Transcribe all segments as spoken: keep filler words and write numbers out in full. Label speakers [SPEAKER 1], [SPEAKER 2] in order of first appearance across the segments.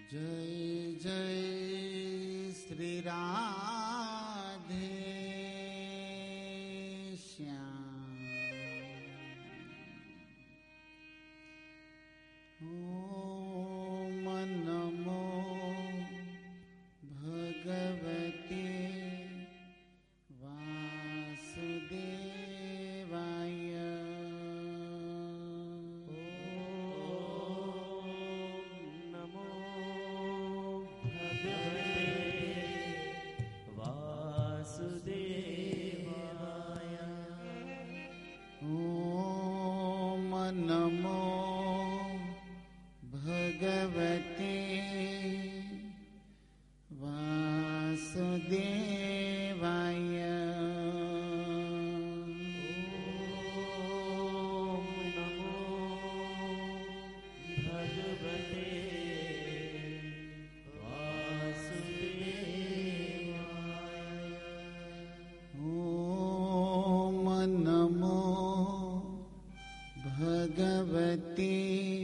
[SPEAKER 1] जय जय श्री राधे श्याम। ओम नमो भगवते वासुदेवाय। नमो भगवते वासुदेवाय।
[SPEAKER 2] ओम नमो भगवते वासुदेवाय।
[SPEAKER 1] ओम नमो भगवते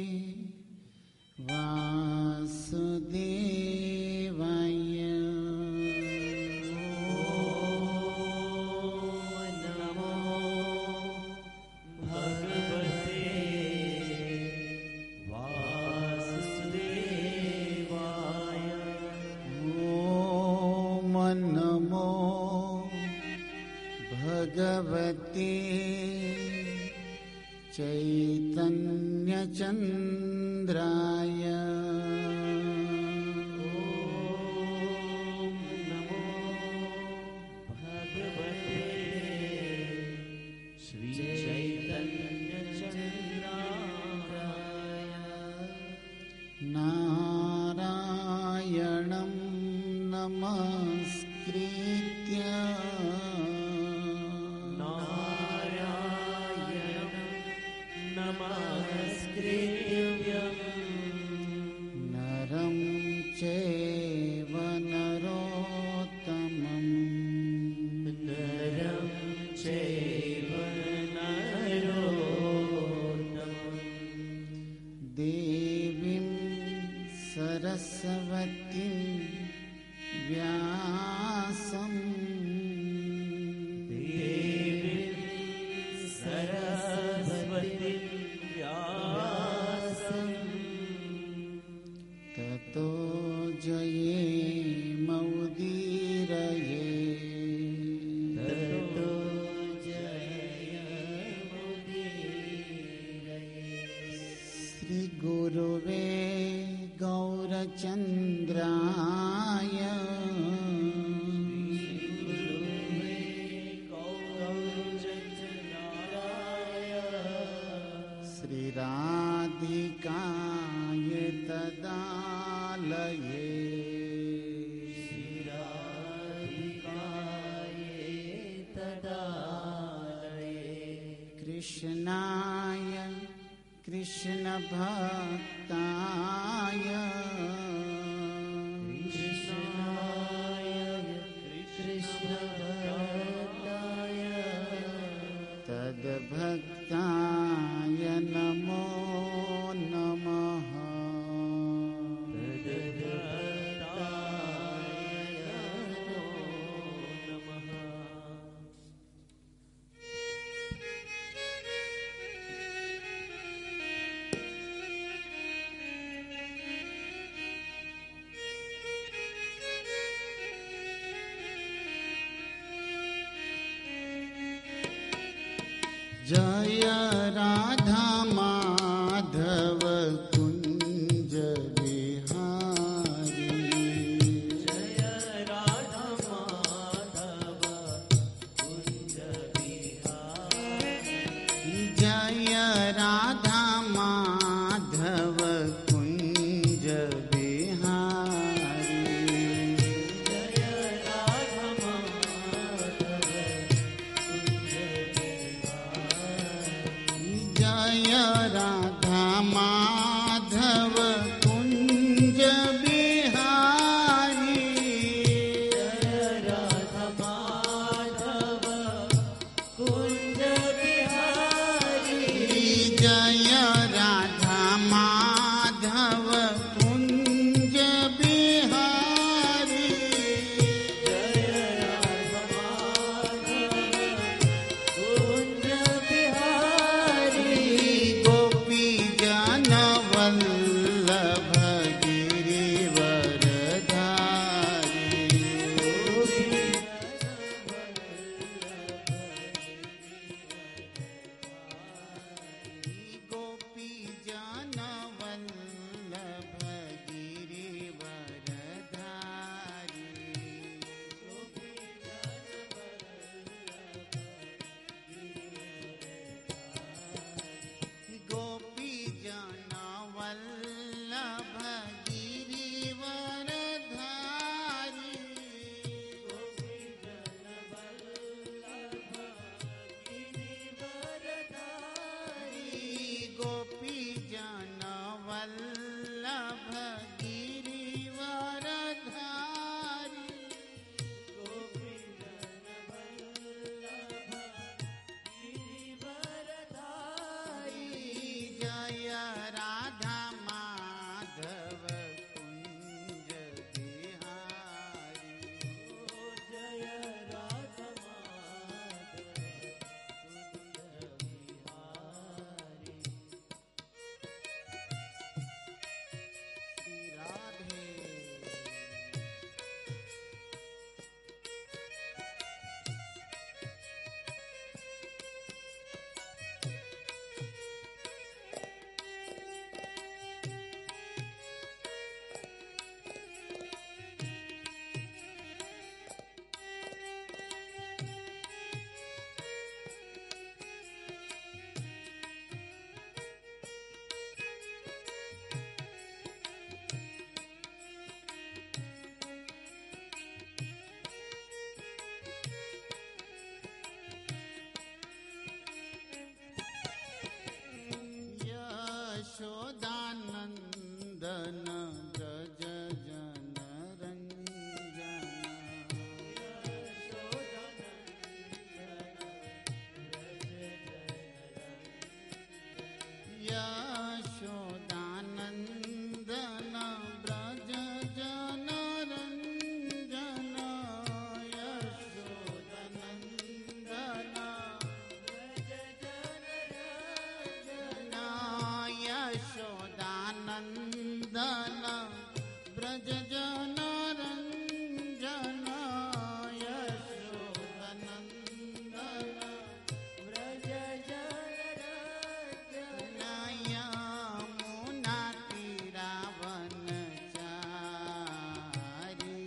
[SPEAKER 1] वासुदेवाय।
[SPEAKER 2] ओम नमो भगवते वासुदेवाय।
[SPEAKER 1] ओम नमो भगवते चैतन्य चंद्राय।
[SPEAKER 2] ओम नमो भगवते श्री चैतन्य चंद्राय।
[SPEAKER 1] नारायणं नमस्कृत्य
[SPEAKER 2] नमस्कृत्यं
[SPEAKER 1] नरं चैव नरोत्तमं।
[SPEAKER 2] नरं चैव नरोत्तमं।
[SPEAKER 1] देवीं सरस्वतीं व्यासं
[SPEAKER 2] देवीं सरस्वतीं व्यासं
[SPEAKER 1] ततो जयेमुदीरये।
[SPEAKER 2] ततो जयमुदीरये।
[SPEAKER 1] श्रीगुरुवे गौरचन्द्राय
[SPEAKER 2] गुरुवे गौरचन्द्राय
[SPEAKER 1] श्रीराधिकाय तदालये।
[SPEAKER 2] श्रीराधिकाय तदालये।
[SPEAKER 1] कृष्णाय कृष्णभक्ताय
[SPEAKER 2] कृष्णाय कृष्णभक्ताय
[SPEAKER 1] तद्भक्ताय नमो नमः।
[SPEAKER 2] तद्भक्ताय नमो नमः।
[SPEAKER 1] जय राधा माधव कुंज बिहारी।
[SPEAKER 2] जय राधा माधव कुंज बिहारी।
[SPEAKER 1] जय राधा माधव कुंज बिहारी।
[SPEAKER 2] जय राधा माधव कुंज बिहारी।
[SPEAKER 1] जय राधा माधव कुंज बिहारी।
[SPEAKER 2] जय राधा माधव कुंज बिहारी।
[SPEAKER 1] जय राधा माधव कुंज यशोदानन्दन व्रज जनरञ्जन यशोदानन्दन व्रज जनरञ्जन यशोदानन्दन यशोदानन्दन व्रज जनरञ्जन यशोदानन्दन व्रज जनरञ्जन यमुनातीरावनचारी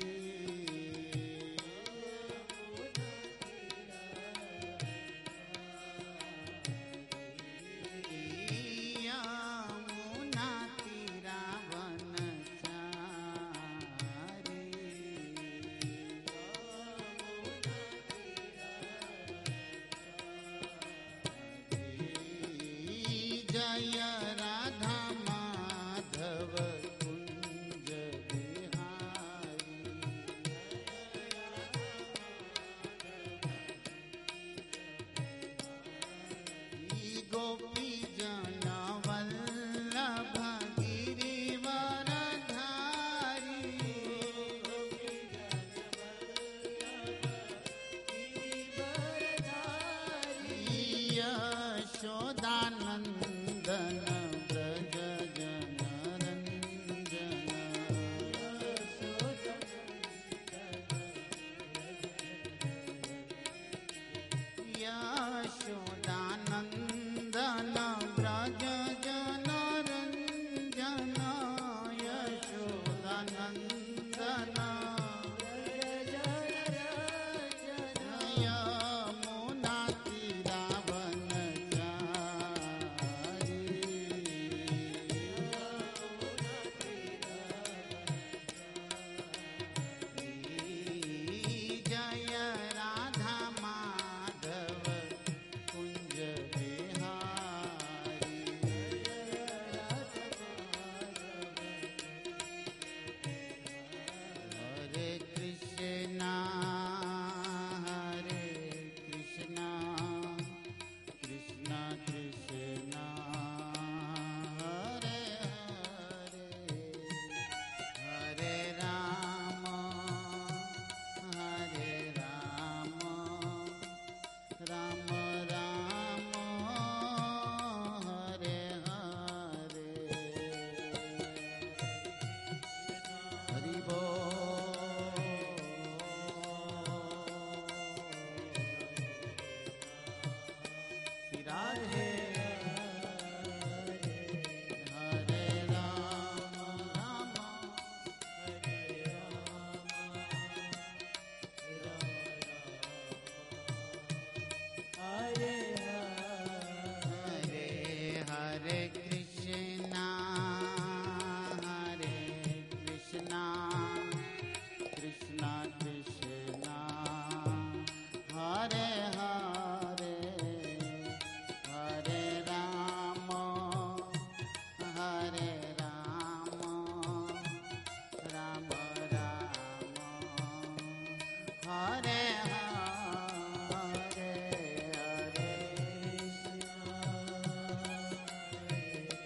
[SPEAKER 1] जय राधा माधव कुंज बिहारी गोपी जन वल्लभ गिरिवरधारी यशोदानन्दन व्रज जनरञ्जन यशोदानन्दन व्रज जनरञ्जन यशोदानन्दन जय राधा माधव कुंज बिहारी हरे कृष्णा हरे कृष्णा कृष्णा कृष्णा हरे हरे हरे राम हरे राम राम राम हरे हरे हरि बोल श्री राधे हरे राम राम
[SPEAKER 2] हरे
[SPEAKER 1] हरे हरे कृष्णा हरे कृष्णा कृष्णा कृष्णा हरे हरे हरे राम हरे राम राम राम हरे हरे हरे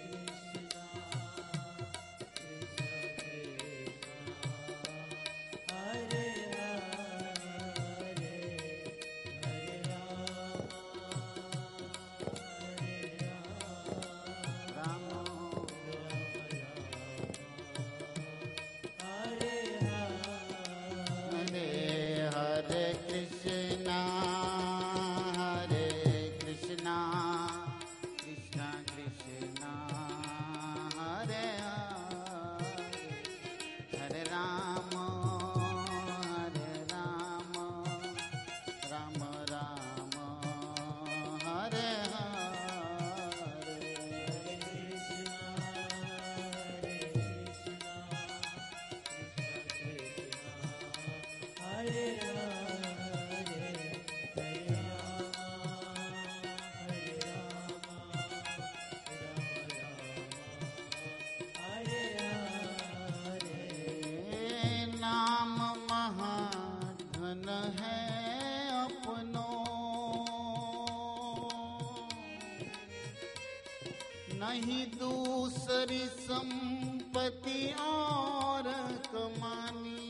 [SPEAKER 1] नहीं दूसरी संपत्ति और कमानी,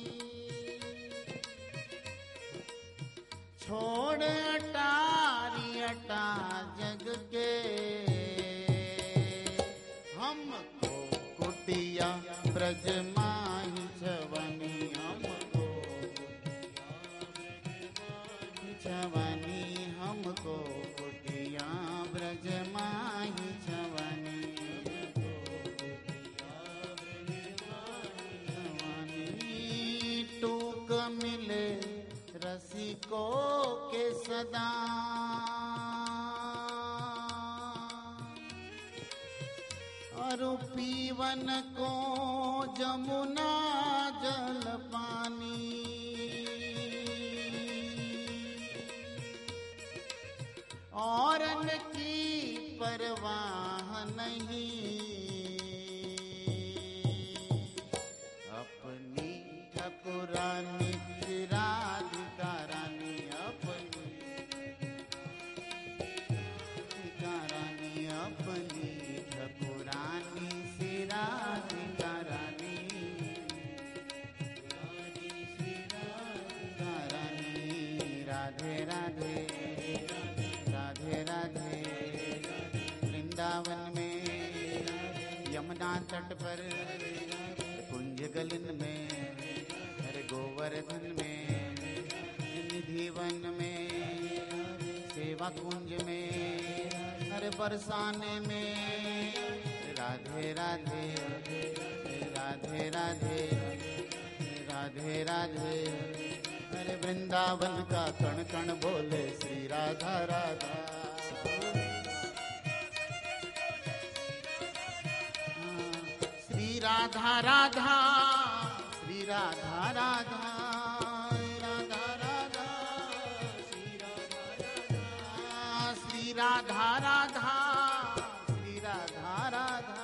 [SPEAKER 1] छोड़ अटारी अटा जग के, हमको कुटिया ब्रज माही छवनी, हमको छवनी, हमको कुटिया ब्रज माही छवनी, टूक मिले रसिकों के सदा, और पीवन को जमुना जल पानी, औरन की परवाह नहीं, अपनी ठकुरानी राधिका रानी, अपनी रानी, अपनी ठकुरानी से राधिका रानी, राधे राधे राधे राधे। वृंदावन में यमुना तट पर कुंज गलन में, हरे गोवर्धन में, निधिवन में, सेवा कुंज में, हरे बरसाने में, राधे राधे राधे राधे राधे राधे। हरे वृंदावन का कण कण बोले श्री राधा राधा, श्री राधा राधा, श्री राधा राधा, राधा राधा, श्री राधा राधा, श्री राधा राधा,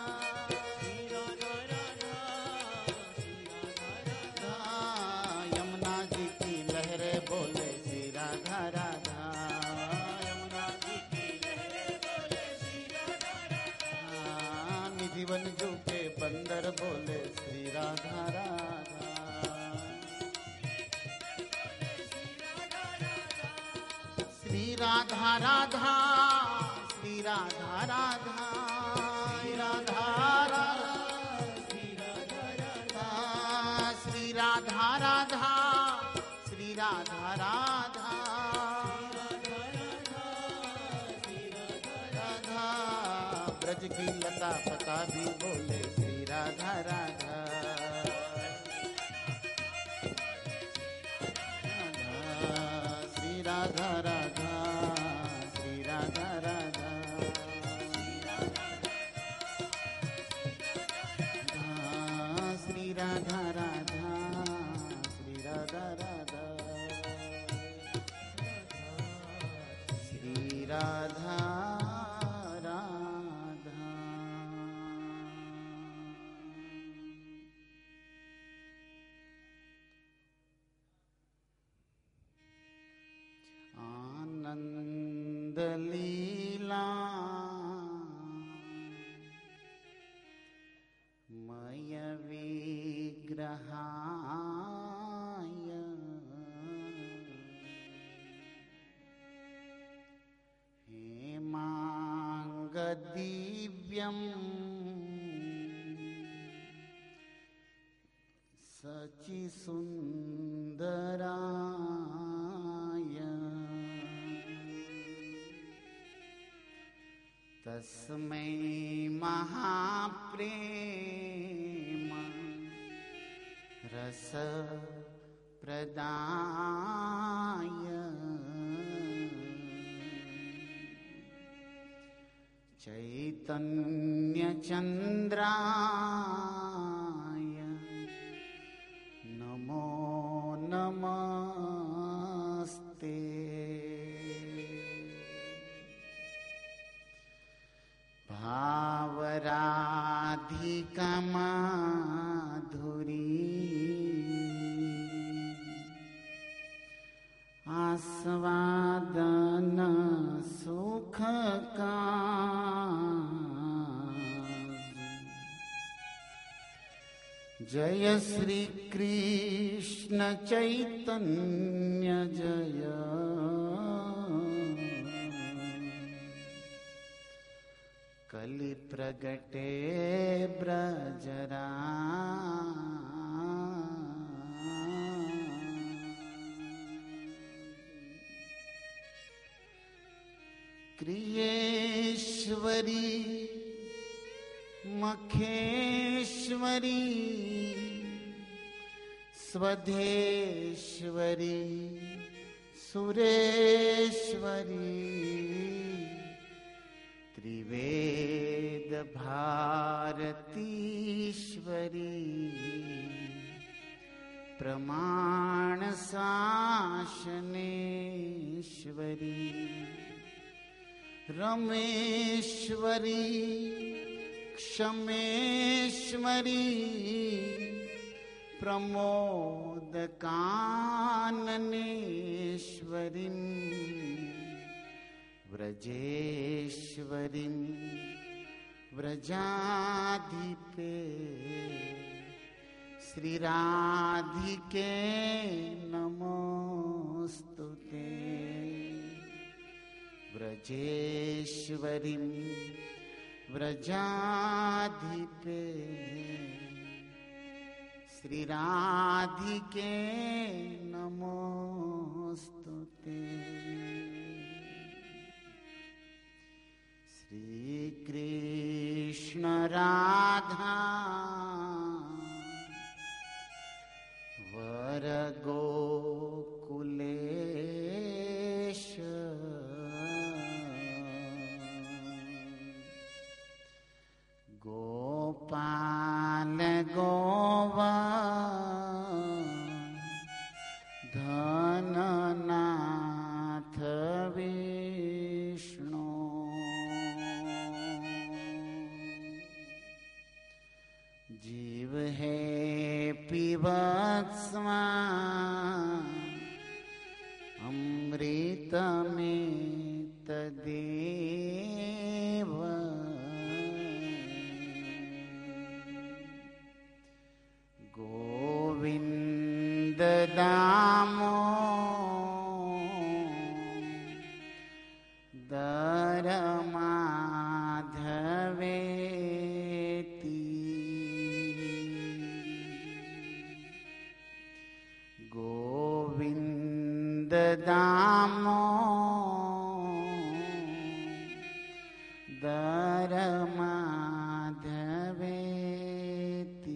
[SPEAKER 1] यमुना जी की लहरें बोले श्री राधा राधा, यमुना जी की लहरें बोले श्री राधा राधा, निधिवन जो के बंदर बोले श्री राधा राधा, श्री राधा राधा, श्री राधा राधा, राधा राधा, श्री राधा राधा, श्री राधा राधा, राधा। ब्रज की लता पता भी बोले श्री राधा राधा, श्री राधा राधा, श्री राधा राधा, श्री राधा राधा, श्री राधा राधा, श्री राधा राधा। आनंद लीला मय विग्रहाय, हेमांग दिव्यम सचि सुंदराय, तस्मै महाप्रेम रस प्रदाय, चैतन्य चंद्राय नमो नमस्ते। भावराधिका माधुरी आस्वादन सुख का जय श्री कृष्ण चैतन्य जय कलि प्रगटे ब्रजरा क्रियेश्वरी मखेश्वरी स्वधेश्वरी सुरेश्वरी त्रिवेद भारतीश्वरी प्रमाण शासनेश्वरी रमेश्वरी क्षमेश्वरी प्रमोद काननेश्वरी व्रजेश्वरी व्रजाधिपे श्री राधिके नमोस्तुते व्रजेश्वरी व्रजाधिपे श्री राधिके नमोस्तुते श्री कृष्ण राधा वर गोकुलेश गोपाल गोवर्धननाथ विष्णु जीव है पिबत्स्मा अमृत में तदेव गोविंद दामो दर माधवेति गोविंद दामो दर माधवेति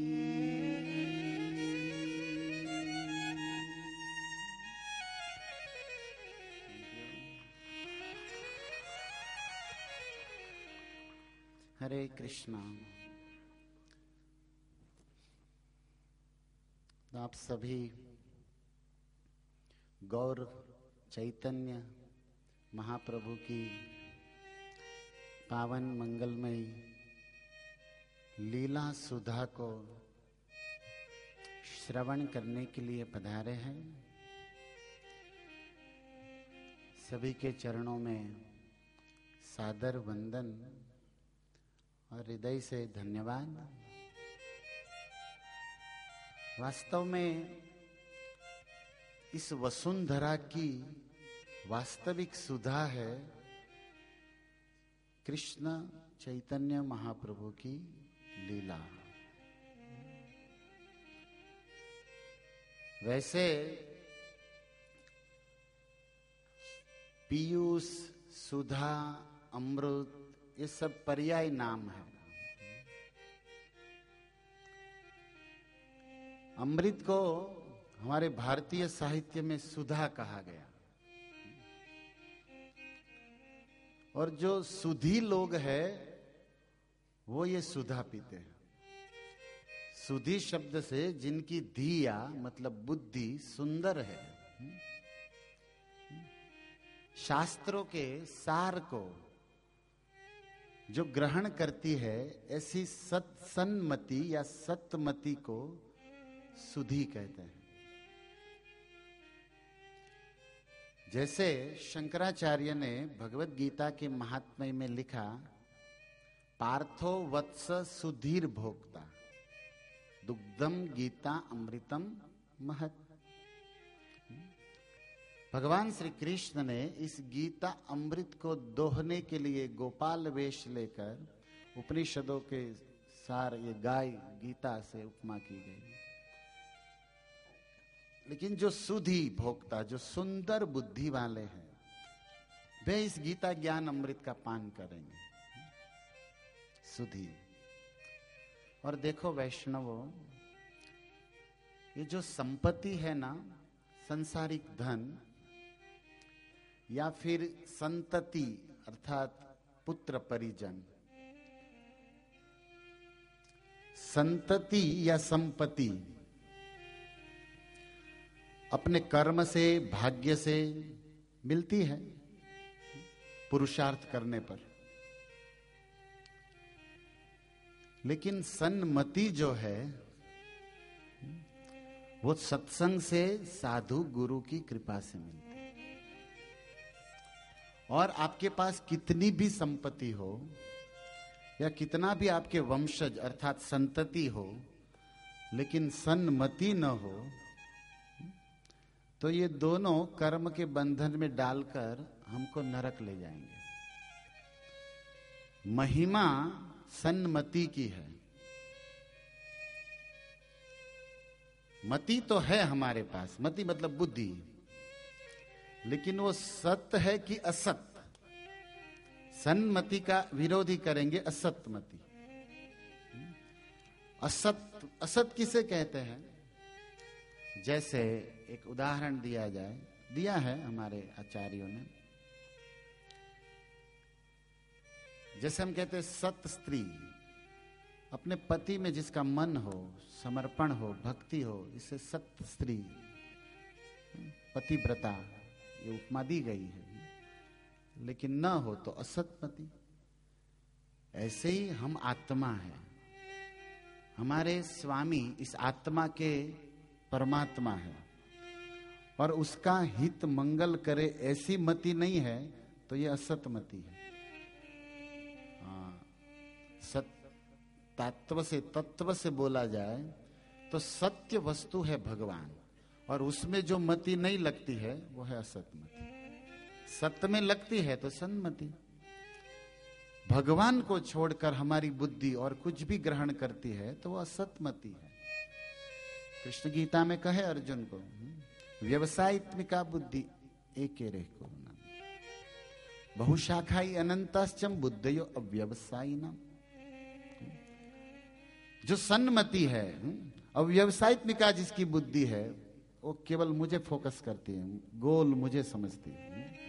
[SPEAKER 1] हरे कृष्णा। तो आप सभी गौर चैतन्य महाप्रभु की पावन मंगलमयी लीला सुधा को श्रवण करने के लिए पधारे हैं। सभी के चरणों में सादर वंदन और हृदय से धन्यवाद। वास्तव में इस वसुंधरा की वास्तविक सुधा है कृष्ण चैतन्य महाप्रभु की लीला। वैसे पीयूष, सुधा, अमृत ये सब पर्याय नाम है। अमृत को हमारे भारतीय साहित्य में सुधा कहा गया, और जो सुधी लोग हैं वो ये सुधा पीते हैं। सुधी शब्द से जिनकी धिया मतलब बुद्धि सुंदर है, शास्त्रों के सार को जो ग्रहण करती है, ऐसी सत्सन्मति या सतमति को सुधी कहते हैं। जैसे शंकराचार्य ने भगवत गीता के महात्म्य में लिखा, पार्थो वत्स सुधीर भोक्ता, दुग्धम गीता अमृतम महत। भगवान श्री कृष्ण ने इस गीता अमृत को दोहने के लिए गोपाल वेश लेकर उपनिषदों के सार ये गाय गीता से उपमा की गई। लेकिन जो सुधी भोक्ता, जो सुंदर बुद्धि वाले हैं, वे इस गीता ज्ञान अमृत का पान करेंगे। सुधी। और देखो वैष्णवों, ये जो संपत्ति है ना, संसारिक धन या फिर संतति अर्थात पुत्र परिजन, संतति या संपत्ति अपने कर्म से, भाग्य से मिलती है पुरुषार्थ करने पर। लेकिन सन्मति जो है वो सत्संग से, साधु गुरु की कृपा से मिलती है। और आपके पास कितनी भी संपत्ति हो या कितना भी आपके वंशज अर्थात संतति हो, लेकिन सन्मति न हो, तो ये दोनों कर्म के बंधन में डालकर हमको नरक ले जाएंगे। महिमा सन्मति की है। मति तो है हमारे पास, मति मतलब बुद्धि, लेकिन वो सत्य है कि असत। सन्मति का विरोधी करेंगे असतमति। असत असत किसे कहते हैं? जैसे एक उदाहरण दिया जाए, दिया है हमारे आचार्यों ने। जैसे हम कहते हैं सत स्त्री, अपने पति में जिसका मन हो, समर्पण हो, भक्ति हो, इसे सत स्त्री, पतिव्रता, ये उपमा दी गई है। लेकिन न हो तो असतमति। ऐसे ही हम आत्मा है, हमारे स्वामी इस आत्मा के परमात्मा है, और उसका हित मंगल करे ऐसी मति नहीं है तो ये असतमति है। हाँ, सत तत्व से तत्व से बोला जाए तो सत्य वस्तु है भगवान, और उसमें जो मति नहीं लगती है वो है असतमति। सत्य में लगती है तो सन्मति। भगवान को छोड़कर हमारी बुद्धि और कुछ भी ग्रहण करती है तो वो असतमति है। कृष्ण गीता में कहे अर्जुन को, व्यवसायित्मिका बुद्धि एके रेह को बहुशाखाई अनंताश्चम बुद्धयो अव्यवसायिनम। जो सन्मति है, अव्यवसायित्मिका जिसकी बुद्धि है, वो केवल मुझे फोकस करती है, गोल मुझे समझती है।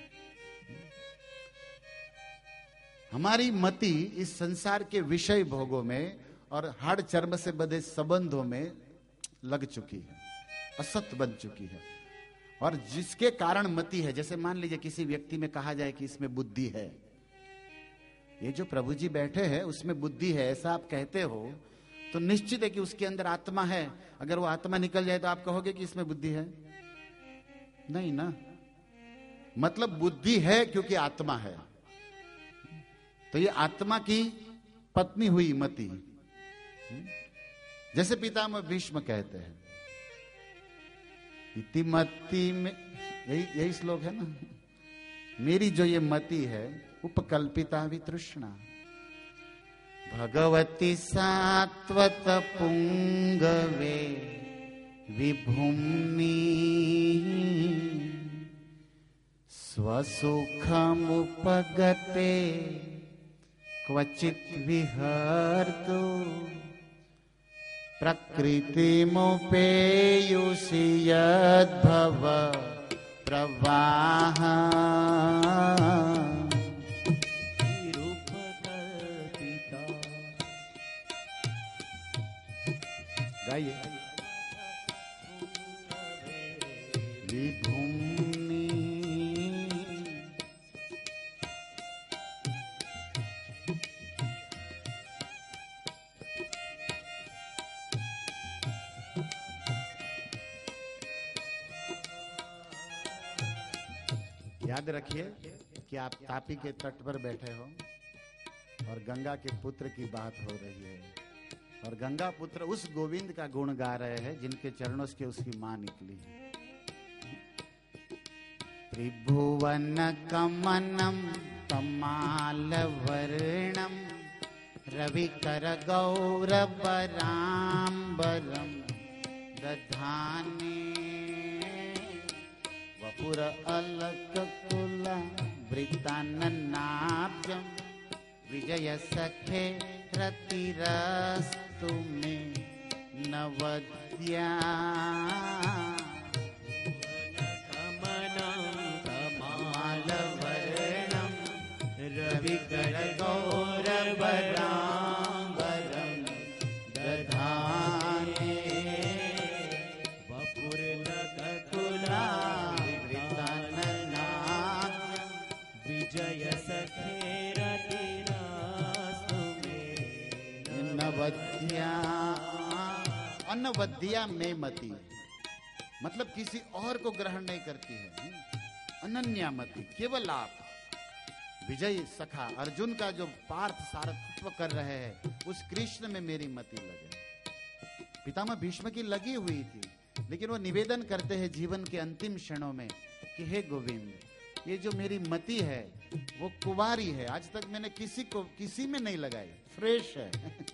[SPEAKER 1] हमारी मति इस संसार के विषय भोगों में और हाड़ चर्म से बंधे संबंधों में लग चुकी है, असत बन चुकी है। और जिसके कारण मति है, जैसे मान लीजिए किसी व्यक्ति में कहा जाए कि इसमें बुद्धि है, ये जो प्रभु जी बैठे हैं उसमें बुद्धि है, ऐसा आप कहते हो तो निश्चित है कि उसके अंदर आत्मा है। अगर वो आत्मा निकल जाए तो आप कहोगे कि इसमें बुद्धि है? नहीं ना। मतलब बुद्धि है क्योंकि आत्मा है। तो ये आत्मा की पत्नी हुई मति। जैसे पितामह भीष्म कहते हैं, इति मति में, यही यही श्लोक है ना, मेरी जो ये मति है उपकल्पिता वितृष्णा भगवती सात्वत पुंगवे विभूमि स्वसुखमुपगते क्वचित विहर्तु प्रकृतिमुपेयुषि यद्भव प्रवाह। गाइए। विभूमि याद रखिए कि आप तापी के तट पर बैठे हो और गंगा के पुत्र की बात हो रही है, और गंगा पुत्र उस गोविंद का गुण गा रहे हैं जिनके चरणों से उसकी मां निकली है। त्रिभुवन कमनम तमाल वर्णम रविकर गौरवराम्बरम दधाने वपुर अलक कुला वृताननाब्जम विजय सखे रतिरस्तु मे नवद्या रविकर गौरवराम्बरम दधाने वपुरलकुलावृताननाब्जम
[SPEAKER 2] विजय सखे रतिरस्तु मे
[SPEAKER 1] नवद्या। अनवद्या में मति मतलब किसी और को ग्रहण नहीं करती है, अनन्यामति, केवल आप। विजय सखा अर्जुन का जो पार्थ सारथित्व कर रहे हैं उस कृष्ण में मेरी मति लगे। पितामह भीष्म की लगी हुई थी, लेकिन वो निवेदन करते हैं जीवन के अंतिम क्षणों में कि हे गोविंद, ये जो मेरी मति है वो कुंवारी है, आज तक मैंने किसी को किसी में नहीं लगाई, फ्रेश है।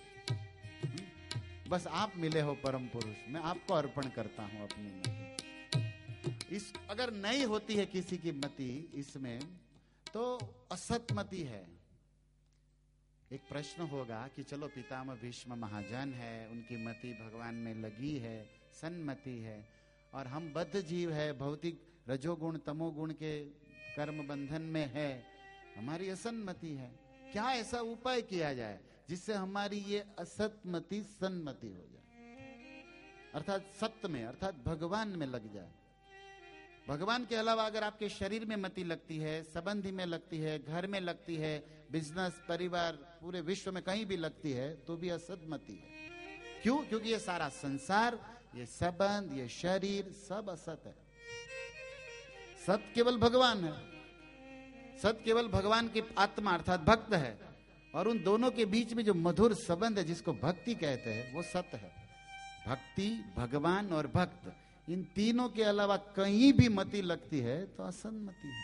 [SPEAKER 1] बस आप मिले हो परम पुरुष, मैं आपको अर्पण करता हूं अपनी मति। इस अगर नहीं होती है किसी की मति इसमें तो असतमति है। एक प्रश्न होगा कि चलो पितामह भीष्म महाजन है, उनकी मति भगवान में लगी है, सन्मति है, और हम बद्ध जीव है, भौतिक रजोगुण तमोगुण के कर्म बंधन में है, हमारी असन्मति है। क्या ऐसा उपाय किया जाए जिससे हमारी ये असतमति सन्मति हो जाए, अर्थात सत्य में अर्थात भगवान में लग जाए। भगवान के अलावा अगर आपके शरीर में मति लगती है, संबंधी में लगती है, घर में लगती है, बिजनेस, परिवार, पूरे विश्व में कहीं भी लगती है तो भी असतमति है। क्यों? क्योंकि ये सारा संसार, ये संबंध, ये शरीर सब असत है। सत केवल भगवान है, सत केवल भगवान की आत्मा अर्थात भक्त है, और उन दोनों के बीच में जो मधुर संबंध है जिसको भक्ति कहते हैं वो सत है। भक्ति, भगवान और भक्त, इन तीनों के अलावा कहीं भी मति लगती है तो असन्मति है,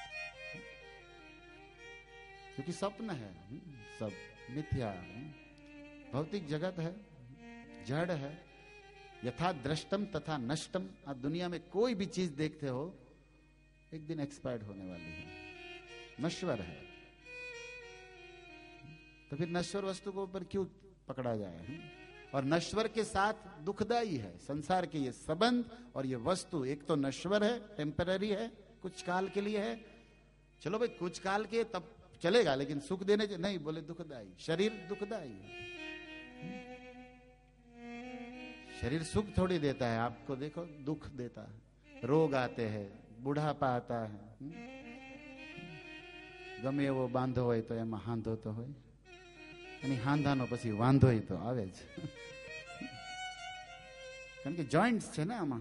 [SPEAKER 1] क्योंकि स्वप्न है, सब मिथ्या है, भौतिक जगत है, जड़ है। यथा दृष्टम तथा नष्टम। आप दुनिया में कोई भी चीज देखते हो एक दिन एक्सपायर्ड होने वाली है, नश्वर है, तो फिर नश्वर वस्तु को ऊपर क्यों पकड़ा जाए? और नश्वर के साथ दुखदाई है संसार के ये संबंध और ये वस्तु। एक तो नश्वर है, टेम्पररी है, कुछ काल के लिए है, चलो भाई कुछ काल के तब चलेगा, लेकिन सुख देने नहीं, बोले दुखदाई। शरीर दुखदाई है, शरीर सुख थोड़ी देता है आपको, देखो दुख देता है। रोग आते हैं, बुढ़ापा आता है, गमे एवो बांधो હોય તો એમાં હાંધો તો હોય, અને હાંધાનો પછી વાંધો તો આવે જ, કારણ કે જોઈન્ટ્સ છે ને આમાં।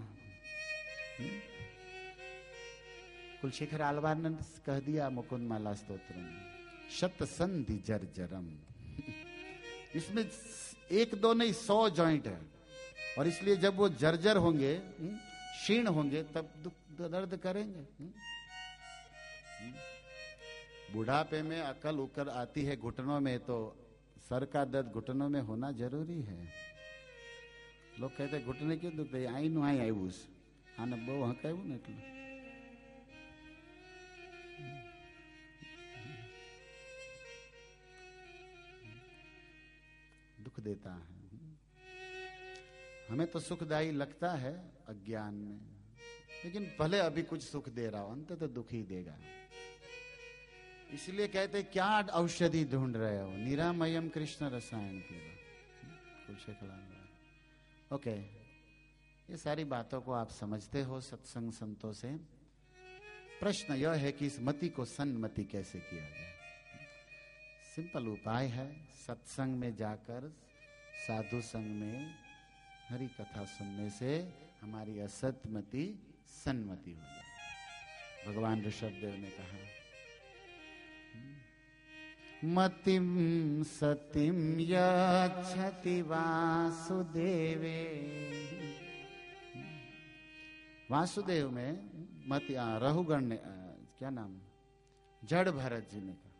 [SPEAKER 1] कुलशेखर आलवार ने कह दिया मुकुंद माला स्तोत्र में, शत संधि जर्जरम। इसमें एक दो नहीं सौ जॉइंट है, और इसलिए जब वो जर्जर होंगे, क्षीण होंगे, तब दुख दर्द करेंगे। बुढ़ापे में अकल उकर आती है घुटनों में, तो सर का दर्द घुटनों में होना जरूरी है। लोग कहते घुटने क्यों दुखते, आई नु आई आव्યું છે, આને બહુ હકાવ્યું ને એટલે। दुख देता है, हमें तो सुखदायी लगता है अज्ञान में, लेकिन भले अभी कुछ सुख दे रहा हो, अंत तो दुख ही देगा। इसलिए कहते क्या औषधि ढूंढ रहे हो, निरामयम कृष्ण रसायन पीवा। ओके, ये सारी बातों को आप समझते हो सत्संग संतों से। प्रश्न यह है कि इस मति को सन्मति कैसे किया जाए। सिंपल उपाय है, सत्संग में जाकर साधु संग में हरि कथा सुनने से हमारी असतमति सन्मति हो जाए। भगवान ऋषभ देव ने कहा, मतिम सतिम यच्छति वासुदेवे। वासुदेव में मति रहुगण ने आ, क्या नाम, जड़ भरत जी ने कहा,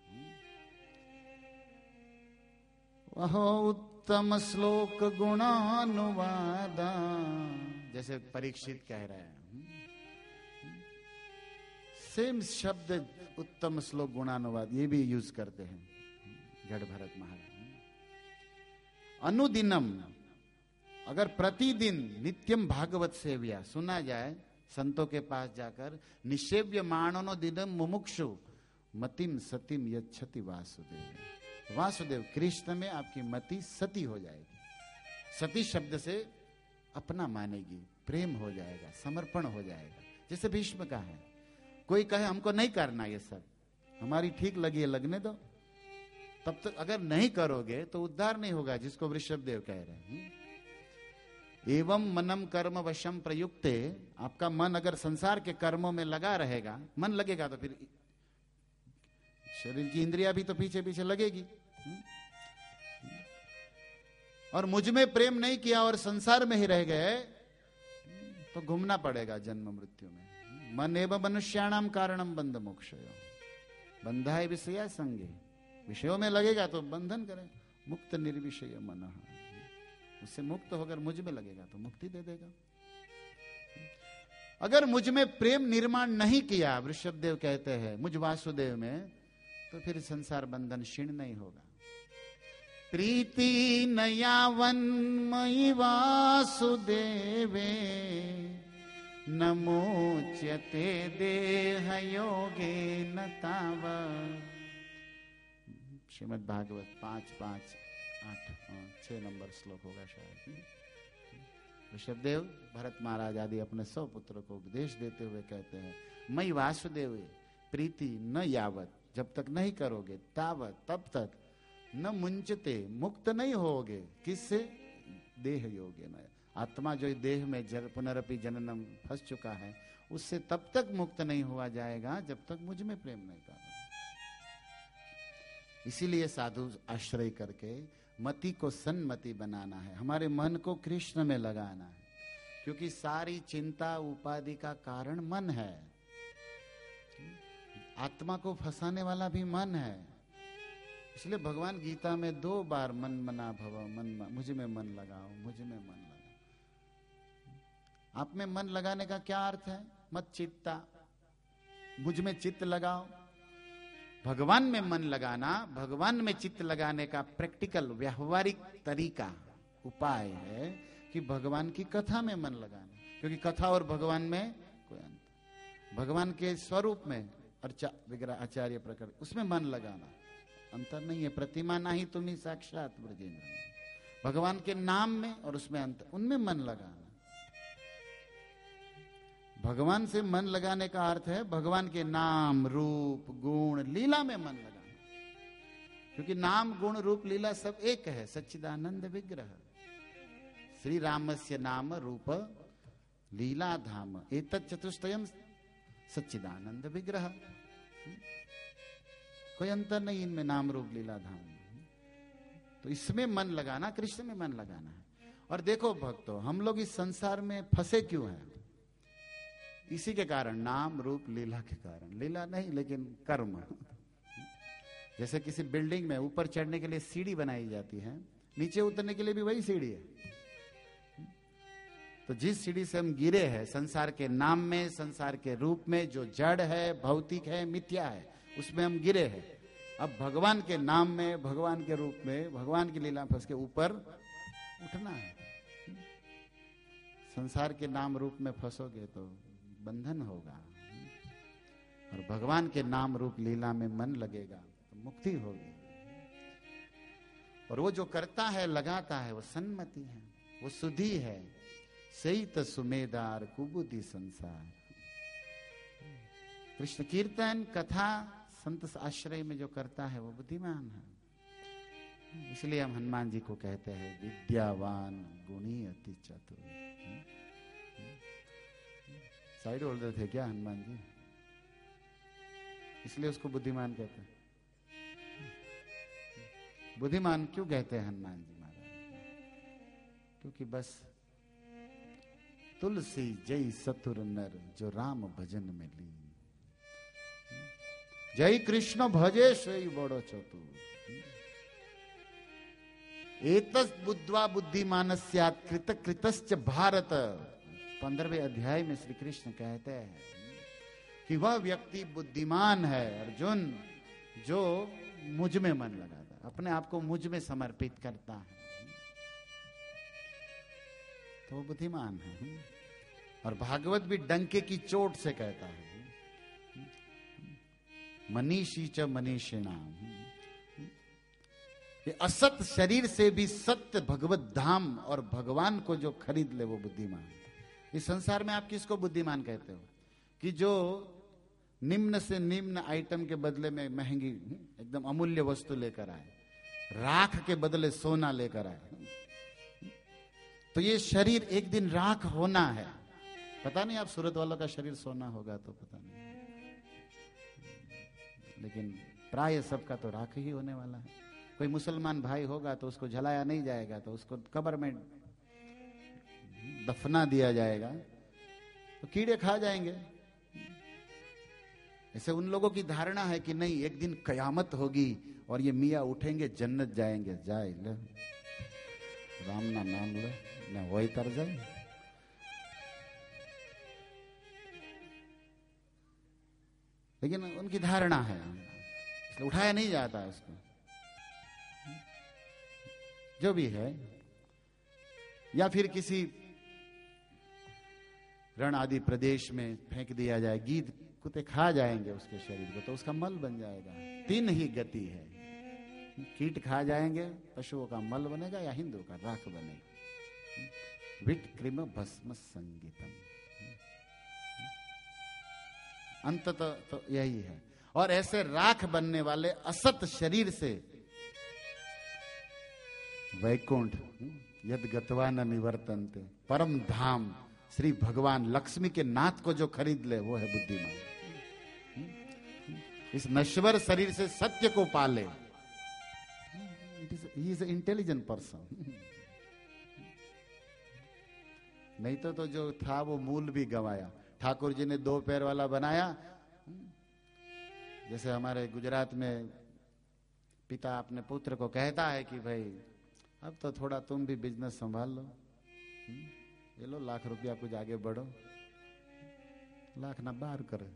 [SPEAKER 1] वह उत्तम श्लोक गुणानुवादा, जैसे परीक्षित कह रहे हैं, सेम शब्द उत्तम श्लोक गुणानुवाद ये भी यूज करते हैं जड़ भरत महाराज। अनुदिनम, अगर प्रतिदिन नित्यम भागवत सेव्या सुना जाए, संतों के पास जाकर, निषेव्य माणनो दिनम मुमुक्षु मतिम सतिम यच्छति वासुदेव। वासुदेव कृष्ण में आपकी मति सती हो जाएगी। सती शब्द से अपना मानेगी, प्रेम हो जाएगा, समर्पण हो जाएगा। जैसे भीष्म का है, कोई कहे हमको नहीं करना ये सब, हमारी ठीक लगी है लगने दो, तब तक अगर नहीं करोगे तो उद्धार नहीं होगा, जिसको वृषभ देव कह रहे हैं। एवं मनम कर्म वशम प्रयुक्ते, आपका मन अगर संसार के कर्मों में लगा रहेगा, मन लगेगा तो फिर शरीर की इंद्रिया भी तो पीछे पीछे लगेगी। और मुझ में प्रेम नहीं किया और संसार में ही रह गए तो घूमना पड़ेगा जन्म मृत्यु में। मन एवं मनुष्याणाम कारणम बंध मोक्षयो, बंधाए विषया संगे, विषयों में लगेगा तो बंधन करे। मुक्त निर्विषय मन, उससे मुक्त होकर मुझ में लगेगा तो मुक्ति दे देगा। अगर मुझ में प्रेम निर्माण नहीं किया, वृषभदेव कहते हैं, मुझ वासुदेव में, तो फिर संसार बंधन क्षीण नहीं होगा। प्रीति नयावन मयि वासुदेवे, नमोच्यते देह योगे न तावत्। श्रीमद् भागवत पांच पांच आठ छह नंबर श्लोक होगा शायद। ऋषभदेव भरत महाराज आदि अपने सौ पुत्रों को उपदेश देते हुए कहते हैं, मई वासुदेव प्रीति न यावत, जब तक नहीं करोगे, तावत तब तक, न मुंचते मुक्त नहीं होगे। किससे? देह योगे न, आत्मा जो देह में जर पुनरपि जननम फंस चुका है, उससे तब तक मुक्त नहीं हुआ जाएगा जब तक मुझ में प्रेम नहीं करोगे। इसीलिए साधु आश्रय करके मति को सन्मति बनाना है, हमारे मन को कृष्ण में लगाना है, क्योंकि सारी चिंता उपाधि का कारण मन है। आत्मा को फंसाने वाला भी मन है। इसलिए भगवान गीता में दो बार मन मना भव, मन मुझ में मन लगाओ, मुझ में मन लगाओ। आप में मन लगाने का क्या अर्थ है? मत चित्ता, मुझ में चित्त लगाओ। भगवान में मन लगाना, भगवान में चित्त लगाने का प्रैक्टिकल व्यावहारिक तरीका उपाय है कि भगवान की कथा में मन लगाना, क्योंकि कथा और भगवान में कोई अंतर, भगवान के स्वरूप में अर्चा विग्रह आचार्य प्रकट, उसमें मन लगाना, अंतर नहीं है। प्रतिमा नहीं तुम्ही साक्षात ब्रजेंद्र, भगवान के नाम में और उसमें अंतर, उनमें मन लगाना। भगवान से मन लगाने का अर्थ है भगवान के नाम रूप गुण लीला में मन लगाना, क्योंकि नाम गुण रूप लीला सब एक है, सच्चिदानंद विग्रह। श्री रामस्य नाम रूप लीला धाम एतत् चतुष्टयम सच्चिदानंद विग्रह। कोई अंतर नहीं इनमें, नाम रूप लीला धाम। तो इसमें मन लगाना, कृष्ण में मन लगाना है। और देखो भक्तों, हम लोग इस संसार में फंसे क्यों हैं? इसी के कारण, नाम रूप लीला के कारण। लीला नहीं लेकिन कर्म। जैसे किसी बिल्डिंग में ऊपर चढ़ने के लिए सीढ़ी बनाई जाती है, नीचे उतरने के लिए भी वही सीढ़ी है। तो जिस सीढ़ी से हम गिरे हैं, संसार के नाम में, संसार के रूप में, जो जड़ है, भौतिक है, मिथ्या है, उसमें हम गिरे हैं। अब भगवान के नाम में, भगवान के रूप में, भगवान की लीला में फंस के ऊपर उठना है। संसार के नाम रूप में फंसोगे तो बंधन होगा, और भगवान के नाम रूप लीला में मन लगेगा तो मुक्ति होगी। और वो जो करता है, लगाता है, वो सन्मति है, वो सुधी है। सही त सुमेदार कुबुद्धि संसार। कृष्ण कीर्तन कथा संत आश्रय में जो करता है वो बुद्धिमान है। इसलिए हम हनुमान जी को कहते हैं विद्यावान गुणी अति चतुर। साइड होल्डर थे क्या हनुमान जी? इसलिए उसको बुद्धिमान कहते हैं। बुद्धिमान क्यों कहते हैं हनुमान जी महाराज? क्योंकि बस तुलसी जय सतुर नर जो राम भजन में लीन, जय कृष्ण भजे सोई बड़ो चतुर, एतस बुद्ध्वा बुद्धिमानस्यात् कृत कृतश्च भारत। पंद्रहवें अध्याय में श्री कृष्ण कहते हैं कि वह व्यक्ति बुद्धिमान है अर्जुन जो मुझ में मन लगाता है, अपने आप को मुझ में समर्पित करता है, तो वो बुद्धिमान है। और भागवत भी डंके की चोट से कहता है मनीषी च मनीषिणाम, ये असत शरीर से भी सत्य भगवत धाम और भगवान को जो खरीद ले वो बुद्धिमान। इस संसार में आप किसको बुद्धिमान कहते हो? कि जो निम्न से निम्न आइटम के बदले में महंगी एकदम अमूल्य वस्तु लेकर आए, राख के बदले सोना लेकर आए। तो ये शरीर एक दिन राख होना है। पता नहीं आप सूरत वालों का शरीर सोना होगा तो पता नहीं, लेकिन प्राय सबका तो राख ही होने वाला है। कोई मुसलमान भाई होगा तो उसको जलाया नहीं जाएगा, तो उसको कब्र में दफना दिया जाएगा, तो कीड़े खा जाएंगे। ऐसे उन लोगों की धारणा है कि नहीं, एक दिन कयामत होगी और ये मियाँ उठेंगे, जन्नत जाएंगे। जाए ले राम ना नाम ले ना वही तर जाए। लेकिन उनकी धारणा है, इसलिए उठाया नहीं जाता है उसको। जो भी है, या फिर किसी रण आदि प्रदेश में फेंक दिया जाए, गीद कुत्ते खा जाएंगे उसके शरीर को, तो उसका मल बन जाएगा। तीन ही गति है, कीट खा जाएंगे, पशुओं का मल बनेगा, या हिंदू का राख बनेगा। विट कृम भस्म संगीतम, अंततः तो यही है। और ऐसे राख बनने वाले असत शरीर से वैकुंठ यद गत्वा न निवर्तन्ते, परम धाम श्री भगवान लक्ष्मी के नाथ को जो खरीद ले वो है बुद्धिमान। इस नश्वर शरीर से सत्य को पाले, ही इज इंटेलिजेंट पर्सन। नहीं तो तो जो था वो मूल भी गंवाया। ठाकुर जी ने दो पैर वाला बनाया, जैसे हमारे गुजरात में पिता अपने पुत्र को कहता है कि भाई अब तो थोड़ा तुम भी बिजनेस संभाल लो, ये लो लाख रुपया, कुछ आगे बढ़ो। लाख ना बाहर करे।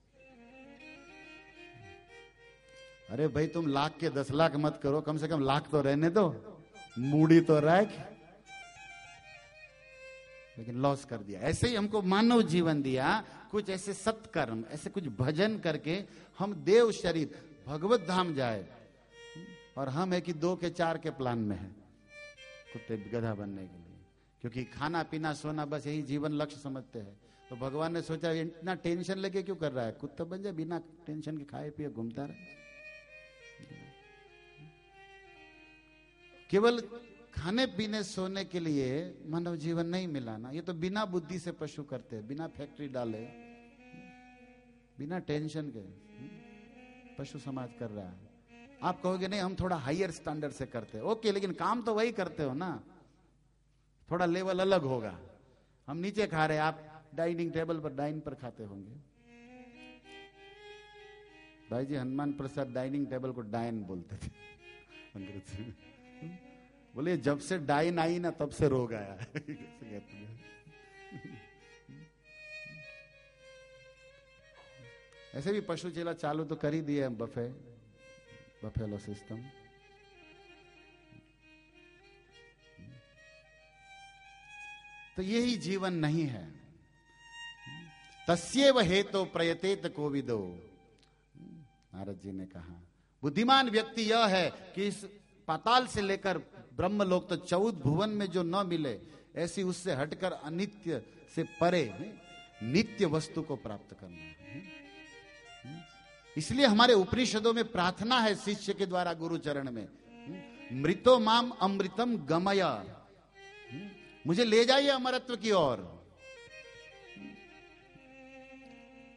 [SPEAKER 1] अरे भाई तुम लाख के दस लाख मत करो, कम से कम लाख तो रहने दो, मूड़ी तो रख। लेकिन लॉस कर दिया। ऐसे ही हमको मानव जीवन दिया, कुछ ऐसे सत्कर्म, ऐसे कुछ भजन करके हम देव शरीर भगवत धाम जाए। और हम है कि दो के चार के प्लान में है, कुत्ते गधा बनने के लिए, क्योंकि खाना पीना सोना बस यही जीवन लक्ष्य समझते हैं। तो भगवान ने सोचा इतना टेंशन लेके क्यों कर रहा है, कुत्ता बन जाए, बिना टेंशन के खाए पिए घूमता रहे। केवल खाने पीने सोने के लिए मानव जीवन नहीं मिला ना। ये तो बिना बुद्धि से पशु करते हैं, बिना फैक्ट्री डाले, बिना टेंशन के पशु समाज कर रहा है। आप कहोगे नहीं हम थोड़ा हायर स्टैंडर्ड से करते हैं, ओके, लेकिन काम तो वही करते हो ना, थोड़ा लेवल अलग होगा। हम नीचे खा रहे, आप डाइनिंग टेबल पर डाइन पर खाते होंगे। भाई जी हनुमान प्रसाद डाइनिंग टेबल को डाइन बोलते थे अंग्रेजी में। बोले जब से डाइन आई ना तब से रोग आया। ऐसे भी पशु चेला चालू तो कर ही दिए बफे, बफेलो सिस्टम। तो यही जीवन नहीं है। तस्येव हेतो प्रयतेत कोविदो, नारद जी ने कहा बुद्धिमान व्यक्ति यह है कि इस पाताल से लेकर ब्रह्मलोक तो चौदह भुवन में जो न मिले, ऐसी उससे हटकर अनित्य से परे नित्य वस्तु को प्राप्त करना है। इसलिए हमारे उपनिषदों में प्रार्थना है शिष्य के द्वारा गुरु चरण में, मृतो माम अमृतम गमय, मुझे ले जाइए अमरत्व की ओर।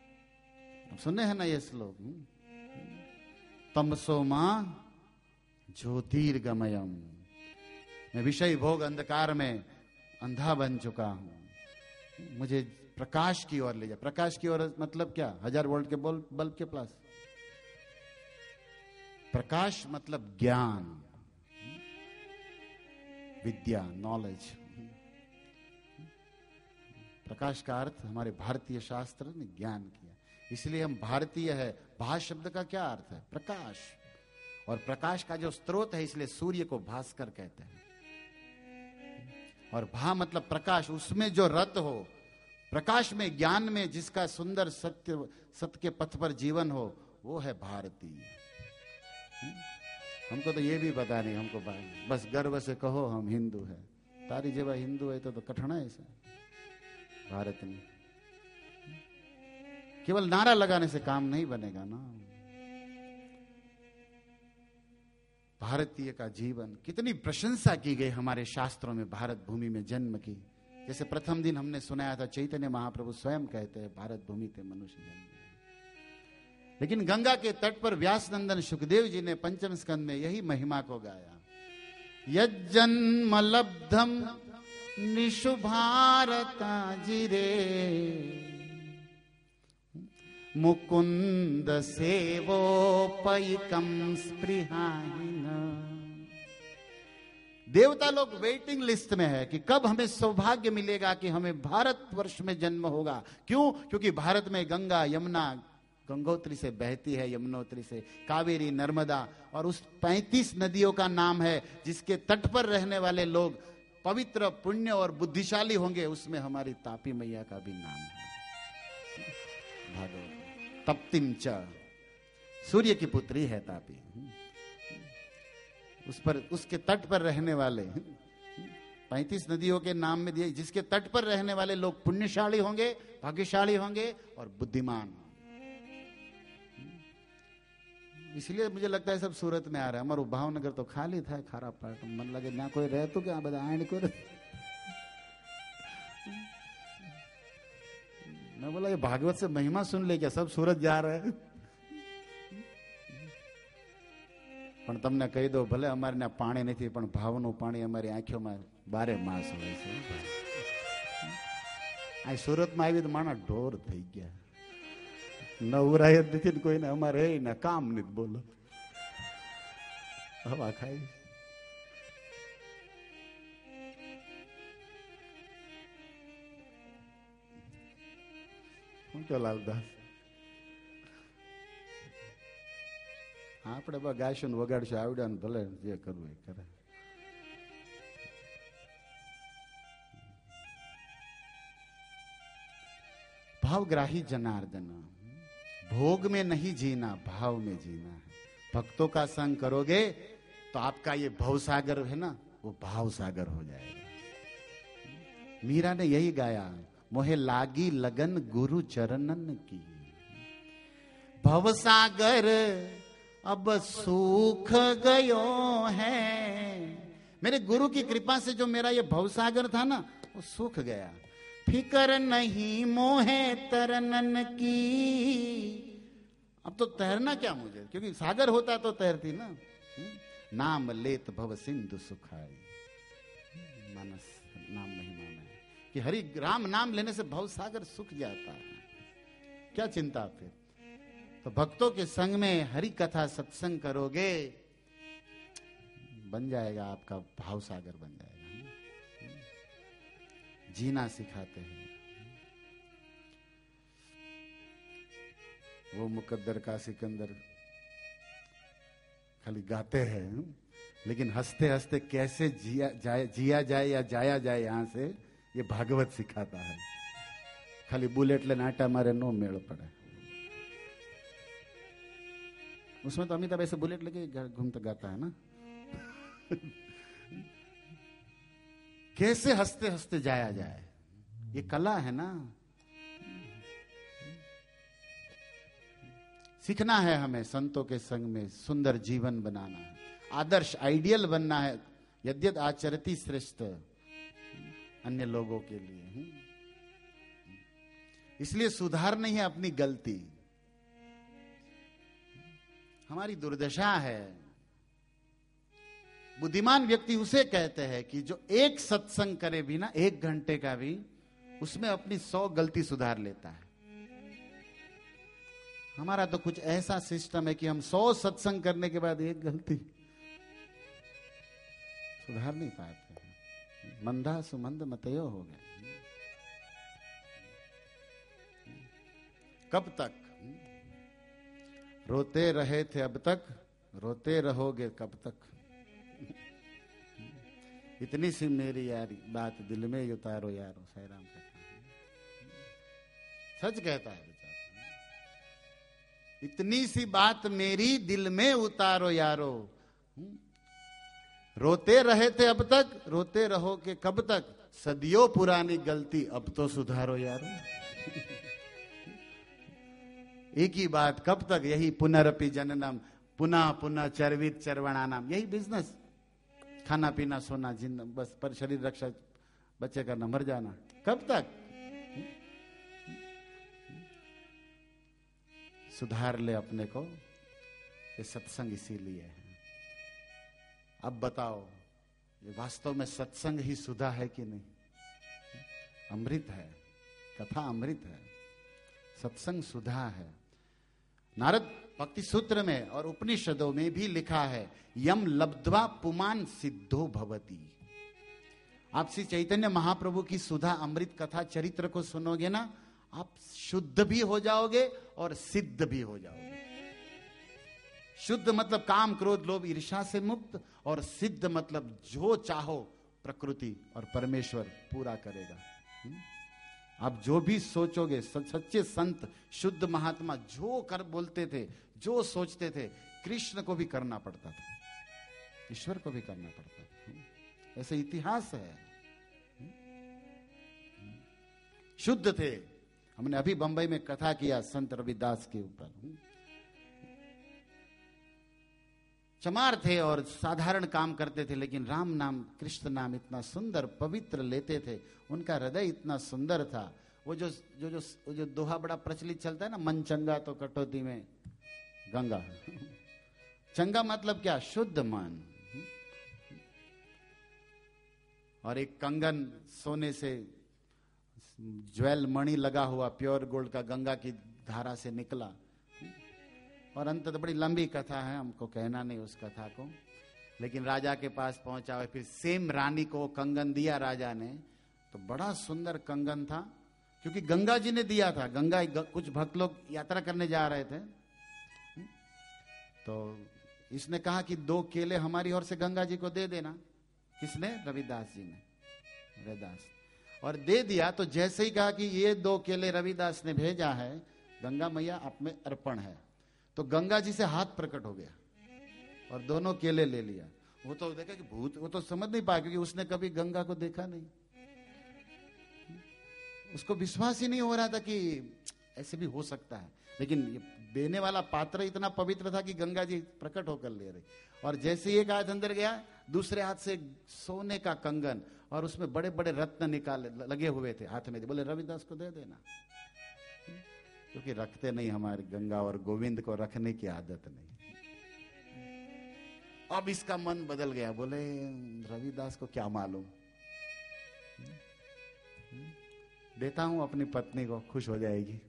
[SPEAKER 1] सुने हैं ना ये श्लोक, तमसो मां ज्योतिर्गमयम। मैं विषय भोग अंधकार में अंधा बन चुका हूं, मुझे प्रकाश की ओर ले जा। प्रकाश की ओर मतलब क्या? हजार वोल्ट के बल्ब के पास। प्रकाश मतलब ज्ञान, विद्या, नॉलेज। प्रकाश का अर्थ हमारे भारतीय शास्त्र ने ज्ञान किया, इसलिए हम भारतीय है। भा शब्द का क्या अर्थ है? प्रकाश। और प्रकाश का जो स्रोत है, इसलिए सूर्य को भास्कर कहते हैं। और भा मतलब प्रकाश, उसमें जो रत हो, प्रकाश में, ज्ञान में जिसका सुंदर सत्य सत्य के पथ पर जीवन हो, वो है भारतीय। हमको तो ये भी पता नहीं, हमको बस गर्व से कहो हम हिंदू है। तारी जेवा हिंदू है तो, तो कठिन है ऐसा। भारत में केवल नारा लगाने से काम नहीं बनेगा ना। भारतीय का जीवन, कितनी प्रशंसा की गई हमारे शास्त्रों में भारत भूमि में जन्म की। जैसे प्रथम दिन हमने सुनाया था, चैतन्य महाप्रभु स्वयं कहते हैं, भारत भूमि ते मनुष्य जन्म। लेकिन गंगा के तट पर व्यास नंदन सुखदेव जी ने पंचम स्कंद में यही महिमा को गाया। यज्जन्म लब्धम निशु भारता जिरे, मुकुंद सेवोपयिकम स्पृहाहीन। देवता लोग वेटिंग लिस्ट में है कि कब हमें सौभाग्य मिलेगा कि हमें भारत वर्ष में जन्म होगा। क्यों? क्योंकि भारत में गंगा यमुना गंगोत्री से बहती है, यमुनोत्री से, कावेरी, नर्मदा, और उस पैंतीस नदियों का नाम है जिसके तट पर रहने वाले लोग पवित्र, पुण्य और बुद्धिशाली होंगे। उसमें हमारी तापी मैया का भी नाम है। भागवत तप्तिम च, सूर्य की पुत्री है तापी। उस पर, उसके तट पर रहने वाले पैंतीस नदियों के नाम में दिए, जिसके तट पर रहने वाले लोग पुण्यशाली होंगे, भाग्यशाली होंगे और बुद्धिमान। इसलिए मुझे लगता है सब सूरत में आ रहा है। हमारो भावनगर तो खाली था, खारा पाट, मन लगे ना कोई रहे तो क्या बता आए कोई। मैं बोला ये भागवत से महिमा सुन ले क्या, सब सूरत जा रहे हैं। પણ તમને કહી દો, ભલે અમારે ના પાણી નથી, પણ ભાવનું પાણી અમારી આંખોમાં બારે માસ હોય છે। આ સુરતમાં આવી તો માણા ઢોર થઈ ગયા, નવરાય જ નથી કોઈને, અમારે એ ના કામ નથી, બોલો હવા ખાઈ। શું કે લાલદાસ, આપણે બા ગાયશું ને વગાડશું, આવડ્યા ને ભલે જે કરવું એ કરે। भावग्राही जनार्दन, भोग में नहीं जीना, भाव में जीना है। भक्तों का संग करोगे तो आपका ये भवसागर है ना, वो भाव सागर हो जाएगा। मीरा ने यही गाया, मोहे लागी लगन गुरु चरणन की, भवसागर अब सूख गयो है। मेरे गुरु की कृपा से जो मेरा ये भवसागर था ना, वो सूख गया। फिकर नहीं मोहे तरनन की, अब तो तैरना क्या मुझे, क्योंकि सागर होता तो तैरती ना। नाम लेत भव सिंधु सुखाई, मानस नाम महिमा में कि हरि राम नाम लेने से भव सागर सूख जाता है। क्या चिंता फिर। तो भक्तों के संग में हरि कथा सत्संग करोगे, बन जाएगा आपका भाव सागर, बन जाएगा। जीना सिखाते हैं। वो मुकद्दर का सिकंदर खाली गाते हैं, लेकिन हंसते हंसते कैसे जिया जाए जिया जाए या जाया जाए यहां से, ये भागवत सिखाता है। खाली बुलेट ले नाटा मारे नो मेल पड़े। उसमें तो अमिताभ ऐसे बुलेट लेके घूमता गाता है ना। कैसे हंसते हंसते जाया जाए, ये कला है ना। सीखना है हमें संतों के संग में, सुंदर जीवन बनाना है, आदर्श आइडियल बनना है। यद्यत आचरती श्रेष्ठ अन्य लोगों के लिए, इसलिए सुधार नहीं है अपनी गलती। हमारी दुर्दशा है बुद्धिमान व्यक्ति उसे कहते हैं कि जो एक सत्संग करे भी ना, एक घंटे का भी, उसमें अपनी सौ गलती सुधार लेता है। हमारा तो कुछ ऐसा सिस्टम है कि हम सौ सत्संग करने के बाद एक गलती सुधार नहीं पाते हैं। मंदा सुमंद मतयो हो गए। कब तक रोते रहे थे, अब तक रोते रहोगे कब तक। इतनी सी मेरी यारी बात दिल में उतारो यारो, साईं राम का सच कहता है बेचारा। इतनी सी बात मेरी दिल में उतारो यारो, रोते रहे थे अब तक, रोते रहोगे कब तक, सदियों पुरानी गलती अब तो सुधारो यारो। एक ही बात कब तक, यही पुनरपि जननम, पुनः पुनः चरवित चरवणानाम, यही बिजनेस। खाना पीना सोना जिन बस, पर शरीर रक्षा बच्चे करना, मर जाना, कब तक। सुधार ले अपने को, ये सत्संग इसीलिए है। अब बताओ, ये वास्तव में सत्संग ही सुधा है कि नहीं? अमृत है, कथा अमृत है, सत्संग सुधा है। नारद भक्ति सूत्र में और उपनिषदों में भी लिखा है, यम लब्ध्वा पुमान सिद्धो भवति। आप श्री चैतन्य महाप्रभु की सुधा अमृत कथा चरित्र को सुनोगे ना, आप शुद्ध भी हो जाओगे और सिद्ध भी हो जाओगे। शुद्ध मतलब काम क्रोध लोभ ईर्ष्या से मुक्त, और सिद्ध मतलब जो चाहो प्रकृति और परमेश्वर पूरा करेगा। आप जो भी सोचोगे, सच्चे संत शुद्ध महात्मा जो कर बोलते थे, जो सोचते थे, कृष्ण को भी करना पड़ता था, ईश्वर को भी करना पड़ता था। ऐसे इतिहास है। शुद्ध थे। हमने अभी बंबई में कथा किया संत रविदास के ऊपर। चमार थे और साधारण काम करते थे, लेकिन राम नाम कृष्ण नाम इतना सुंदर पवित्र लेते थे। उनका हृदय इतना सुंदर था। वो जो जो जो, जो दोहा बड़ा प्रचलित चलता है ना, मन चंगा तो कटौती में गंगा। चंगा मतलब क्या? शुद्ध मन। और एक कंगन सोने से ज्वेल मणि लगा हुआ प्योर गोल्ड का गंगा की धारा से निकला। और अंत तो बड़ी लंबी कथा है, हमको कहना नहीं उस कथा को। लेकिन राजा के पास पहुंचा और फिर सेम रानी को कंगन दिया राजा ने, तो बड़ा सुंदर कंगन था, क्योंकि गंगा जी ने दिया था। गंगा कुछ भक्त लोग यात्रा करने जा रहे थे, तो इसने कहा कि दो केले हमारी ओर से गंगा जी को दे देना। किसने? रविदास जी ने। रविदास और दे दिया। तो जैसे ही कहा कि ये दो केले रविदास ने भेजा है, गंगा मैया आप में अर्पण है, तो गंगा जी से हाथ प्रकट हो गया और दोनों केले ले लिया। वो तो देखा कि भूत, वो तो समझ नहीं पाया, क्योंकि उसने कभी गंगा को देखा नहीं। उसको विश्वास ही नहीं हो रहा था कि ऐसे भी हो सकता है। लेकिन ये देने वाला पात्र इतना पवित्र था कि गंगा जी प्रकट होकर ले रही। और जैसे एक हाथ अंदर गया, दूसरे हाथ से सोने का कंगन, और उसमें बड़े बड़े रत्न निकाले लगे हुए थे हाथ में। बोले रविदास को दे देना, क्योंकि रखते नहीं, हमारे गंगा और गोविंद को रखने की आदत नहीं। अब इसका मन बदल गया। बोले रविदास को क्या मालूम, देता हूं अपनी पत्नी को, खुश हो जाएगी,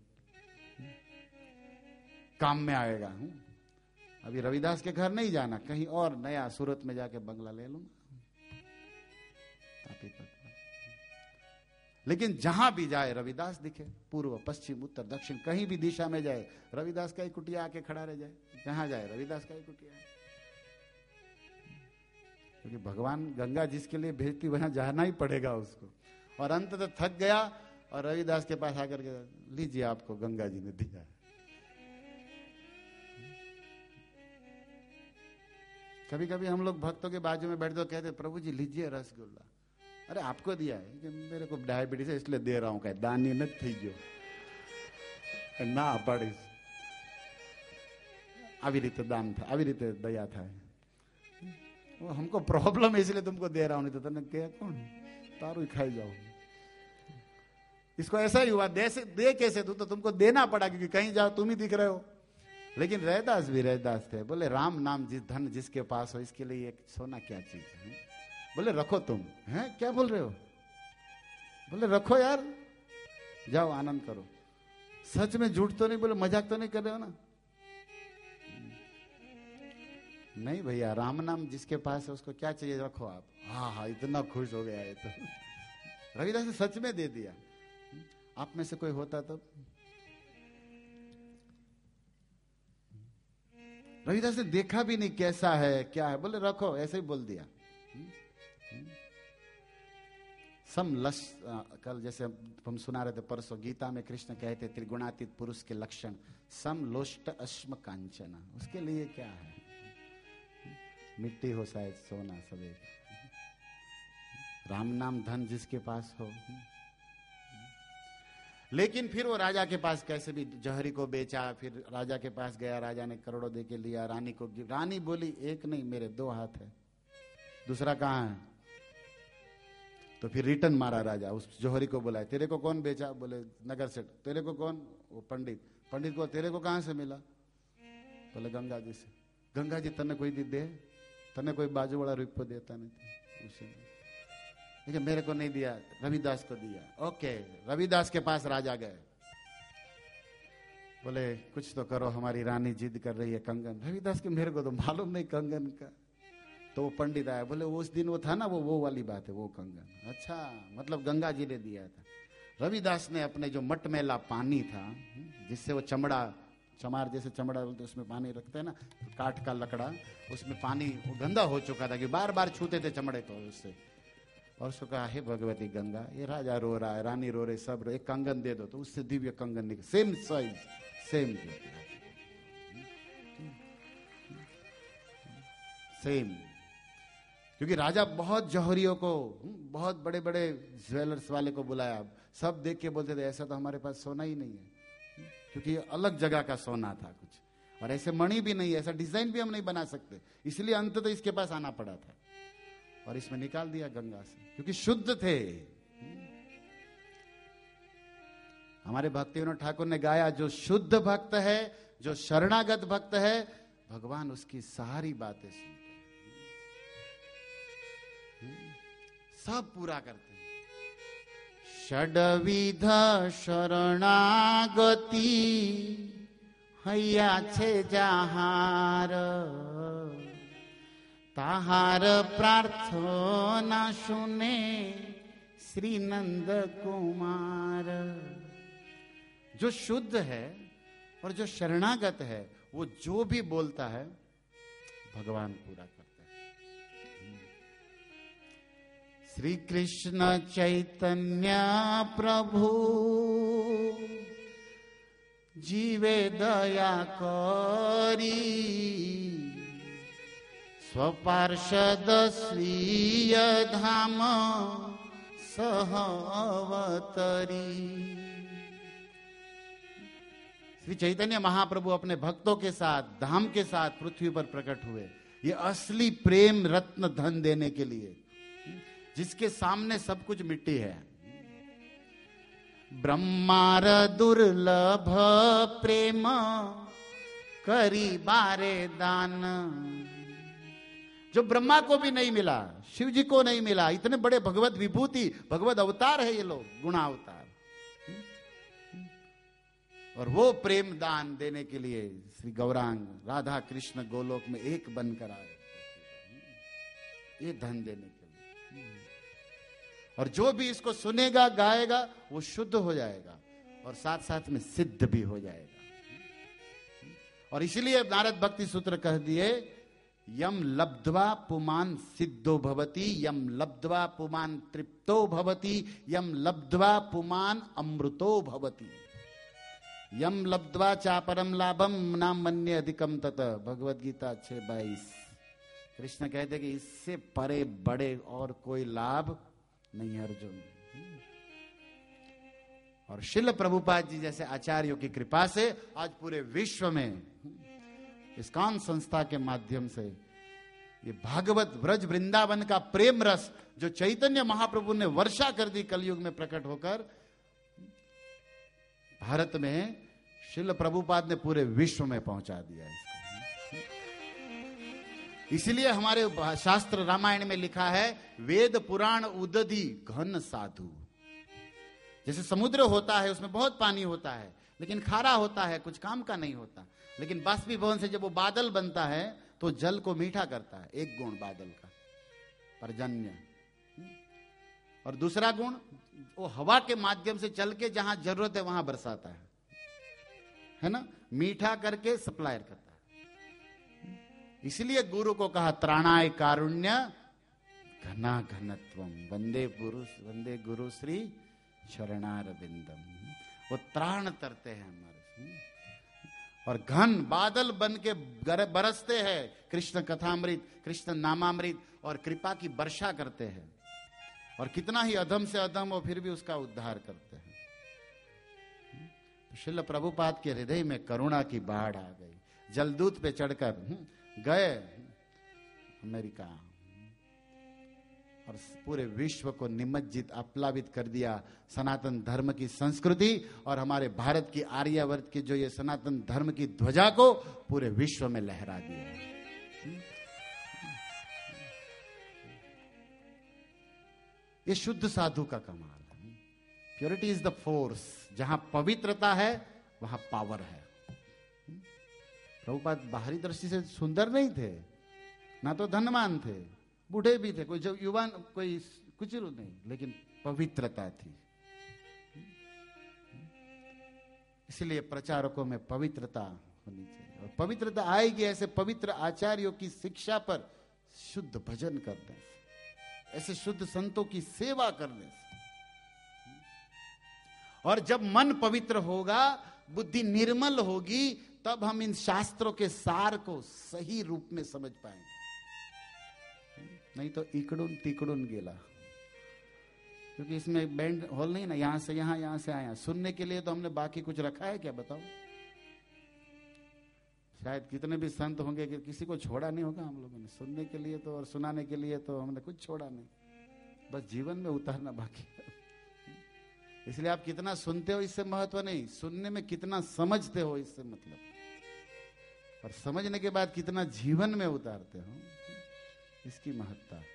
[SPEAKER 1] काम में आएगा। अभी रविदास के घर नहीं जाना, कहीं और नया सूरत में जाके बंगला ले लूंगा। लेकिन जहां भी जाए रविदास दिखे, पूर्व पश्चिम उत्तर दक्षिण कहीं भी दिशा में जाए, रविदास का ही कुटिया आके खड़ा रह जाए। जहां जाए रविदास का ही कुटिया। क्योंकि भगवान गंगा जिसके लिए भेजती, वहां जाना ही पड़ेगा उसको। और अंत तो थक गया और रविदास के पास आकर के, लीजिए आपको गंगा जी ने दिया। कभी कभी हम लोग भक्तों के बाजू में बैठते कहते, प्रभु जी लीजिए रसगुल्ला। अरे आपको दिया है कि मेरे को डायबिटीज है इसलिए दे रहा हूं। कहे दानी न थी जो ना पड़ी, આવી રીતે દાન था, આવી રીતે दया था। वो हमको प्रॉब्लम है इसलिए तुमको दे रहा हूं, नहीं तो तने क्या कौन तारू ही खाई जाओ। इसको ऐसा ही हुआ, दे से दे कैसे तू, तो तुमको देना पड़ा, क्योंकि कहीं जाओ तुम ही दिख रहे हो। लेकिन रैदास भी रैदास थे, बोले राम नाम जिस धन जिसके पास हो, इसके लिए एक सोना क्या चीज है? बोले रखो तुम। हैं क्या बोल रहे हो? बोले रखो यार, जाओ आनंद करो। सच में झूठ तो नहीं बोले, मजाक तो नहीं कर रहे हो ना? नहीं भैया, राम नाम जिसके पास है उसको क्या चाहिए, रखो आप। हाँ हाँ, इतना खुश हो गया है तो रविदास ने सच में दे दिया। आप में से कोई होता तब? रविदास ने देखा भी नहीं कैसा है क्या है, बोले रखो, ऐसे ही बोल दिया। सम लश कल जैसे हम सुना रहे थे परसों, गीता में कृष्ण कहते त्रिगुणातीत पुरुष के लक्षण, सम लोष्ट अश्म कांचना, उसके लिए क्या है? मिट्टी हो शायद सोना सब एक। राम नाम धन जिसके पास हो। लेकिन फिर वो राजा के पास कैसे भी जहरी को बेचा, फिर राजा के पास गया, राजा ने करोड़ों दे के लिया, रानी को, रानी बोली एक नहीं मेरे दो हाथ है, दूसरा कहाँ है? तो फिर रिटर्न मारा राजा, उस जोहरी को बोला तेरे को कौन बेचा? बोले नगर सेठ। तेरे को कौन? वो पंडित। पंडित को तेरे को कहां से मिला? बोले गंगा जी से। गंगा जी तने कोई दे, तने कोई बाजू वाला रुपये देता नहीं था उसे, लेकिन मेरे को नहीं दिया, रविदास को दिया। ओके, रविदास के पास राजा गए, बोले कुछ तो करो, हमारी रानी जिद कर रही है कंगन। रविदास के मेरे को तो मालूम नहीं कंगन का। तो वो पंडित आया, बोले उस दिन वो था ना, वो वो वाली बात है, वो कंगन। अच्छा, मतलब गंगा जी ने दिया था। रविदास ने अपने जो मटमैला पानी था, जिससे वो चमड़ा, चमार जैसे चमड़ा बोलते उसमें पानी रखते हैं ना, काठ का लकड़ा, उसमें पानी वो गंदा हो चुका था कि बार बार छूते थे चमड़े को उससे, और उसको कहा हे भगवती गंगा, ये राजा रो रहा है, रानी रो रही, सब रो, एक कंगन दे दो। तो उससे दिव्य कंगन निकल, सेम साइज, सेम सेम। क्योंकि राजा बहुत जौहरियों को, बहुत बड़े बड़े ज्वेलर्स वाले को बुलाया, सब देख के बोलते थे ऐसा तो हमारे पास सोना ही नहीं है, क्योंकि ये अलग जगह का सोना था कुछ, और ऐसे मणि भी नहीं है, ऐसा डिजाइन भी हम नहीं बना सकते, इसलिए अंत तो इसके पास आना पड़ा था, और इसमें निकाल दिया गंगा से, क्योंकि शुद्ध थे। हमारे भक्तिविनोद ठाकुर ने गाया, जो शुद्ध भक्त है, जो शरणागत भक्त है, भगवान उसकी सारी बातें सुनते हैं, सब पूरा करते हैं। षडविध शरणागति हैया छे जाहार, ताहार प्रार्थना सुने श्री नंद कुमार। जो शुद्ध है और जो शरणागत है, वो जो भी बोलता है भगवान पूरा करता है। श्री कृष्ण चैतन्य प्रभु जीवे दया करी, स्वपार्षद स्वीय धाम सह अवतरी। श्री चैतन्य महाप्रभु अपने भक्तों के साथ, धाम के साथ पृथ्वी पर प्रकट हुए, ये असली प्रेम रत्न धन देने के लिए, जिसके सामने सब कुछ मिट्टी है। ब्रह्मार दुर्लभ प्रेम करी बारे दान, जो ब्रह्मा को भी नहीं मिला, शिव जी को नहीं मिला, इतने बड़े भगवत विभूति, भगवत अवतार है ये लोग, गुणावतार, और वो प्रेम दान देने के लिए श्री गौरांग राधा कृष्ण गोलोक में एक बनकर आए, ये धन देने के लिए। और जो भी इसको सुनेगा, गाएगा, वो शुद्ध हो जाएगा और साथ साथ में सिद्ध भी हो जाएगा। और इसलिए नारद भक्ति सूत्र कह दिए, यम लब्ध्वा पुमान सिद्धो भवति, यम लब्ध्वा पुमान तृप्तो भवति, यम लब्ध्वा पुमान अमृतो भवति, यम लब्ध्वा चापरम लाभम नाम मन्य अधिकम तत। भगवद गीता छह बाईस। कृष्ण कहते कि इससे परे बड़े और कोई लाभ नहीं है अर्जुन। और शिल प्रभुपाद जी जैसे आचार्यों की कृपा से आज पूरे विश्व में इस्कॉन संस्था के माध्यम से ये भागवत ब्रज वृंदावन का प्रेम रस जो चैतन्य महाप्रभु ने वर्षा कर दी कलयुग में प्रकट होकर, भारत में श्रील प्रभुपाद ने पूरे विश्व में पहुंचा दिया इसको। इसलिए हमारे शास्त्र रामायण में लिखा है, वेद पुराण उदधि घन साधु। जैसे समुद्र होता है, उसमें बहुत पानी होता है, लेकिन खारा होता है, कुछ काम का नहीं होता। लेकिन बाष्पीभवन से जब वो बादल बनता है तो जल को मीठा करता है। एक गुण बादल का, पर्जन्य। और दूसरा गुण, वो हवा के माध्यम से चल के जहां जरूरत है वहां बरसाता है, है ना, मीठा करके सप्लायर करता है। इसलिए गुरु को कहा, त्राणाय कारुण्य घना घनत्वम वंदे पुरुष वंदे गुरु श्री शरणारविंदम। वो त्राण तरते हैं हमारे, और घन बादल बन के बरसते हैं कृष्ण कथामृत, कृष्ण नामामृत, और कृपा की वर्षा करते हैं। और कितना ही अधम से अधम हो, फिर भी उसका उद्धार करते हैं। श्रील प्रभुपाद के हृदय में करुणा की बाढ़ आ गई। जलदूत पे चढ़कर गए अमेरिका, और पूरे विश्व को निमज्जित आप्लावित कर दिया सनातन धर्म की संस्कृति, और हमारे भारत की आर्यावर्त की जो ये सनातन धर्म की ध्वजा को पूरे विश्व में लहरा दिया। ये शुद्ध साधु का कमाल है। Purity is the force. जहां पवित्रता है वहां पावर है। प्रभुपाद बाहरी दृष्टि से सुंदर नहीं थे, ना तो धनवान थे, बूढ़े भी थे, कोई जो युवा कोई कुछ नहीं, लेकिन पवित्रता थी। इसलिए प्रचारकों में पवित्रता होनी चाहिए, और पवित्रता आएगी ऐसे पवित्र आचार्यों की शिक्षा पर, शुद्ध भजन करने से, ऐसे शुद्ध संतों की सेवा करने से। और जब मन पवित्र होगा, बुद्धि निर्मल होगी, तब हम इन शास्त्रों के सार को सही रूप में समझ पाएंगे। नहीं तो इकड़ुन तिकड़ुन गेला, क्योंकि इसमें बैंड हॉल नहीं ना, यहां से यहां यहां से आया। सुनने के लिए तो हमने बाकी कुछ रखा है क्या, बताओ? शायद कितने भी संत होंगे कि किसी को छोड़ा नहीं होगा हम लोगों ने। सुनने के लिए तो और सुनाने के लिए तो हमने कुछ छोड़ा नहीं, बस जीवन में उतारना बाकी है। इसलिए आप कितना सुनते हो इससे महत्व नहीं, सुनने में कितना समझते हो इससे मतलब, और समझने के बाद कितना जीवन में उतारते हो, इसकी महत्ता है।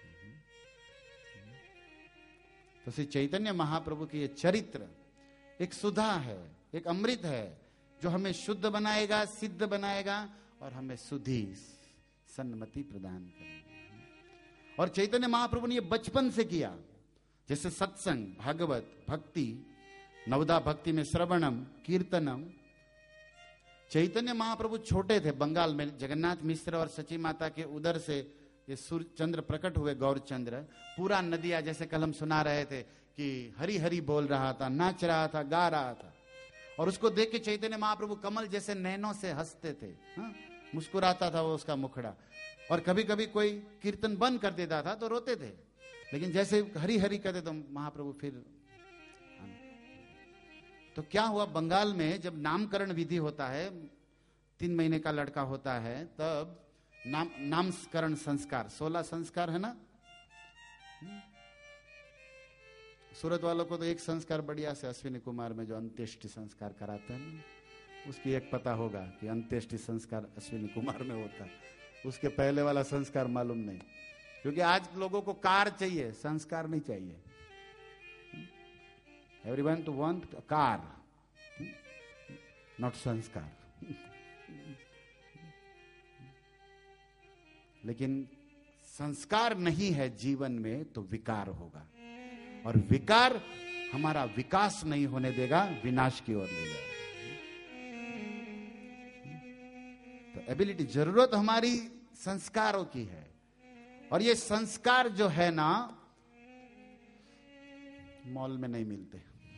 [SPEAKER 1] तो श्री चैतन्य महाप्रभु की ये चरित्र एक सुधा है, एक अमृत है, जो हमें शुद्ध बनाएगा, सिद्ध बनाएगा, और हमें सुधि सन्मति प्रदान करेगा। और चैतन्य महाप्रभु ने ये बचपन से किया, जैसे सत्संग, भागवत, भक्ति, नवदा भक्ति में श्रवणम, कीर्तनम। चैतन्य महाप्रभु छोटे थे, बंगाल में जगन्नाथ मिश्र और सची माता के उदर से ये सूर्य चंद्र प्रकट हुए, गौरचंद्र। पूरा नदिया, जैसे कल हम सुना रहे थे कि हरि हरि बोल रहा था, नाच रहा था, गा रहा था, और उसको देख के चैतन्य महाप्रभु कमल जैसे नैनों से हंसते थे, हाँ? मुस्कुराता था वो उसका मुखड़ा। और कभी कभी कोई कीर्तन बंद कर देता था तो रोते थे, लेकिन जैसे हरि हरि कहते तो महाप्रभु फिर। तो क्या हुआ, बंगाल में जब नामकरण विधि होता है, तीन महीने का लड़का होता है, तब नाम नामकरण संस्कार, सोलह संस्कार है ना। सूरत वालों को तो एक संस्कार बढ़िया से अश्विनी कुमार में जो अंत्येष्टि संस्कार कराते हैं, उसकी एक पता होगा कि अंत्येष्टि संस्कार अश्विनी कुमार में होता है। उसके पहले वाला संस्कार मालूम नहीं, क्योंकि आज लोगों को कार चाहिए, संस्कार नहीं चाहिए। Everyone to want car, not संस्कार। लेकिन संस्कार नहीं है जीवन में तो विकार होगा, और विकार हमारा विकास नहीं होने देगा, विनाश की ओर ले जाएगा। तो एबिलिटी, जरूरत हमारी संस्कारों की है, और ये संस्कार जो है ना, मॉल में नहीं मिलते,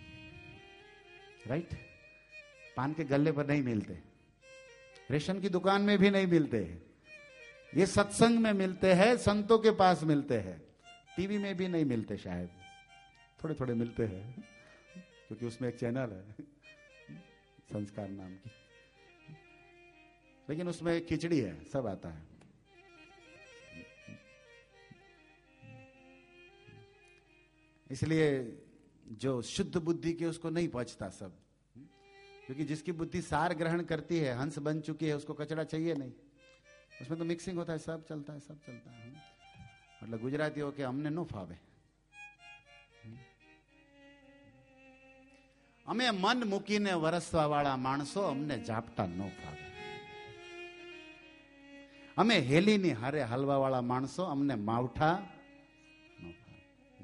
[SPEAKER 1] राइट? पान के गल्ले पर नहीं मिलते, रेशम की दुकान में भी नहीं मिलते, ये सत्संग में मिलते हैं, संतों के पास मिलते हैं। टीवी में भी नहीं मिलते, शायद थोड़े थोड़े मिलते हैं, क्योंकि उसमें एक चैनल है संस्कार नाम की, लेकिन उसमें खिचड़ी है, सब आता है। इसलिए जो शुद्ध बुद्धि के उसको नहीं पहुंचता सब, क्योंकि जिसकी बुद्धि सार ग्रहण करती है, हंस बन चुकी है, उसको कचरा चाहिए नहीं। उसमें तो मिक्सिंग होता है, सब चलता है, सब चलता है। मतलब गुजराती हो के हमने नो फावे, અમે મન મૂકીને વરસવા વાળા માણસો, અમને ઝાપટા નો ફાવે। અમે હેલીની હારે હાલવા વાળા માણસો, અમને માવઠા નો ફાવે।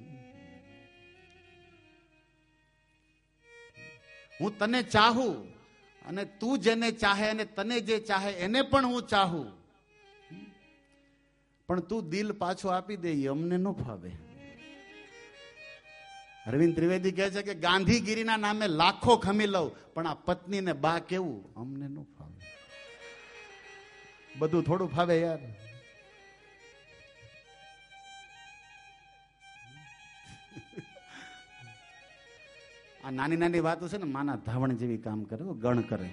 [SPEAKER 1] હું તને ચાહું અને તું જેને ચાહે અને તને જે ચાહે એને પણ હું ચાહું, પણ તું દિલ પાછો આપી દે એ અમને નો ફાવે। અરવિંદ ત્રિવેદી કહે છે કે ગાંધીગીરીના નામે લાખો ખમી લઉં, પણ આ પત્ની ને બા કેવું અમને ન ફાવે। બધું થોડું ફાવે યાર। આ નાની નાની વાતો છે ને, માના ધાવણ જેવી કામ કરે, ગણ કરે।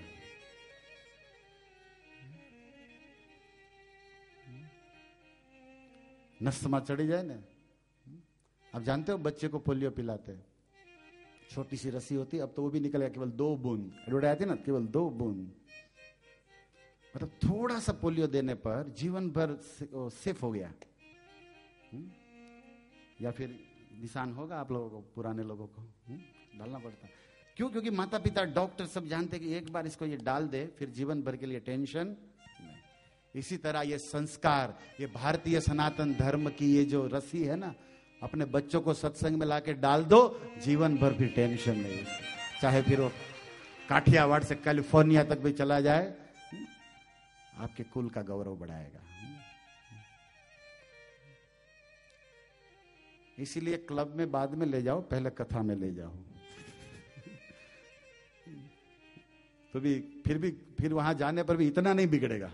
[SPEAKER 1] નસમાં ચડી જાય ને। आप जानते हो बच्चे को पोलियो पिलाते हैं, छोटी सी रस्सी होती है, अब तो वो भी निकल गया, केवल दो बूंद एडवर्टाइज आती है ना, केवल दो बूंद। मतलब थोड़ा सा पोलियो देने पर जीवन भर सेफ हो गया। या फिर निशान होगा आप लोगों को, पुराने लोगों को डालना पड़ता। क्यों? क्योंकि माता पिता डॉक्टर सब जानते कि एक बार इसको ये डाल दे फिर जीवन भर के लिए टेंशन नहीं। इसी तरह ये संस्कार, ये भारतीय सनातन धर्म की ये जो रस्सी है ना, अपने बच्चों को सत्संग में लाके डाल दो, जीवन भर भी टेंशन नहीं। चाहे फिर वो काठियावाड़ से कैलिफोर्निया तक भी चला जाए, आपके कुल का गौरव बढ़ाएगा। इसीलिए क्लब में बाद में ले जाओ, पहले कथा में ले जाओ। तो भी फिर भी फिर वहां जाने पर भी इतना नहीं बिगड़ेगा,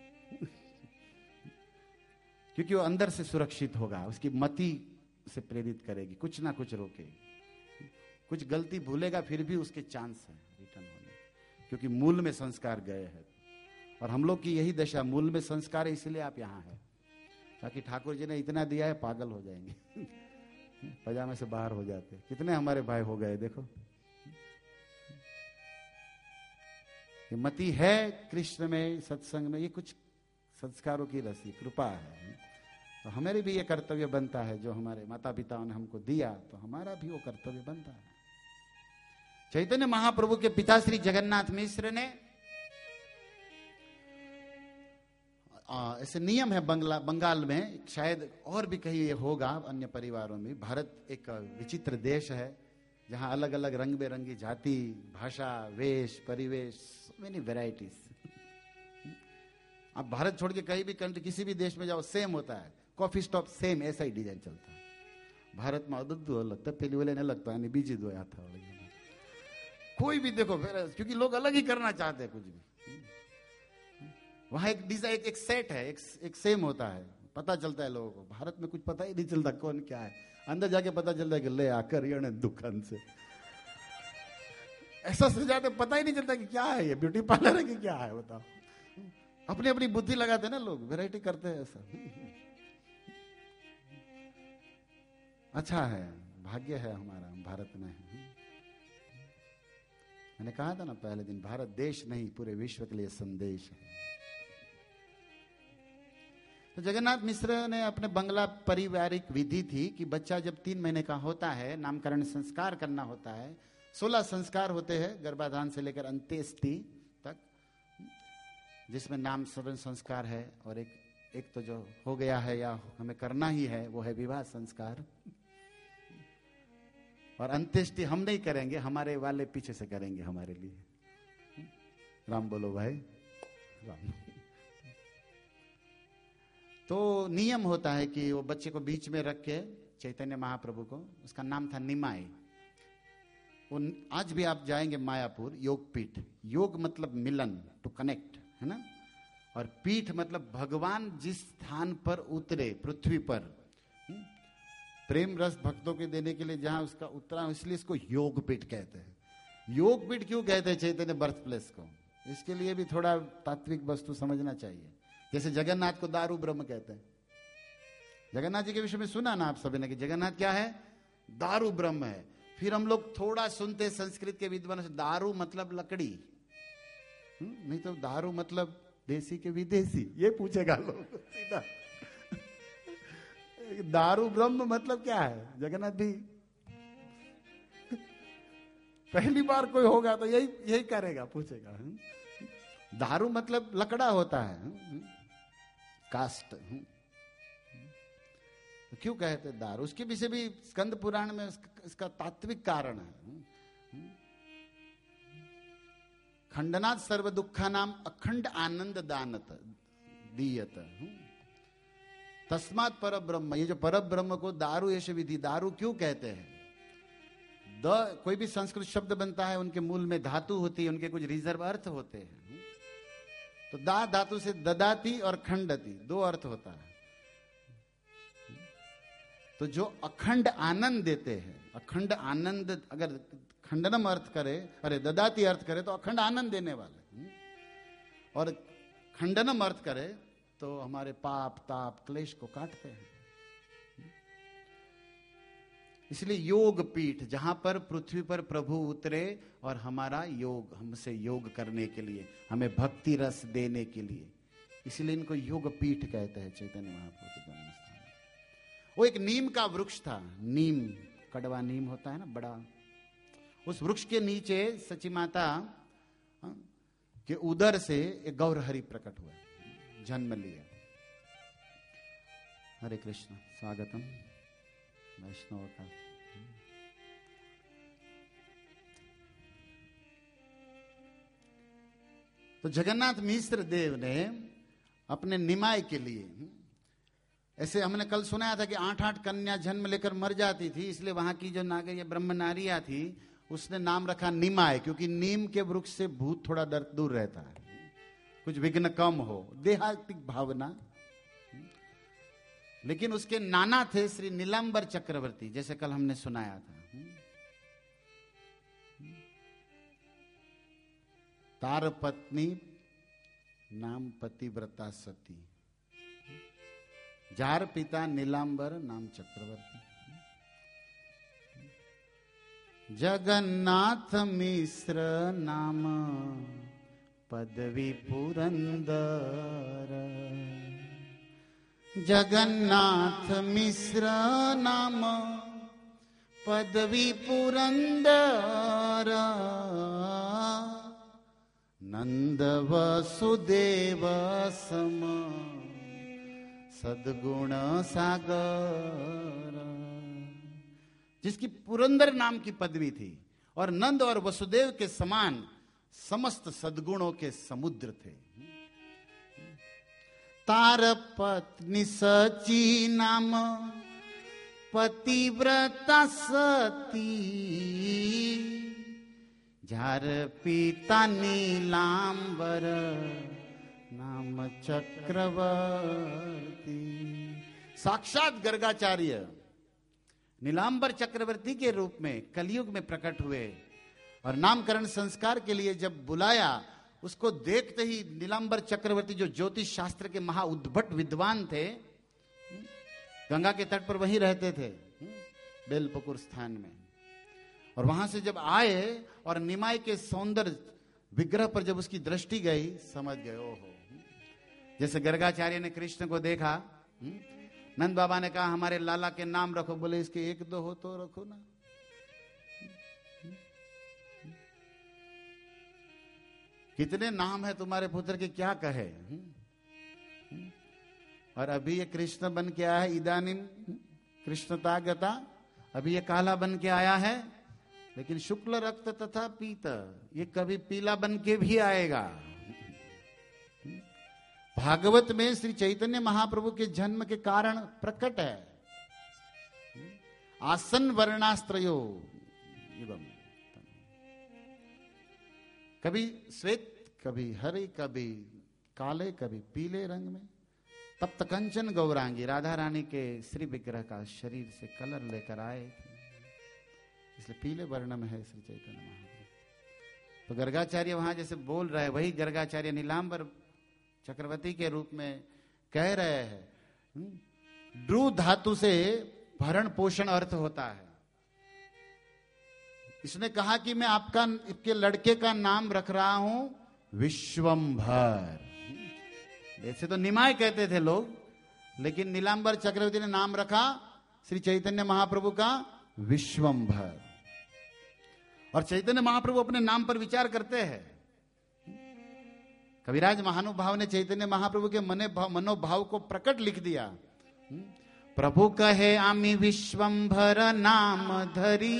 [SPEAKER 1] क्योंकि वो अंदर से सुरक्षित होगा, उसकी मति से प्रेरित करेगी, कुछ ना कुछ रोकेगी। कुछ गलती भूलेगा फिर भी उसके चांस है रिटर्न होने, क्योंकि मूल में संस्कार गए हैं। और हम लोग की यही दशा, मूल में संस्कार है, इसलिए आप यहाँ हैं। ताकि ठाकुर जी ने इतना दिया है, पागल हो जाएंगे, पजामे से बाहर हो जाते। कितने हमारे भाई हो गए देखो। ये मति है कृष्ण में, सत्संग में, ये कुछ संस्कारों की रस्सी, कृपा है। तो हमारे भी ये कर्तव्य बनता है, जो हमारे माता पिताओं ने हमको दिया, तो हमारा भी वो कर्तव्य बनता है। चैतन्य महाप्रभु के पिता श्री जगन्नाथ मिश्र ने, आ, ऐसे नियम है बंगला बंगाल में, शायद और भी कहीं ये होगा अन्य परिवारों में। भारत एक विचित्र देश है, जहां अलग अलग रंग बेरंगी जाति, भाषा, वेश, परिवेश, मेनी वेराइटीज। आप भारत छोड़ के कहीं भी कंट्री, किसी भी देश में जाओ, सेम होता है। कॉफी स्टॉप सेम, ऐसा ही डिजाइन चलता है। भारत में अलग लगता है, पहली वाले नहीं लगता है, बीजी दो था कोई भी देखो, क्योंकि लोग अलग ही करना चाहते हैं कुछ भी। वहां एक डिजाइन, एक, एक सेट है, एक, एक सेम होता है, पता चलता है लोगों को। भारत में कुछ पता ही नहीं चलता कौन क्या है, अंदर जाके पता चलता है कि ले आकर ये दुकान से ऐसा सजाते, पता ही नहीं चलता कि क्या है, ये ब्यूटी पार्लर है कि क्या है, बताओ। अपनी अपनी बुद्धि लगाते हैं ना लोग, वैरायटी करते हैं ऐसा। अच्छा है, भाग्य है हमारा, भारत में है। मैंने कहा था ना पहले दिन, भारत देश नहीं पूरे विश्व के लिए संदेश है। तो जगन्नाथ मिश्र ने अपने बंगला पारिवारिक विधि थी कि बच्चा जब तीन महीने का होता है, नामकरण संस्कार करना होता है। सोलह संस्कार होते हैं गर्भाधान से लेकर अंत्येष्टि तक, जिसमें नाम स्मरण संस्कार है, और एक एक तो जो हो गया है या हमें करना ही है, वो है विवाह संस्कार। और अंत्येष्टि हम नहीं करेंगे, हमारे वाले पीछे से करेंगे हमारे लिए। राम बोलो भाई, राम। तो नियम होता है कि वो बच्चे को बीच में रख के, चैतन्य महाप्रभु को, उसका नाम था निमाई। वो आज भी आप जाएंगे मायापुर, योग पीठ, योग मतलब मिलन, टू कनेक्ट, है ना। और पीठ मतलब भगवान जिस स्थान पर उतरे पृथ्वी पर, प्रेम रस भक्तों के देने के लिए जहां उसका उतरा, इसलिए इसको योग पीठ कहते हैं। योग पीठ क्यों कहते हैं चैतन्य बर्थ प्लेस को? इसके लिए भी थोड़ा तात्विक वस्तु समझना चाहिए। जैसे जगन्नाथ को दारू ब्रह्म कहते हैं। जगन्नाथ जी के विषय में सुना ना आप सभी ने कि जगन्नाथ क्या है? दारू ब्रह्म है। फिर हम लोग थोड़ा सुनते संस्कृत के विद्वान से, दारू मतलब लकड़ी, हुँ? नहीं तो दारू मतलब देसी के विदेशी, ये पूछेगा लोग सीधा। दारू ब्रह्म मतलब क्या है जगन्नाथ भी? पहली बार कोई होगा तो यही यही करेगा, पूछेगा। हुँ? दारू मतलब लकड़ा होता है, हुँ? कास्ट। हुँ? तो क्यों कहते दारू? उसके विषय भी स्कंद पुराण में इसका तात्विक कारण है। खंडनाथ सर्व दुखा नाम अखंड आनंद दानत दीयत तस्मात् पर ब्रह्म। ये जो पर ब्रह्म को दारू यश विधि, दारू क्यों कहते हैं? द कोई भी संस्कृत शब्द बनता है उनके मूल में धातु होती है, उनके कुछ रिजर्व अर्थ होते हैं। तो दा धातु से ददाती और खंडती दो अर्थ होता है। तो जो अखंड आनंद देते हैं, अखंड आनंद अगर खंडनम अर्थ करे, अरे ददाती अर्थ करे तो अखंड आनंद देने वाले, और खंडनम अर्थ करे तो हमारे पाप ताप क्लेश को काटते हैं। इसलिए योग पीठ, जहां पर पृथ्वी पर प्रभु उतरे और हमारा योग, हमसे योग करने के लिए, हमें भक्ति रस देने के लिए, इसलिए इनको योग पीठ कहते हैं चैतन्य महाप्रभु के जन्म स्थान। वो एक नीम का वृक्ष था, नीम, कड़वा नीम होता है ना बड़ा, उस वृक्ष के नीचे सची माता के उदर से एक गौरहरि प्रकट हुआ, जन्म लिया। हरे कृष्ण, स्वागतम वैष्णव का। तो जगन्नाथ मिश्र देव ने अपने निमाय के लिए, ऐसे हमने कल सुनाया था कि आठ आठ कन्या जन्म लेकर मर जाती थी, इसलिए वहां की जो नागरिया ब्रह्म नारिया थी उसने नाम रखा निमाय, क्योंकि नीम के वृक्ष से भूत थोड़ा दर दूर रहता है, कुछ विघ्न कम हो, देहात्मिक भावना। लेकिन उसके नाना थे श्री नीलांबर चक्रवर्ती, जैसे कल हमने सुनाया था। तार पत्नी नाम पतिव्रता सती, जार पिता नीलांबर नाम चक्रवर्ती। जगन्नाथ मिश्र नाम पदवी पुरंदर, जगन्नाथ मिश्र नाम पदवी पुरंदर, नंद वसुदेव सम सद्गुण सागर। जिसकी पुरंदर नाम की पदवी थी और नंद और वसुदेव के समान समस्त सद्गुणों के समुद्र थे। तार पत्नी सची नाम पतिव्रता सती, जार पिता नीलांबर नाम चक्रवर्ती। साक्षात गर्गाचार्य नीलांबर चक्रवर्ती के रूप में कलयुग में प्रकट हुए और नामकरण संस्कार के लिए जब बुलाया, उसको देखते ही नीलांबर चक्रवर्ती जो ज्योतिष शास्त्र के महा उद्भट विद्वान थे, गंगा के तट पर वहीं रहते थे बेलपकुर स्थान में, और वहां से जब आए और निमाय के सौंदर्य विग्रह पर जब उसकी दृष्टि गई, समझ गए ओहो। जैसे गर्गाचार्य ने कृष्ण को देखा, नंद बाबा ने कहा हमारे लाला के नाम रखो, बोले इसके एक दो हो तो रखो ना। कितने नाम है तुम्हारे पुत्र के, क्या कहे। और अभी ये कृष्ण बन के आया है, इदानीम कृष्णता गता, अभी ये काला बन के आया है, लेकिन शुक्ल रक्त तथा पीत, ये कभी पीला बन के भी आएगा। भागवत में श्री चैतन्य महाप्रभु के जन्म के कारण प्रकट है। आसन वर्णास्त्रयो एवं, कभी श्वेत, कभी हरे, कभी काले, कभी पीले रंग में। तप्त कंचन गौरांगी, राधा रानी के श्री विग्रह का शरीर से कलर लेकर आए थे, इसलिए पीले वर्ण में है श्री चैतन्य महाप्रभु। तो गर्गाचार्य वहां जैसे बोल रहे, वही गर्गाचार्य नीलांबर चक्रवर्ती के रूप में कह रहे हैं। ड्रू धातु से भरण पोषण अर्थ होता है। इसने कहा कि मैं आपका इसके लड़के का नाम रख रहा हूं विश्वंभर। वैसे तो निमाय कहते थे लोग, लेकिन नीलांबर चक्रवर्ती ने नाम रखा श्री चैतन्य महाप्रभु का विश्वंभर। और चैतन्य महाप्रभु अपने नाम पर विचार करते हैं। कविराज महानुभाव ने चैतन्य महाप्रभु के मने भाव मनोभाव को प्रकट लिख दिया। प्रभु कहे आमी विश्वंभर नाम धरी,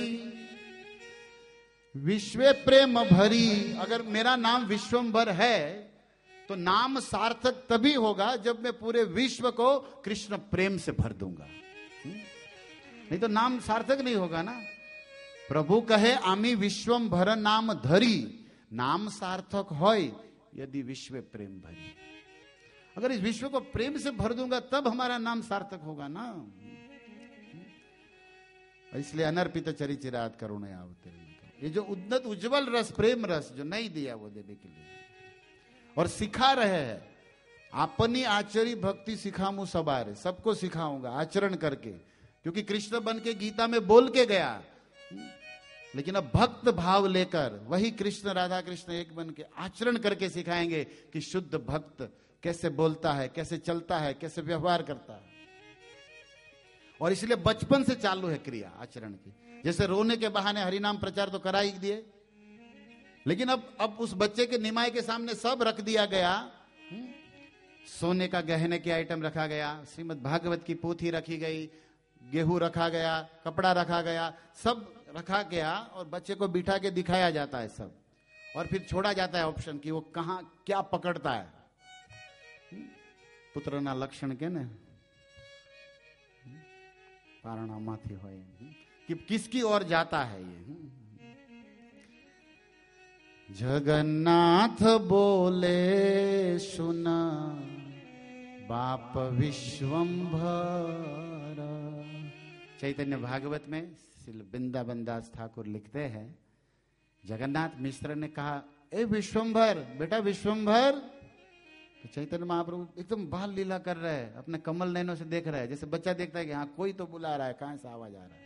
[SPEAKER 1] विश्व प्रेम भरी। अगर मेरा नाम विश्वंभर है तो नाम सार्थक तभी होगा जब मैं पूरे विश्व को कृष्ण प्रेम से भर दूंगा, नहीं तो नाम सार्थक नहीं होगा ना। प्रभु कहे आमी विश्वंभर नाम धरी, नाम सार्थक होय यदि विश्व प्रेम भरी। अगर इस विश्व को प्रेम से भर दूंगा तब हमारा नाम सार्थक होगा ना। इसलिए अनर्पित चरिचिरात करुणे आवते, ये जो उन्नत उज्जवल रस प्रेम रस जो नहीं दिया वो देने के लिए और सिखा रहे हैं। अपनी आचरी भक्ति सिखामू सबारे, सबको सिखाऊंगा आचरण करके, क्योंकि कृष्ण बन के गीता में बोल के गया। लेकिन अब भक्त भाव लेकर वही कृष्ण राधा कृष्ण एक बन के आचरण करके सिखाएंगे कि शुद्ध भक्त कैसे बोलता है, कैसे चलता है, कैसे व्यवहार करता है। और इसलिए बचपन से चालू है क्रिया आचरण की। जैसे रोने के बहाने हरिनाम प्रचार तो करा ही दिए, लेकिन अब अब उस बच्चे के निमाय के सामने सब रख दिया गया। सोने का गहने के आइटम रखा गया, श्रीमद् भागवत की पोथी रखी गई, गेहूं रखा गया, कपड़ा रखा गया, सब रखा गया और बच्चे को बिठा के दिखाया जाता है सब। और फिर छोड़ा जाता है ऑप्शन कि वो कहां क्या पकड़ता है। पुत्र ना लक्षण के ने पारणा माथी होए कि किसकी ओर जाता है ये। जगन्नाथ बोले सुन बाप विश्वंभर। चैतन्य भागवत में श्री वृंदावन दास ठाकुर लिखते हैं, जगन्नाथ मिश्र ने कहा ए विश्वंभर, बेटा विश्वंभर। तो चैतन्य महाप्रभु एकदम बाल लीला कर रहे हैं, अपने कमल नैनों से देख रहे हैं, जैसे बच्चा देखता है कि हाँ कोई तो बुला रहा है, कहां से आवाज आ रहा है।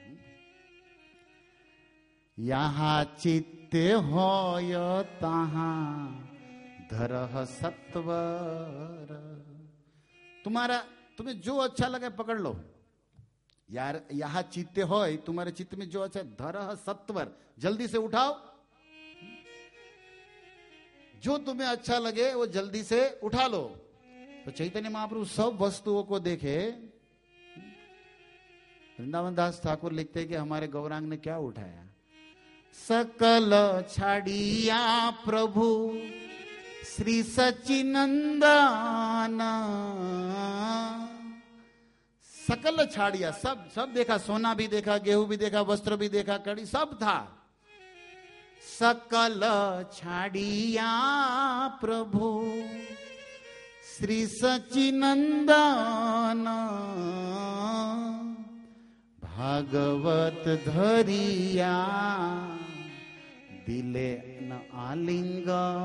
[SPEAKER 1] यहाँ चित्ते होय तहाँ धरह सत्वर। तुम्हारा तुम्हें जो अच्छा लगे पकड़ लो यार। यहाँ चित्ते होय, तुम्हारे चित्त में जो अच्छा, धरह सत्वर, जल्दी से उठाओ। जो तुम्हें अच्छा लगे वो जल्दी से उठा लो। तो चैतन्य महाप्रभु सब वस्तुओं को देखे। वृंदावन दास ठाकुर लिखते कि हमारे गौरांग ने क्या उठाया, सकल छाड़िया प्रभु श्री सचिनंदन। सकल छाड़िया, सब सब देखा, सोना भी देखा, गेहूं भी देखा, वस्त्र भी देखा, कड़ी सब था। सकल छाड़िया प्रभु श्री सचिनंदन, भागवत धरिया दिले न आलिंगन।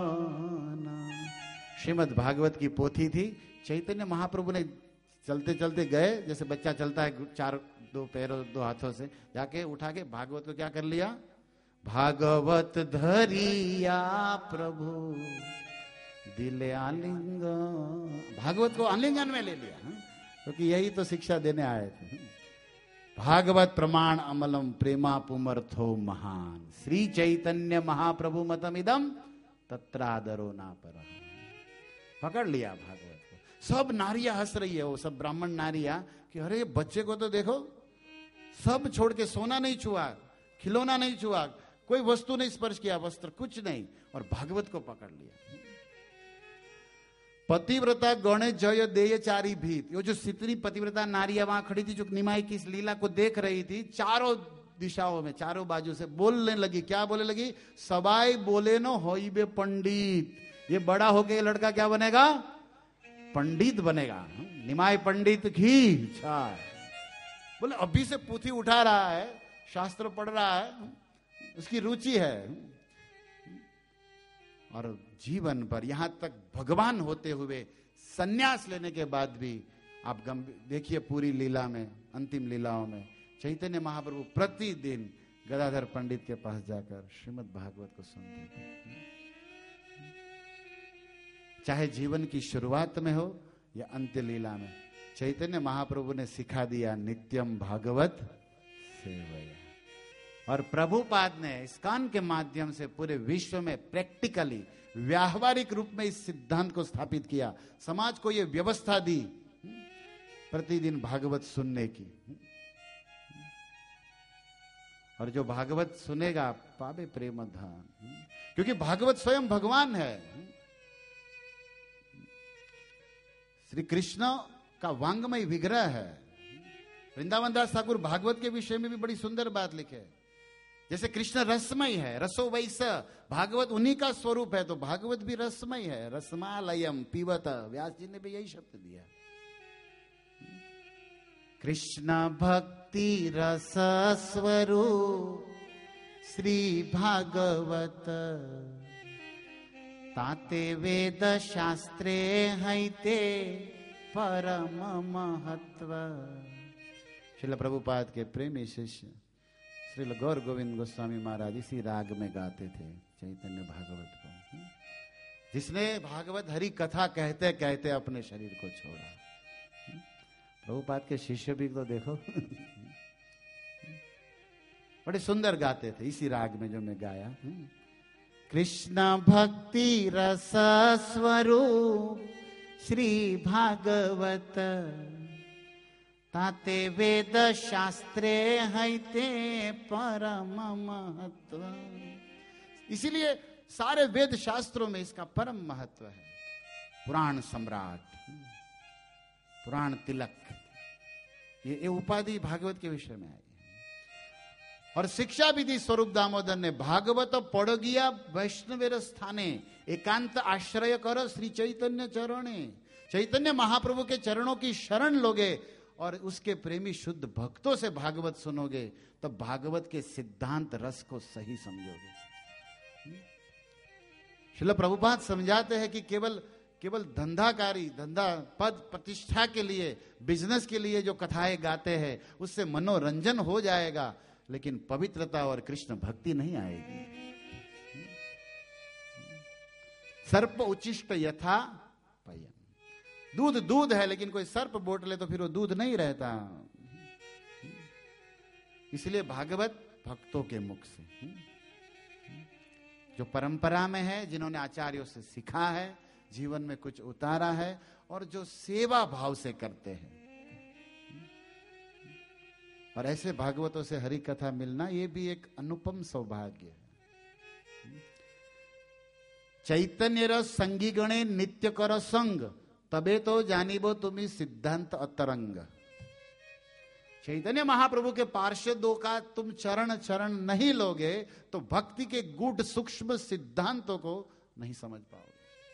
[SPEAKER 1] श्रीमद् भागवत की पोथी थी। चैतन्य महाप्रभु ने चलते चलते गए, जैसे बच्चा चलता है चार दो पैरों दो हाथों से, जाके उठा के भागवत को क्या कर लिया, भागवत धरिया प्रभु दिले आलिंगन। भागवत को आलिंगन में ले लिया, क्योंकि तो यही तो शिक्षा देने आए थे। भागवत प्रमाण अमलम प्रेमा पुमर्थो महान, श्री चैतन्य महाप्रभु मतमिदम तत्रादरो ना पर। पकड़ लिया भागवत को। सब नारियां हंस रही है, वो सब ब्राह्मण नारियां कि अरे बच्चे को तो देखो, सब छोड़ के, सोना नहीं छुआ, खिलौना नहीं छुआ, कोई वस्तु नहीं स्पर्श किया, वस्त्र कुछ नहीं, और भागवत को पकड़ लिया। पतिव्रता गणे जय देय चारी भीत। ये जो सितनी पतिव्रता नारियां वहां खड़ी थी, जो निमाई की इस लीला को देख रही थी, चारों दिशाओं में, चारों बाजू से बोलने लगी। क्या बोलने लगी, सबाई बोले नो होइबे पंडित। ये बड़ा होके लड़का क्या बनेगा, पंडित बनेगा। निमाई पंडित की इच्छा। बोले अभी से पोथी उठा रहा है, शास्त्र पढ़ रहा है, उसकी रुचि है, और जीवन पर यहां तक भगवान होते हुए सन्यास लेने के बाद भी आप देखिए पूरी लीला में, अंतिम लीलाओं में चैतन्य महाप्रभु प्रतिदिन गदाधर पंडित के पास जाकर श्रीमद् भागवत को सुनते थे। चाहे जीवन की शुरुआत में हो या अंत्य लीला में, चैतन्य महाप्रभु ने सिखा दिया नित्यम भागवत सेवया। और प्रभुपाद ने इस्कॉन के माध्यम से पूरे विश्व में प्रैक्टिकली व्यावहारिक रूप में इस सिद्धांत को स्थापित किया, समाज को यह व्यवस्था दी प्रतिदिन भागवत सुनने की। और जो भागवत सुनेगा पावे प्रेम धान, क्योंकि भागवत स्वयं भगवान है। श्री कृष्ण का वांगमय विग्रह है। वृंदावन दास ठाकुर भागवत के विषय में भी बड़ी सुंदर बात लिखे, जैसे कृष्ण रसमय है, रसो वैस, भागवत उन्हीं का स्वरूप है, तो भागवत भी रसमय है। रसमालयम पीवत, व्यास जी ने भी यही शब्द दिया। कृष्ण भक्ति रस स्वरूप श्री भागवत, ताते वेद शास्त्रे हैते परम महत्व। श्रील प्रभुपाद के प्रेमी शिष्य श्रील गौर गोविंद गोस्वामी महाराज इसी राग में गाते थे चैतन्य भागवत को, जिसने भागवत हरि कथा कहते कहते अपने शरीर को छोड़ा। प्रभुपाद के शिष्य भी तो देखो बड़े सुंदर गाते थे इसी राग में जो मैं गाया। कृष्ण भक्ति रस स्वरूप श्री भागवत, ताते वेद शास्त्रे हैते परम महत्व। इसीलिए सारे वेद शास्त्रों में इसका परम महत्व है। पुराण सम्राट, पुराण तिलक, ये, ये उपाधि भागवत के विषय में आई। और शिक्षा भी दी स्वरूप दामोदर ने, भागवत पढ़ गया वैष्णवेर स्थाने, एकांत आश्रय करो श्री चैतन्य चरणे। चैतन्य महाप्रभु के चरणों की शरण लोगे और उसके प्रेमी शुद्ध भक्तों से भागवत सुनोगे, तो भागवत के सिद्धांत रस को सही समझोगे। श्रील प्रभुपाद समझाते हैं कि केवल केवल धंधाकारी, धंधा पद प्रतिष्ठा के लिए, बिजनेस के लिए जो कथाएं गाते हैं उससे मनोरंजन हो जाएगा, लेकिन पवित्रता और कृष्ण भक्ति नहीं आएगी। सर्प उचिष्ट यथा पयम, दूध दूध है लेकिन कोई सर्प बोट ले तो फिर वो दूध नहीं रहता। इसलिए भागवत भक्तों के मुख से, जो परंपरा में है, जिन्होंने आचार्यों से सीखा है, जीवन में कुछ उतारा है, और जो सेवा भाव से करते हैं। और ऐसे भागवतों से हरि कथा मिलना ये भी एक अनुपम सौभाग्य है। चैतन्य रस संगी गणे नित्य कर संग, तबे तो जानिबो तुम्हें सिद्धांत अतरंग। चैतन्य महाप्रभु के पार्षदों का तुम चरण चरण नहीं लोगे तो भक्ति के गूढ़ सूक्ष्म सिद्धांतों को नहीं समझ पाओगे।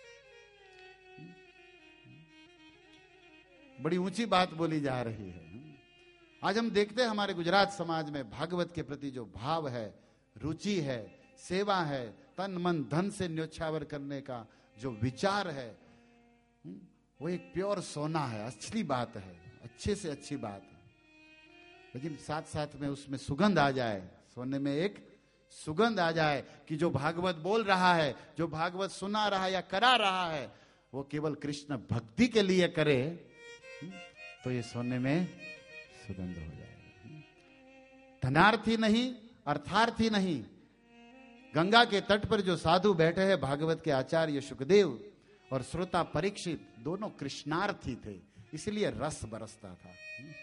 [SPEAKER 1] बड़ी ऊंची बात बोली जा रही है। आज हम देखते हैं हमारे गुजरात समाज में भागवत के प्रति जो भाव है, रुचि है, सेवा है, तन मन धन से न्योछावर करने का जो विचार है, वो एक प्योर सोना है, असली बात है, अच्छे से अच्छी बात है। लेकिन साथ साथ में उसमें सुगंध आ जाए, सोने में एक सुगंध आ जाए कि जो भागवत बोल रहा है, जो भागवत सुना रहा है या करा रहा है, वो केवल कृष्ण भक्ति के लिए करे, तो ये सोने में सुगंध हो जाएगा। धनार्थी नहीं, अर्थार्थी नहीं। गंगा के तट पर जो साधु बैठे हैं, भागवत के आचार्य शुकदेव और श्रोता परीक्षित, दोनों कृष्णार्थी थे, इसलिए रस बरसता था।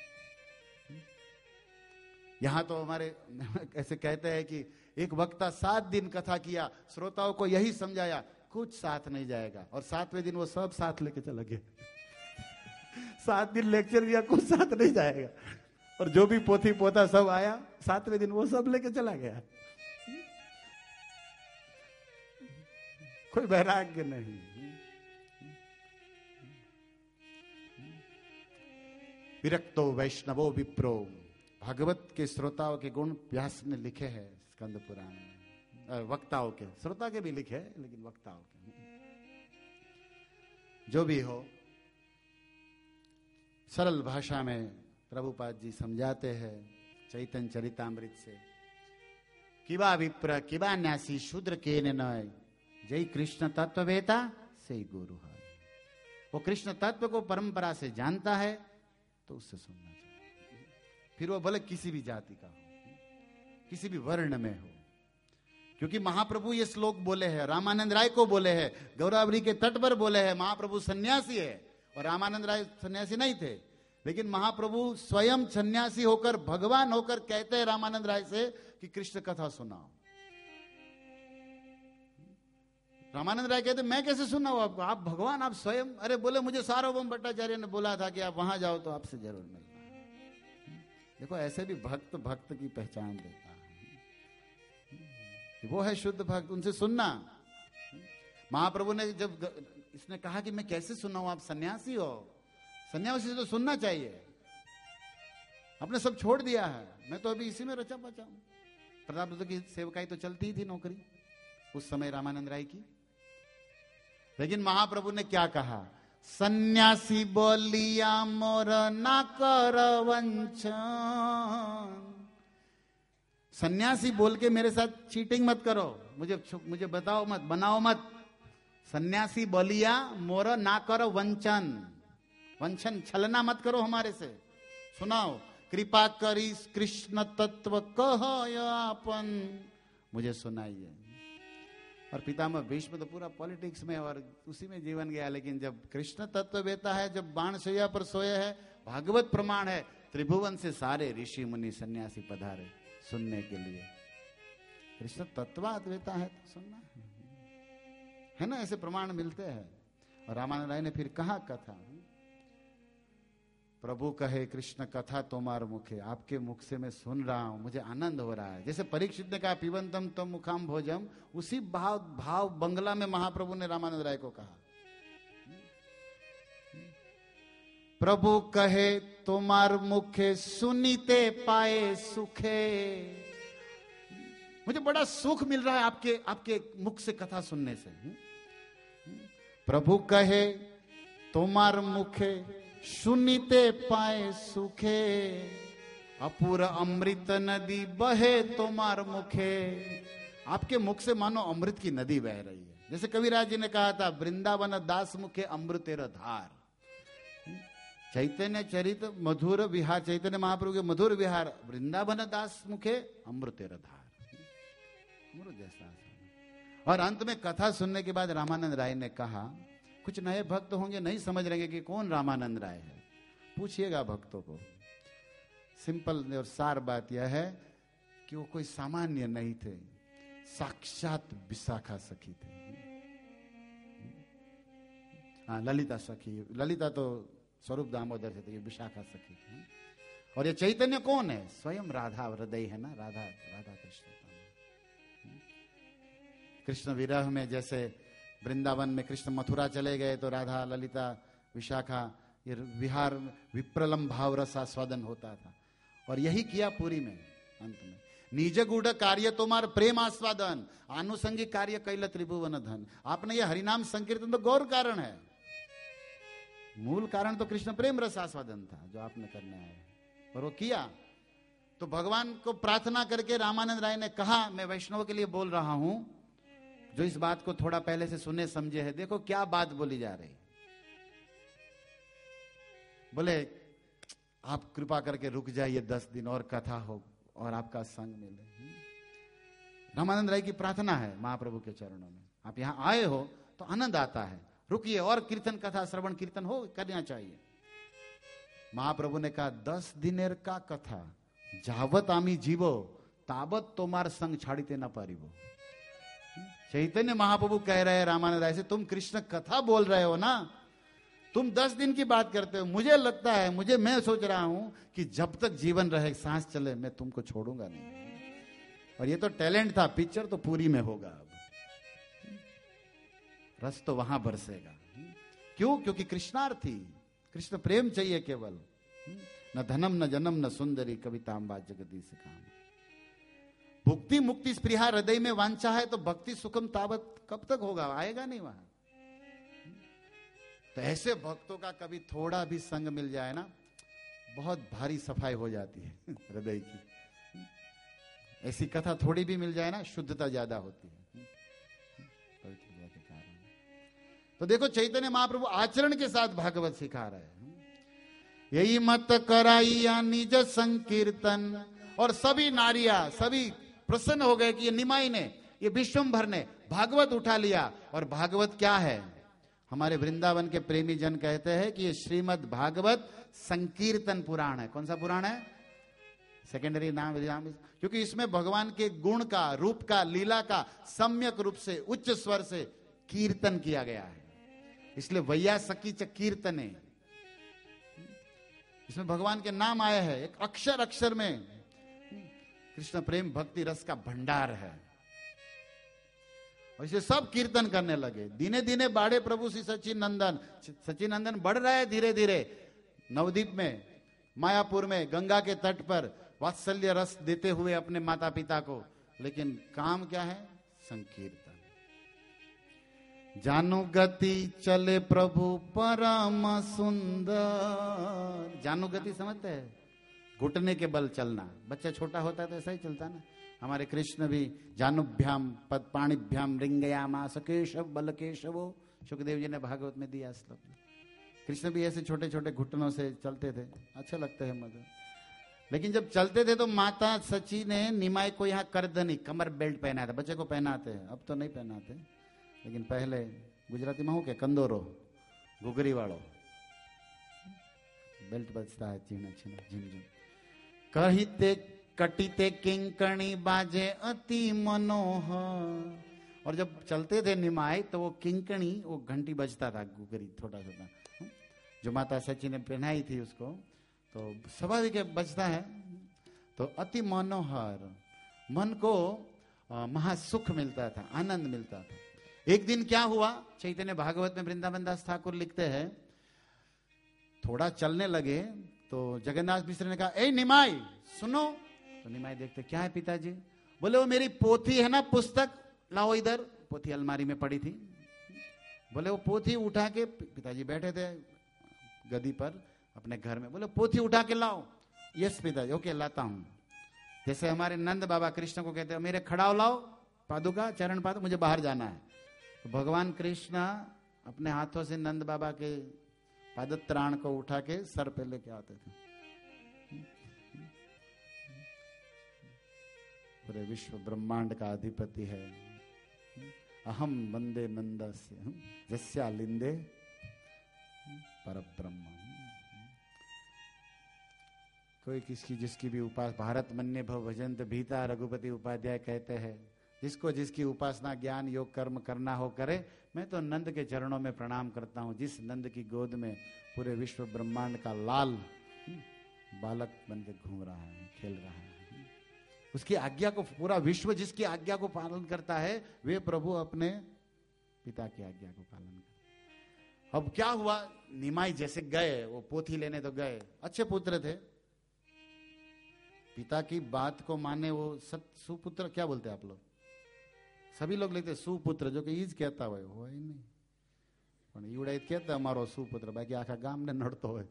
[SPEAKER 1] यहां तो हमारे ऐसे कहते हैं कि एक वक्ता सात दिन कथा किया, श्रोताओं को यही समझाया कुछ साथ नहीं जाएगा, और सातवें दिन वो सब साथ लेके चला गया। सात दिन लेक्चर दिया, कुछ साथ नहीं जाएगा, और जो भी पोथी पोता सब आया, सातवें दिन वो सब लेके चला गया। कोई वैराग्य नहीं। विरक्तो वैष्णवो विप्रो, भागवत के श्रोताओं के गुण व्यास ने लिखे हैं स्कंद पुराण में। वक्ताओं के, श्रोता के भी लिखे, लेकिन वक्ताओं के। जो भी हो, सरल भाषा में प्रभुपाद जी समझाते हैं चैतन्य चरितामृत से किबा विप्र किबा न्यासी शूद्र के नय जय कृष्ण तत्व वेता से गुरु है। वो कृष्ण तत्व को परंपरा से जानता है तो उससे सुनना चाहिए, फिर वो भले किसी भी जाति का हो, किसी भी वर्ण में हो। क्योंकि महाप्रभु ये श्लोक बोले हैं, रामानंद राय को बोले हैं, गौरावरी के तट पर बोले हैं। महाप्रभु सन्यासी है और रामानंद राय सन्यासी नहीं थे, लेकिन महाप्रभु स्वयं सन्यासी होकर भगवान होकर कहते हैं रामानंद राय से कि कृष्ण कथा सुनाओ। रामानंद राय कहते मैं कैसे सुनाऊं आपको, आप भगवान, आप स्वयं। अरे बोले मुझे सार्वभौम भट्टाचार्य ने बोला था कि आप वहां जाओ तो आपसे जरूर मिलना। देखो ऐसे भी भक्त भक्त की पहचान देता है, वो है शुद्ध भक्त, उनसे सुनना। महाप्रभु ने जब इसने कहा कि मैं कैसे सुनाऊं, आप सन्यासी हो, सन्यासी से तो सुनना चाहिए, आपने सब छोड़ दिया है, मैं तो अभी इसी में रचा बचा हूं। प्रताप रुद्र की सेवकाई तो चलती ही थी, नौकरी उस समय रामानंद राय की। लेकिन महाप्रभु ने क्या कहा, सन्यासी बोलिया मोर ना कर वंचन। सन्यासी बोल के मेरे साथ चीटिंग मत करो, मुझे मुझे बताओ मत, बनाओ मत। सन्यासी बोलिया मोर ना करो वंचन, वंचन छलना मत करो हमारे से। सुनाओ, कृपा करी कृष्ण तत्व कहो आपन, मुझे सुनाइए। और पितामह भीष्म तो पूरा पॉलिटिक्स में और उसी में जीवन गया, लेकिन जब कृष्ण तत्व बेता है, जब बाण शैया पर सोए है, भागवत प्रमाण है, त्रिभुवन से सारे ऋषि मुनि सन्यासी पधारे सुनने के लिए। कृष्ण तत्वाद्वैता है तो सुनना है ना, ऐसे प्रमाण मिलते हैं। और रामानंद राय ने फिर कहा कथा, प्रभु कहे कृष्ण कथा तुम्हार मुखे, आपके मुख से मैं सुन रहा हूं, मुझे आनंद हो रहा है। जैसे परीक्षित ने कहा पिबंतम तम मुखाम भोजम, उसी भाव भाव बंगला में महाप्रभु ने रामानंद राय को कहा, प्रभु कहे तुम्हार मुखे सुनीते पाए सुखे। मुझे बड़ा सुख मिल रहा है आपके आपके मुख से कथा सुनने से। प्रभु कहे तुम्हार मुखे सुनीते पाए सुखे, अपूर अमृत नदी बहे तुम्हार मुखे। आपके मुख से मानो अमृत की नदी बह रही है। जैसे कविराज जी ने कहा था, वृंदावन दास मुखे अमृतेर धार। चैतन्य चरित मधुर विहार, चैतन्य महाप्रभु के मधुर विहार, वृंदावन दास मुखे अमृतेर धार, अमृत जैसा। और अंत में कथा सुनने के बाद रामानंद राय ने कहा, कुछ नए भक्त होंगे नहीं समझ रहे कि कौन रामानंद राय है, पूछिएगा भक्तों को। सिंपल और सार बात यह है कि वो कोई सामान्य नहीं थे, साक्षात विशाखा सखी थे। हाँ, ललिता सखी, ललिता तो स्वरूप दामोदर से थे, ये विशाखा सखी थी। और ये चैतन्य कौन है, स्वयं राधा हृदय है ना, राधा राधा कृष्ण। कृष्ण विरह में जैसे वृंदावन में कृष्ण मथुरा चले गए तो राधा ललिता विशाखा ये विहार विप्रलम भाव रसास्वादन होता था। और यही किया पूरी में अंत में, निज गुड़ कार्य तुम्हार प्रेम आस्वादन, आनुषंगिक कार्य कैल त्रिभुवन धन। आपने ये हरिनाम संकीर्तन तो गौर कारण है, मूल कारण तो कृष्ण प्रेम रसास्वादन था जो आपने करने आए, और वो किया। तो भगवान को प्रार्थना करके रामानंद राय ने कहा, मैं वैष्णव के लिए बोल रहा हूं जो इस बात को थोड़ा पहले से सुने समझे है। देखो क्या बात बोली जा रही। बोले आप कृपा करके रुक जाइए, दस दिन और कथा हो और आपका संग मिले। रामानंद राय की प्रार्थना है महाप्रभु के चरणों में, आप यहां आए हो तो आनंद आता है, रुकिए और कीर्तन कथा श्रवण कीर्तन हो करना चाहिए। महाप्रभु ने कहा, दस दिनेर का कथा जावत आमी जीवो ताबत तोमार संग छाड़ीते ना पारिबो। चैतन्य महाप्रभु कह रहे हैं रामानंद राय से, तुम कृष्ण कथा बोल रहे हो ना, तुम दस दिन की बात करते हो। मुझे लगता है, मुझे मैं सोच रहा हूं कि जब तक जीवन रहे, सांस चले, मैं तुमको छोड़ूंगा नहीं। और ये तो टैलेंट था, पिक्चर तो पूरी में होगा। अब रस तो वहां बरसेगा। क्यों? क्योंकि कृष्णार्थी, कृष्ण प्रेम चाहिए केवल, न धनम न जन्म न सुंदरी कवितांबा जगदीश काम। भुक्ति मुक्ति स्पृहा हृदय में वांछा है तो भक्ति सुखम तावत कब तक होगा, आएगा नहीं वहां। तो ऐसे भक्तों का कभी थोड़ा भी संग मिल जाए ना, बहुत भारी सफाई हो जाती है हृदय की। ऐसी कथा थोड़ी भी मिल जाए ना, शुद्धता ज्यादा होती है पवित्रता के कारण। तो देखो चैतन्य महाप्रभु आचरण के साथ भागवत सिखा रहे हैं। यही मत कराइया निज संकीर्तन, और सभी नारियां सभी प्रसन्न हो गए कि ये निमाई ने, ये विश्वम्भर ने भागवत उठा लिया। और भागवत क्या है? हमारे वृंदावन के प्रेमी जन कहते हैं कि ये श्रीमद् भागवत संकीर्तन पुराण है। कौन सा पुराण है? सेकेंडरी नाम, क्योंकि इसमें भगवान के गुण का, रूप का, लीला का सम्यक रूप से उच्च स्वर से कीर्तन किया गया है, इसलिए वैयासकी च कीर्तने। इसमें भगवान के नाम आए हैं, एक अक्षर अक्षर में कृष्ण प्रेम भक्ति रस का भंडार है। और इसे सब कीर्तन करने लगे। दिने दिने बाढ़े प्रभु श्री सचिन नंदन, सचिन नंदन बढ़ रहा है धीरे धीरे। नवदीप में, मायापुर में, गंगा के तट पर वात्सल्य रस देते हुए अपने माता पिता को, लेकिन काम क्या है? संकीर्तन। जानु गति चले प्रभु परम सुंदर। जानु गति समझते हैं? घुटने के बल चलना। बच्चा छोटा होता है तो ऐसा ही चलता ना। हमारे कृष्ण भी जानुभ्याम पद पाणिभ्याम रिंगयामा सकेशव बल केशवो, सुखदेव जी ने भागवत में दिया श्लोक। कृष्ण भी ऐसे छोटे छोटे घुटनों से चलते थे, अच्छा लगता है मदर। लेकिन जब चलते थे तो माता सची ने निमाई को यहाँ करदनी, कमर बेल्ट पहनाया था। बच्चे को पहनाते हैं, अब तो नहीं पहनाते, लेकिन पहले गुजराती में हो के कंदोरो, घुघरी वालों बेल्ट बजता है, चीना चीना झिमझिम। कहिते कटिते किंकणी बाजे अति मनोहर। और जब चलते थे निमाई तो वो किंकणी, वो घंटी बजता था, गुगरी छोटा छोटा, जो माता सची ने पहनाई थी उसको, तो स्वाभाविक बजता है। तो अति मनोहर, मन को महासुख मिलता था, आनंद मिलता था। एक दिन क्या हुआ, चैतन्य भागवत में वृंदावन दास ठाकुर लिखते हैं, थोड़ा चलने लगे तो जगन्नाथ मिश्र ने कहा, ए निमाई सुनो। तो निमाई देखते, क्या है पिताजी? बोले वो मेरी पोथी है ना, पुस्तक लाओ इधर। पोथी अलमारी में पड़ी थी। बोले वो पोथी उठा के, पिताजी बैठे थे गदी पर अपने घर में, बोले पोथी उठा के लाओ। यस पिताजी, ओके लाता हूं। जैसे हमारे नंद बाबा कृष्ण को कहते हैं, मेरे खड़ाव लाओ, पादुका चरण पादुका, मुझे बाहर जाना है। तो भगवान कृष्ण अपने हाथों से नंद बाबा के पादत्राण को उठा के सर पे लेके आते थे। पूरे विश्व ब्रह्मांड का अधिपति है। अहम वंदे नंदस्य जस्या लिंदे परब्रह्म। कोई किसकी जिसकी भी उपास, भारत मन्य भव भजंत भीता, रघुपति उपाध्याय कहते हैं, जिसको जिसकी उपासना ज्ञान योग कर्म करना हो करे। मैं तो नंद के चरणों में प्रणाम करता हूं, जिस नंद की गोद में पूरे विश्व ब्रह्मांड का लाल बालक बनकर घूम रहा है, खेल रहा है। उसकी आज्ञा को, पूरा विश्व जिसकी आज्ञा को पालन करता है, वे प्रभु अपने पिता की आज्ञा को पालन करते। अब क्या हुआ, निमाई जैसे गए, वो पोथी लेने तो गए, अच्छे पुत्र थे, पिता की बात को माने, वो सत सुपुत्र क्या बोलते हैं आप लोग? सभी लोग लेते सुपुत्र, जो कि ईज कहता હોય હોય નહીં, પણ ઈવડા ઈજ કહેતા અમારો સુપુત્ર, બાકી આખા ગામને નડતો હોય।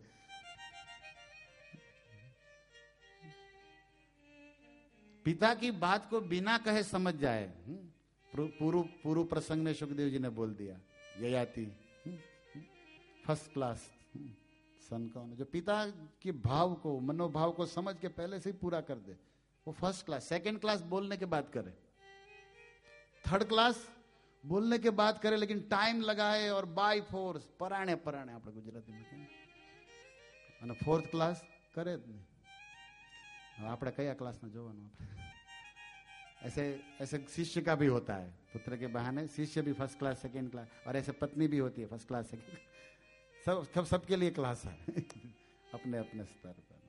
[SPEAKER 1] पिता की बात को बिना कहे समझ जाए। पूर्व पूर्व प्रसंग में सुखदेव जी ने बोल दिया, ययाति फर्स्ट क्लास सन कौन, जो पिता के भाव को, मनोभाव को समझ के पहले से ही पूरा कर दे, वो फर्स्ट क्लास। सेकंड क्लास बोलने के बाद करे, थर्ड क्लास बोलने के बाद करे, लेकिन टाइम लगाए और बाय फोर्स पराणे पराणे આપણે ગુજરાતીમાં કહે, અને फोर्थ क्लास કરે જ નહીં। આપણે કયા ક્લાસમાં જોવાનું આપણે? ऐसे ऐसे शिष्य का भी होता है, पुत्र के बहाने शिष्य भी फर्स्ट क्लास सेकंड क्लास, और ऐसे पत्नी भी होती है फर्स्ट क्लास सेकंड, सब सब सबके लिए क्लास है अपने अपने स्तर पर।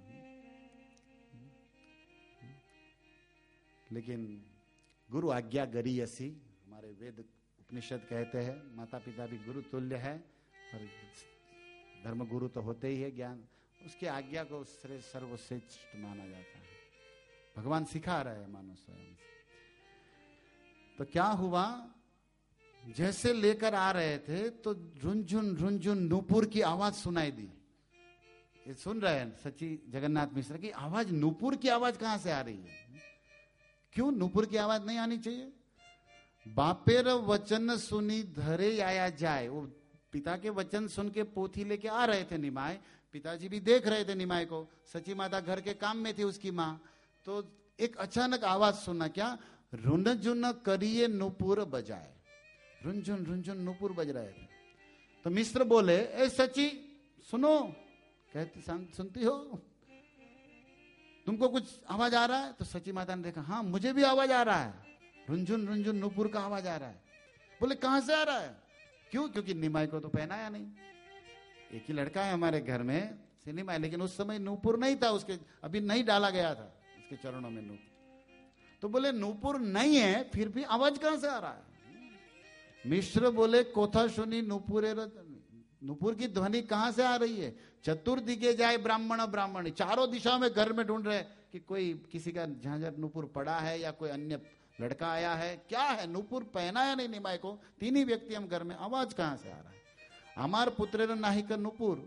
[SPEAKER 1] लेकिन गुरु आज्ञा गरीयसी, हमारे वेद उपनिषद कहते हैं, माता पिता भी गुरु तुल्य है, और धर्म गुरु तो होते ही है, ज्ञान उसकी आज्ञा को श्रेष्ठ सर्वश्रेष्ठ माना जाता है। भगवान सिखा रहे हैं मानो स्वयं। तो क्या हुआ, जैसे लेकर आ रहे थे तो रुंझुन रुंझुन नूपुर की आवाज सुनाई दी। ये सुन रहे हैं सची जगन्नाथ मिश्र की आवाज, नूपुर की आवाज कहां से आ रही है? क्यों नूपुर की आवाज नहीं आनी चाहिए? बापेर वचन सुनी धरे आया जाए। वो पिता के वचन सुन के पोथी लेके आ रहे थे निमाय, पिताजी भी देख रहे थे निमाय को, सची माता घर के काम में थी उसकी माँ, तो एक अचानक आवाज सुना, क्या? रुनझुन करिए नूपुर बजाए। रुनझुन रुनझुन नूपुर बज रहे थे। तो मिश्र बोले, ए सची सुनो। कहती सुनती हो, तुमको कुछ आवाज आ रहा है? तो सची माता ने देखा, हाँ मुझे भी आवाज आ रहा है, रुनझुन रुनझुन नूपुर का आवाज आ रहा है। बोले कहां से आ रहा है? क्यों? क्योंकि निमाई को तो पहनाया नहीं, एक ही लड़का है हमारे घर में सिनेमा, लेकिन उस समय नूपुर नहीं था उसके, अभी नहीं डाला गया था उसके चरणों में नूपुर। तो बोले नूपुर नहीं है, फिर भी आवाज कहां से आ रहा है? मिश्र बोले, कोथा सुनी नूपुरे, नूपुर की ध्वनि कहां से आ रही है? चतुर्दिगे जाए ब्राह्मण ब्राह्मणी, चारों दिशाओं में घर में ढूंढ रहे कि कोई किसी का झांझर नूपुर पड़ा है या कोई अन्य लड़का आया है, क्या है? नूपुर पहना है नहीं निमाय को, तीन ही व्यक्ति हम घर में, आवाज कहां से आ रहा है? हमार पुत्रेर नाही का नूपुर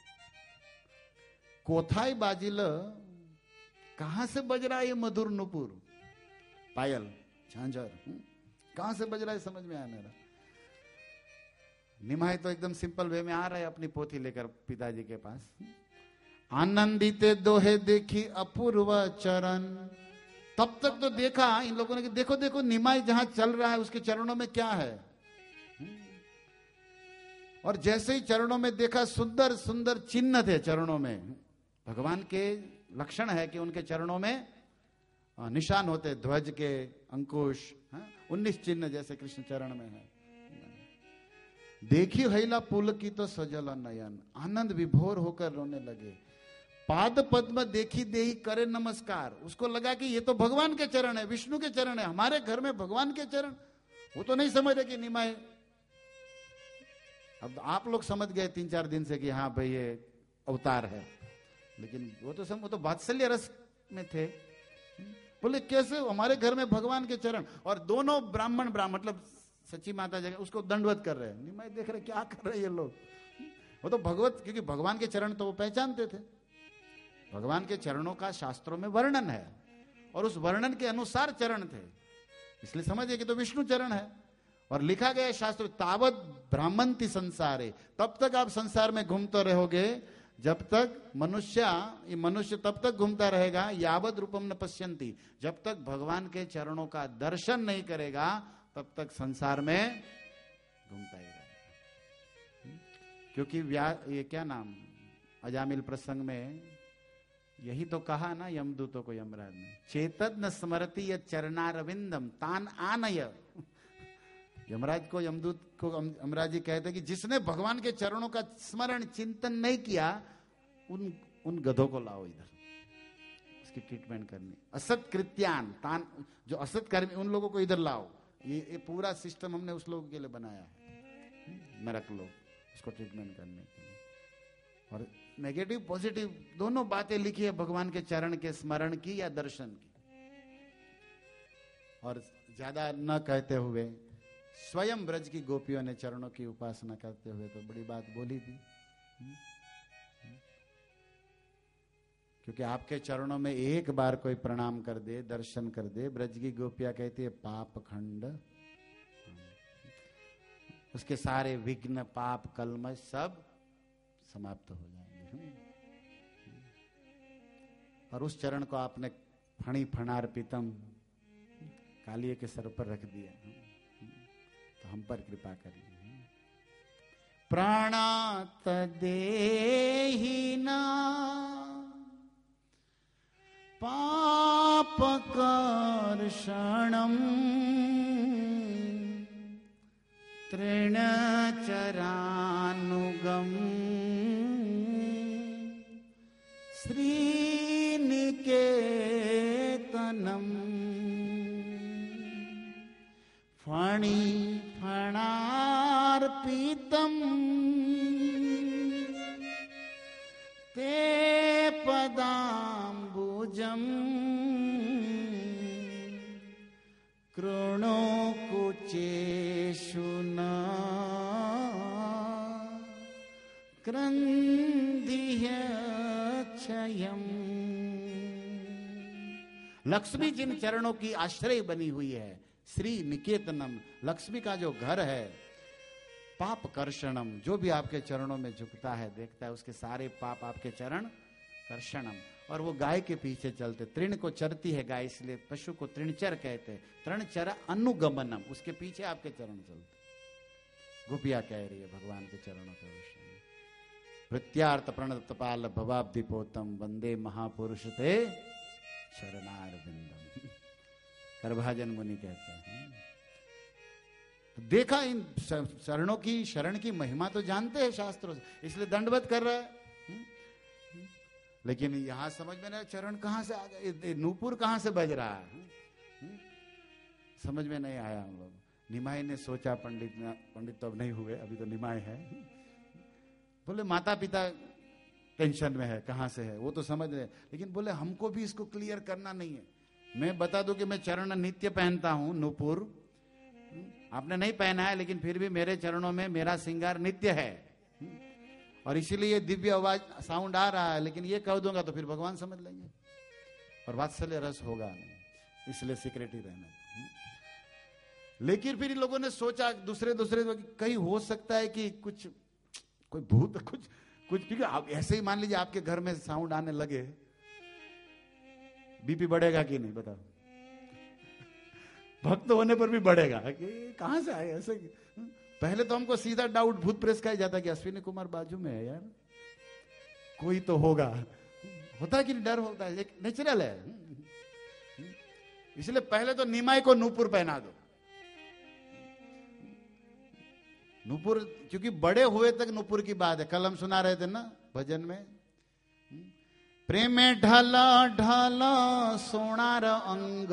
[SPEAKER 1] कोथाई बाजिल, कहां से बज रहा है ये मधुर नूपुर? पायल झांझर कहां से बज रहा है, समझ में आया मेरा। निमाय तो एकदम सिंपल वे में आ रहा है अपनी पोथी लेकर पिताजी के पास। आनंदित दोहे देखी अपूर्व चरण, तब तक तो देखा इन लोगों ने कि देखो देखो निमाय जहां चल रहा है उसके चरणों में क्या है। और जैसे ही चरणों में देखा, सुंदर सुंदर चिन्ह थे चरणों में, भगवान के लक्षण है कि उनके चरणों में निशान होते, ध्वज के, अंकुश, उन्नीस चिन्ह जैसे कृष्ण चरण में है। देखी हैला पुल की तो सजल नयन, आनंद विभोर होकर रोने लगे। पाद पद्म देखी देही करे नमस्कार, उसको लगा कि ये तो भगवान के चरण है, विष्णु के चरण है, हमारे घर में भगवान के चरण। वो तो नहीं समझ रहे कि निमाय, अब आप लोग समझ गए तीन चार दिन से कि हाँ भाई ये अवतार है, लेकिन वो तो सब वो तो वात्सल्य रस में थे। बोले कैसे हमारे घर में भगवान के चरण, और दोनों ब्राह्मण ब्राह्मण मतलब सच्ची माता जगह उसको दंडवत कर रहे हैं। निमाय देख रहे क्या कर रहे हैं ये लोग, वो तो भगवत, क्योंकि भगवान के चरण तो वो पहचानते थे, भगवान के चरणों का शास्त्रों में वर्णन है और उस वर्णन के अनुसार चरण थे, इसलिए समझिए कि तो विष्णु चरण है। और लिखा गया शास्त्र, तावत ब्राह्मणति संसारे, तब तक आप संसार में घूमते रहोगे जब तक मनुष्य, ये मनुष्य तब तक घूमता रहेगा, यावत रूपम न पश्यंती, जब तक भगवान के चरणों का दर्शन नहीं करेगा तब तक संसार में घूमता ही रहेगा। क्योंकि व्या ये क्या नाम, अजामिल प्रसंग में यही तो कहा ना यमदूतों को यमराज ने, चेतद न स्मरति य चरणारविंदम तान आनय। यमराज को, यमदूत को यमराज जी कहते कि जिसने भगवान के चरणों का स्मरण चिंतन नहीं किया, उन उन गधों को लाओ इधर, उसकी ट्रीटमेंट करनी। असत कृत्यान तान, जो असत कर्मी उन लोगों को इधर लाओ। ये, ये पूरा सिस्टम हमने उस लोगों के लिए बनाया है, नरक लोग, उसको ट्रीटमेंट करने के लिए। और नेगेटिव पॉजिटिव दोनों बातें लिखी है भगवान के चरण के स्मरण की या दर्शन की। और ज्यादा न कहते हुए स्वयं ब्रज की गोपियों ने चरणों की उपासना करते हुए तो बड़ी बात बोली थी, क्योंकि आपके चरणों में एक बार कोई प्रणाम कर दे, दर्शन कर दे, ब्रज की गोपियां कहती है पाप खंड, उसके सारे विघ्न पाप कलमश सब समाप्त हो जाएंगे। और उस चरण को आपने फणी फणार्पितम कालिए के सर पर रख दिया, तो हम पर कृपा करिए। प्राणात देहिना पाप कर्षणम तृणचरानुगम श्रीनिकेतनम फणी फणार्पितम ते पदाम्बुजम कृणो कुचेषु न क्रन्दिह्य क्षयम्। लक्ष्मी जिन चरणों की आश्रय बनी हुई है, श्री निकेतनम, लक्ष्मी का जो घर है, पाप कर्षणम, जो भी आपके चरणों में झुकता है देखता है उसके सारे पाप आपके चरण कर्षणम। और वो गाय के पीछे चलते, तृण को चरती है गाय, इसलिए पशु को तृणचर कहते हैं। तृणचर अनुगमनम, उसके पीछे आपके चरण चलते। गोपिया कह रही है भगवान के चरणों के विषय में, प्रत्यार्थ प्रणतपाल भवाब्धि पोतम वंदे महापुरुष ते शरणारविंदम। करभाजन मुनि कहते हैं। देखा इन चरणों की, शरण की महिमा तो जानते हैं शास्त्रों से, इसलिए दंडवत कर रहा है। लेकिन यहां समझ में नहीं, चरण कहां से आ गए, नूपुर कहां से बज रहा है, समझ में नहीं आया हम लोग। निमाई ने सोचा, पंडित पंडित तो अब नहीं हुए, अभी तो निमाई है, बोले माता पिता टेंशन में है, कहां से है वो तो समझ रहे, लेकिन बोले हमको भी इसको क्लियर करना नहीं है। मैं बता दूं कि मैं चरण नित्य पहनता हूं नूपुर, आपने नहीं पहना है, लेकिन फिर भी मेरे चरणों में मेरा श्रृंगार नित्य है, और इसीलिए दिव्य आवाज साउंड आ रहा है। लेकिन ये कह दूंगा तो फिर भगवान समझ लेंगे और वात्सल्य रस होगा नहीं, इसलिए सीक्रेट ही रहना। लेकिन फिर इन लोगों ने सोचा दूसरे दूसरे कहीं हो सकता है कि कुछ कोई भूत कुछ कुछ क्योंकि आप ऐसे ही मान लीजिए आपके घर में साउंड आने लगे, बीपी बढ़ेगा कि नहीं बताओ? भक्त होने पर भी बढ़ेगा कि कहां से आए ऐसे। पहले तो हमको सीधा डाउट भूत प्रेस का ही जाता कि अश्विनी कुमार बाजू में है यार, कोई तो होगा, होता है कि डर होता है, एक नेचुरल है। इसलिए पहले तो निमाई को नूपुर पहना दो। नूपुर क्योंकि बड़े हुए तक नूपुर की बात है, कल हम सुना रहे थे ना भजन में, प्रेम ढला ढला सोनार अंग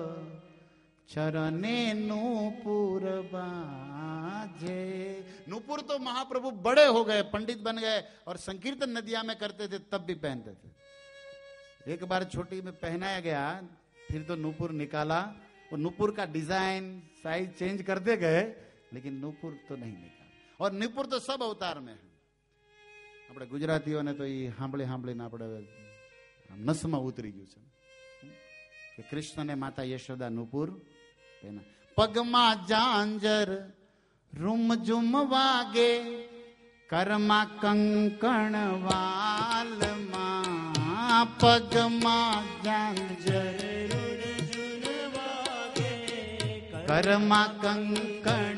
[SPEAKER 1] चरने नूपुर बाजे। नूपुर तो महाप्रभु बड़े हो गए, पंडित बन गए और संकीर्तन नदिया में करते थे, तब भी पहनते थे। एक बार छोटी में पहनाया गया, फिर तो नूपुर निकाला, वो नूपुर का डिजाइन साइज चेंज करते गए, लेकिन नूपुर तो नहीं निकाला। और नूपुर तो सब अवतार में है। अपने गुजरातीओं ने तो ये हांभळे हांभळे ना पड़े नसમાં ઉતરી ગયું છે કે કૃષ્ણને માતા યશોદા નૂપુર પહેના। પગમાં જાંજર રૂમઝુમ વાગે, કરમાં કંકણ વાલમાં, પગમાં જાંજર રૂમઝુમ વાગે, કરમાં કંકણ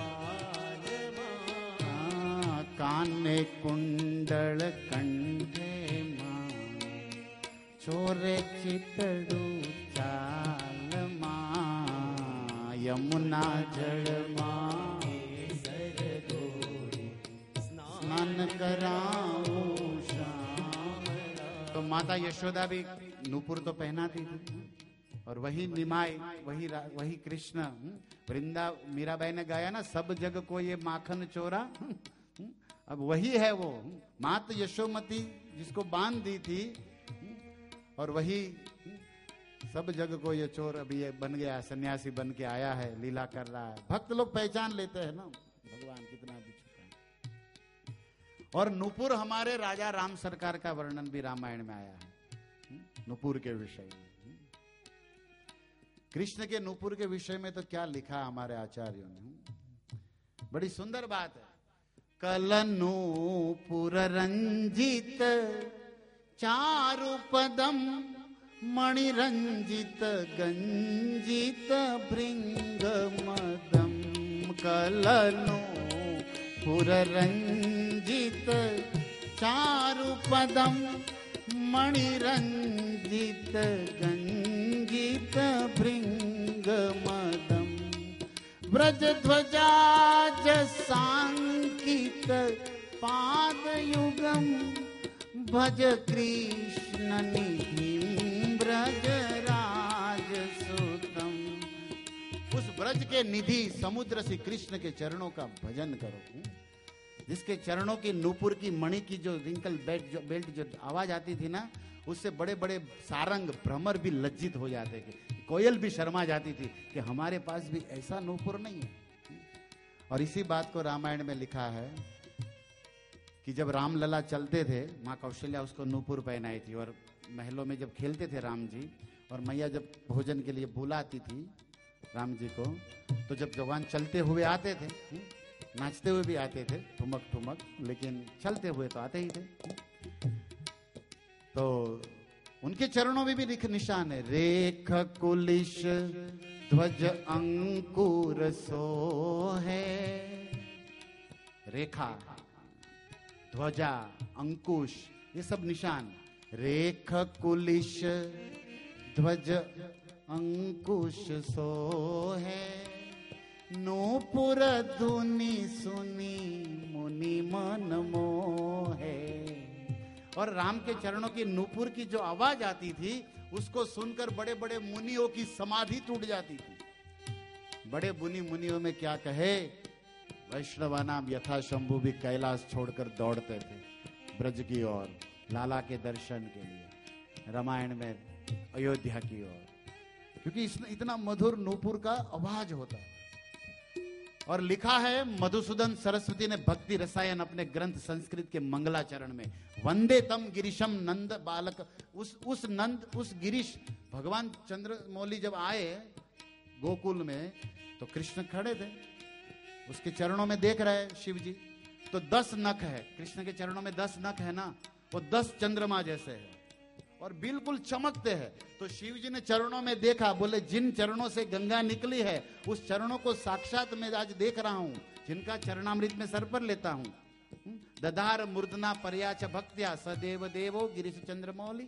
[SPEAKER 1] વાલમાં, કાને કુંડળ કંઠે ચોરે ચિતડું ચાલમાં, યમુના જળમાં સ્નાન કરાવું શ્યામ। तो माता यशोदा भी नूपुर तो पहनाती थी, और वही निमाई, वही वही कृष्ण। वृंदा मीराबाई ने गाया ना, सब जग को ये माखन चोरा, अब वही है वो मात यशोमती जिसको बांध दी थी, और वही सब जग को ये चोर अभी ये बन गया, सन्यासी बन के आया है, लीला कर रहा है। भक्त लोग पहचान लेते हैं ना भगवान कितना भी छुपा है। और नूपुर हमारे राजा राम सरकार का वर्णन भी रामायण में आया है, नूपुर के विषय में। कृष्ण के नूपुर के विषय में तो क्या लिखा हमारे आचार्यों ने, बड़ी सुंदर बात है। कल नूपुर रंजित चारु पदम, मणिरंजित गंजित भृंग मदम। कलनो पुररंजित चारु पदम, मणिरंजित गंजित भृंग मदम। व्रज ध्वजा जसांकित पाद युगम, भज कृष्ण निधिं ब्रज राज सुतम। उस ब्रज के निधि समुद्र से कृष्ण के चरणों का भजन करो, जिसके चरणों की नूपुर की मणि की जो रिंकल बेल्ट जो बेल्ट जो आवाज आती थी ना, उससे बड़े बड़े सारंग भ्रमर भी लज्जित हो जाते थे, कोयल भी शर्मा जाती थी कि हमारे पास भी ऐसा नूपुर नहीं है। और इसी बात को रामायण में लिखा है कि जब रामलला चलते थे, माँ कौशल्या उसको नूपुर पहनाई थी, और महलों में जब खेलते थे राम जी, और मैया जब भोजन के लिए बुलाती थी राम जी को, तो जब भगवान चलते हुए आते थे, नाचते हुए भी आते थे, ठुमक ठुमक, लेकिन चलते हुए तो आते ही थे। तो उनके चरणों में भी लिख निशान है, रेख कुलिश ध्वज अंकुर सो है। रेखा, ध्वजा, अंकुश, ये सब निशान। रेख कुलिश ध्वज अंकुश सो है, नूपुर धुनि सुनी मुनि मन मोहे। और राम के चरणों की नूपुर की जो आवाज आती थी, उसको सुनकर बड़े बड़े मुनियों की समाधि टूट जाती थी। बड़े मुनि मुनियों में क्या कहे, वैष्णवानाम यथा शंभु भी कैलाश छोड़कर दौड़ते थे ब्रज की ओर, लाला के दर्शन के लिए, रामायण में अयोध्या की ओर, क्योंकि इतना मधुर नूपुर का आवाज होता है। और लिखा है मधुसूदन सरस्वती ने भक्ति रसायन अपने ग्रंथ संस्कृत के मंगलाचरण में, वंदे तम गिरीशम नंद बालक। उस उस नंद, उस गिरीश, भगवान चंद्रमौली जब आए गोकुल में, तो कृष्ण खड़े थे, उसके चरणों में देख रहे शिव जी। तो दस नख है कृष्ण के चरणों में, दस नख है ना, वो दस चंद्रमा जैसे है और बिल्कुल चमकते हैं। तो शिव जी ने चरणों में देखा, बोले जिन चरणों से गंगा निकली है, उस चरणों को साक्षात मैं आज देख रहा हूं, जिनका चरणामृत में सर पर लेता हूं। दधार मूर्धना पर्याच भक्त्या सदेव देवो गिरीश चंद्रमौली,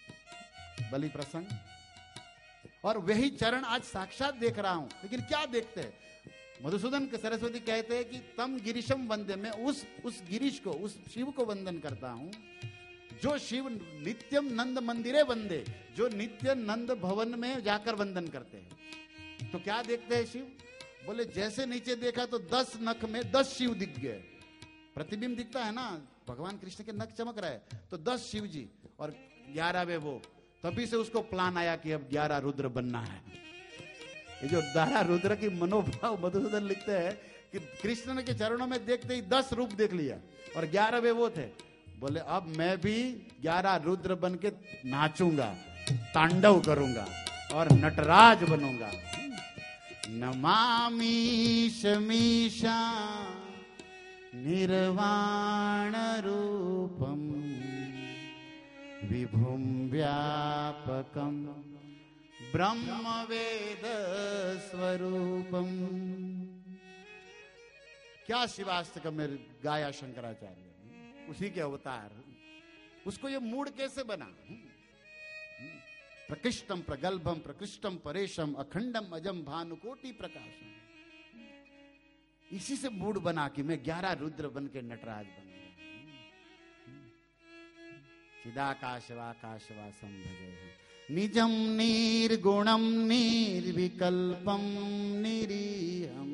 [SPEAKER 1] बलि प्रसंग। और वही चरण आज साक्षात देख रहा हूं। लेकिन क्या देखते हैं, मधुसूदन के सरस्वती कहते हैं कि तम गिरीशम वंदे, मैं उस उस गिरीश को, उस शिव को वंदन करता हूं जो शिव नित्यम नंद मंदिरे वंदे, जो नित्य नंद भवन में जाकर वंदन करते हैं। तो क्या देखते हैं शिव, बोले जैसे नीचे देखा तो दस नख में दस शिव दिख गए, प्रतिबिंब दिखता है ना, भगवान कृष्ण के नख चमक रहा है, तो दस शिव जी और ग्यारहवें वो। तभी से उसको प्लान आया कि अब ग्यारह रुद्र बनना है। ये जो ग्यारह रुद्र की मनोभाव मधुसूदन लिखते हैं कि कृष्ण के चरणों में देखते ही दस रूप देख लिया और ग्यारहवें वो थे। बोले अब मैं भी ग्यारह रुद्र बन के नाचूंगा, तांडव करूंगा और नटराज बनूंगा। नमामि शमीशा निर्वाण रूपम विभुम व्यापकम ब्रह्म वेद स्वरूपम। क्या शिवाष्टकम में गाया शंकराचार्य, उसी के अवतार। उसको ये मूड कैसे बना, प्रकृष्टम प्रगल्भम प्रकृष्टम परेशम अखंडम अजम भानुकोटि प्रकाशम। इसी से मूड बना कि मैं ग्यारह रुद्र बन के नटराज बनूंगा। चिदाकाशवाकाशवासम भजे निजम निर्गुणम निर्विकल्पम निरीहम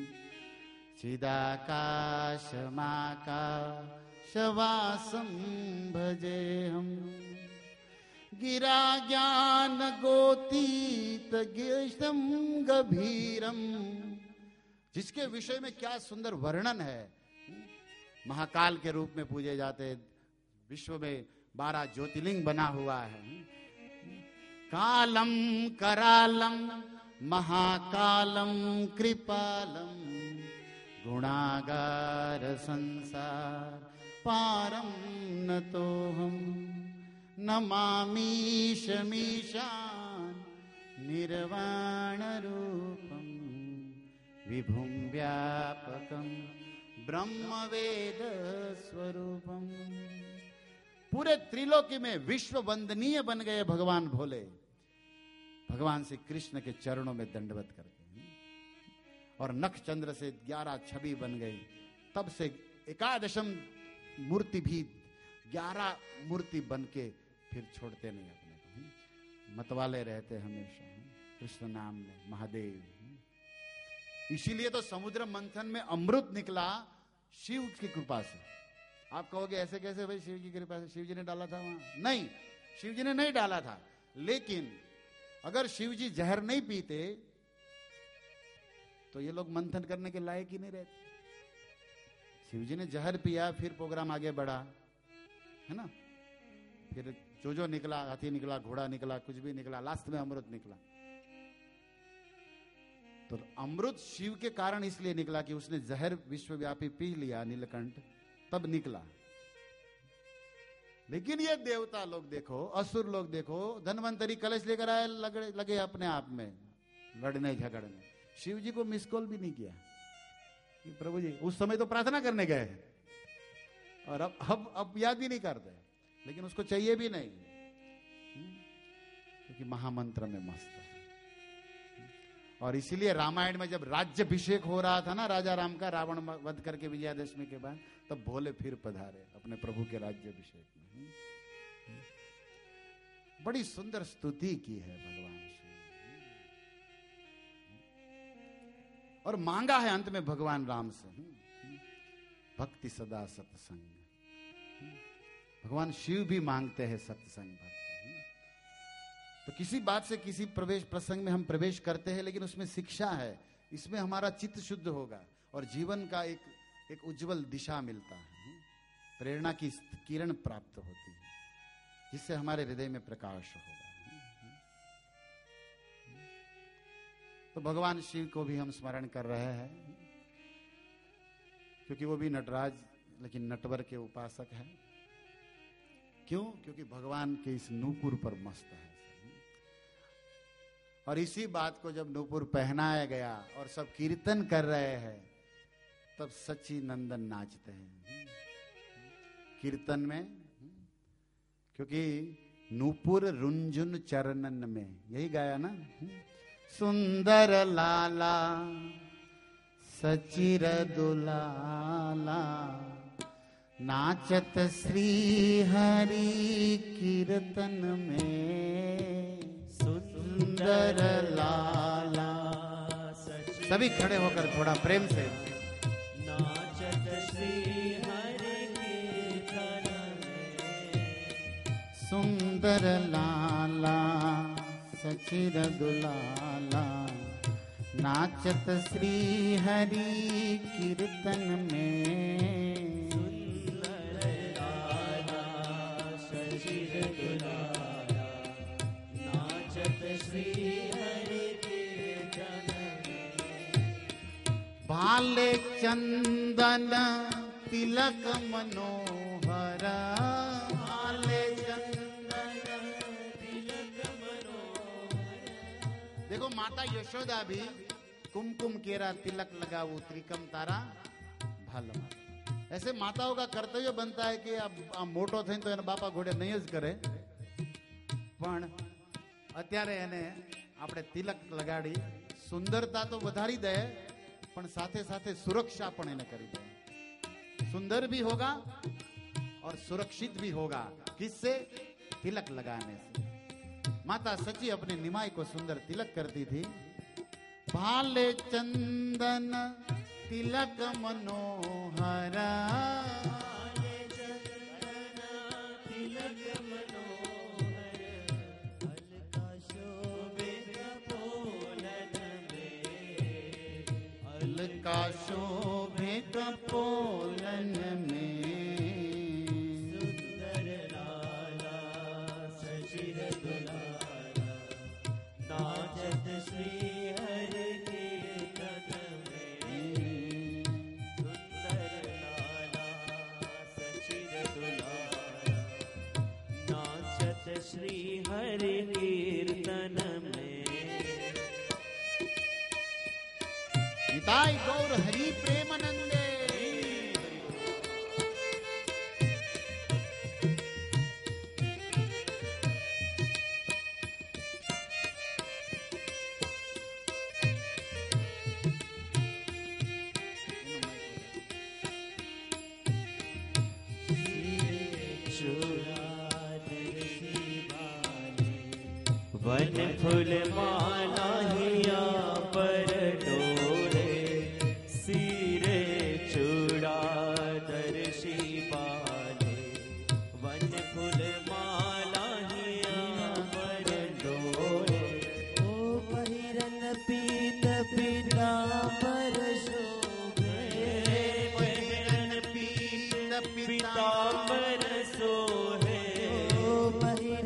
[SPEAKER 1] चिदाकाशमाकाशवासम भजे हम। गिरा ज्ञान गोतीत गिरिशम गभीरम, जिसके विषय में क्या सुंदर वर्णन है। महाकाल के रूप में पूजे जाते, विश्व में बारह ज्योतिर्लिंग बना हुआ है। कालम करालम महाकालम कृपालम गुणागार संसार पारम नतोहम। नमामि शमीशान निर्वाण रूपम विभुम व्यापकम ब्रह्म वेद स्वरूपम। पूरे त्रिलोकी में विश्व वंदनीय बन गए भगवान भोले, भगवान श्री कृष्ण के चरणों में दंडवत करके। और नख चंद्र से ग्यारह छवि बन गई। तब से एकादशम मूर्ति भी ग्यारह मूर्ति बन के फिर छोड़ते नहीं अपने को, मतवाले रहते हमेशा कृष्ण नाम में, महादेव। इसीलिए तो समुद्र मंथन में अमृत निकला शिव की कृपा से। आप कहोगे ऐसे कैसे भाई, शिव की कृपा से? शिव जी ने डाला था वहां? नहीं, शिव जी ने नहीं डाला था। लेकिन अगर शिव जी जहर नहीं पीते तो ये लोग मंथन करने के लायक ही नहीं रहते। शिव जी ने जहर पिया, फिर प्रोग्राम आगे बढ़ा, है ना। फिर जो जो निकला, हाथी निकला, घोड़ा निकला, कुछ भी निकला, लास्ट में अमृत निकला। तो अमृत शिव के कारण इसलिए निकला कि उसने जहर विश्वव्यापी पी लिया नीलकंठ, तब निकला। लेकिन ये देवता लोग देखो, असुर लोग देखो, धनवंतरी कलश लेकर आए, लगे, लगे अपने आप में लड़ने झगड़ने। शिव जी को मिस कॉल भी नहीं किया कि प्रभु जी, उस समय तो प्रार्थना करने गए और अब अब अब याद भी नहीं करते, लेकिन उसको चाहिए भी नहीं क्योंकि महामंत्र में मस्त है। और इसीलिए रामायण में जब राज्याभिषेक हो रहा था ना राजा राम का, रावण वध करके विजयादशमी के बाद, तब भोले फिर पधारे अपने प्रभु के राज्याभिषेक में। बड़ी सुंदर स्तुति की है भगवान शिव, और मांगा है अंत में भगवान राम से भक्ति सदा सत्संग। भगवान शिव भी मांगते हैं सत्संग भक्ति। तो किसी बात से किसी प्रवेश प्रसंग में हम प्रवेश करते हैं, लेकिन उसमें शिक्षा है, इसमें हमारा चित्त शुद्ध होगा और जीवन का एक एक उज्जवल दिशा मिलता है, प्रेरणा की किरण प्राप्त होती है, जिससे हमारे हृदय में प्रकाश होगा। तो भगवान शिव को भी हम स्मरण कर रहे हैं, क्योंकि वो भी नटराज लेकिन नटवर के उपासक है। क्यों? क्योंकि भगवान के इस नूपुर पर मस्त है। और इसी बात को जब नूपुर पहनाया गया और सब कीर्तन कर रहे हैं, तब सच्ची नंदन नाचते हैं कीर्तन में, क्योंकि नूपुर रुंझुन चरणन में, यही गाया ना, सुंदर लाला सचिर दुलाला नाचत श्री हरि कीर्तन में, सुंदर लाला। सभी खड़े होकर थोड़ा प्रेम से,
[SPEAKER 2] नाचत श्री हरि कीर्तन में,
[SPEAKER 1] सुंदर लाला सचिर दुलाला नाचत श्री हरि कीर्तन में,
[SPEAKER 2] सुंदर लाला सचिर दुलाला नाचत श्री हरि कीर्तन में,
[SPEAKER 1] भाले चंदन तिलक मनोहर, भाले चंदन तिलक मनोहर। देखो माता यशोदा भी कुमकुम केरा तिलक लगाऊ त्रिकम तारा भल। ऐसे माताओं का कर्तव्य बनता है कि आप मोटो थઈને તો એના બાપા ઘોડે નહીં જ કરે, પણ અત્યારે એને આપણે तिलक લગાડી સુંદરતા તો વધારી દે, પણ સાથે સાથે સુરક્ષા પણ એને કરી દે। सुंदर भी होगा और सुरक्षित भी होगा, किससे? तिलक लगाने से। माता सची अपने निमाई को सुंदर तिलक करती थी। भाले चंदन तिलक मनोहर,
[SPEAKER 2] भाले चंदन तिलक मनोहर, अलका शोभे कपोलन में,
[SPEAKER 1] अलका शोभे कपोलन में,
[SPEAKER 2] सुंदर लाला सचिर दुलाला नाचत श्री हरि कीर्तन में, सुंदर लाला सचिर दुलाला नाचत श्री हरि कीर्तन में।
[SPEAKER 1] निताई गौर हरि प्रेमानंदे।
[SPEAKER 2] वन फूल माला हिया पर डोरे, सिरे चूड़ा दर्शी बाले, वन फूल माला हिया पर डोरे, ओ पहिरन पीत पीतांबर शोभे, पहिरन पीत पीतांबर सोहे, ओ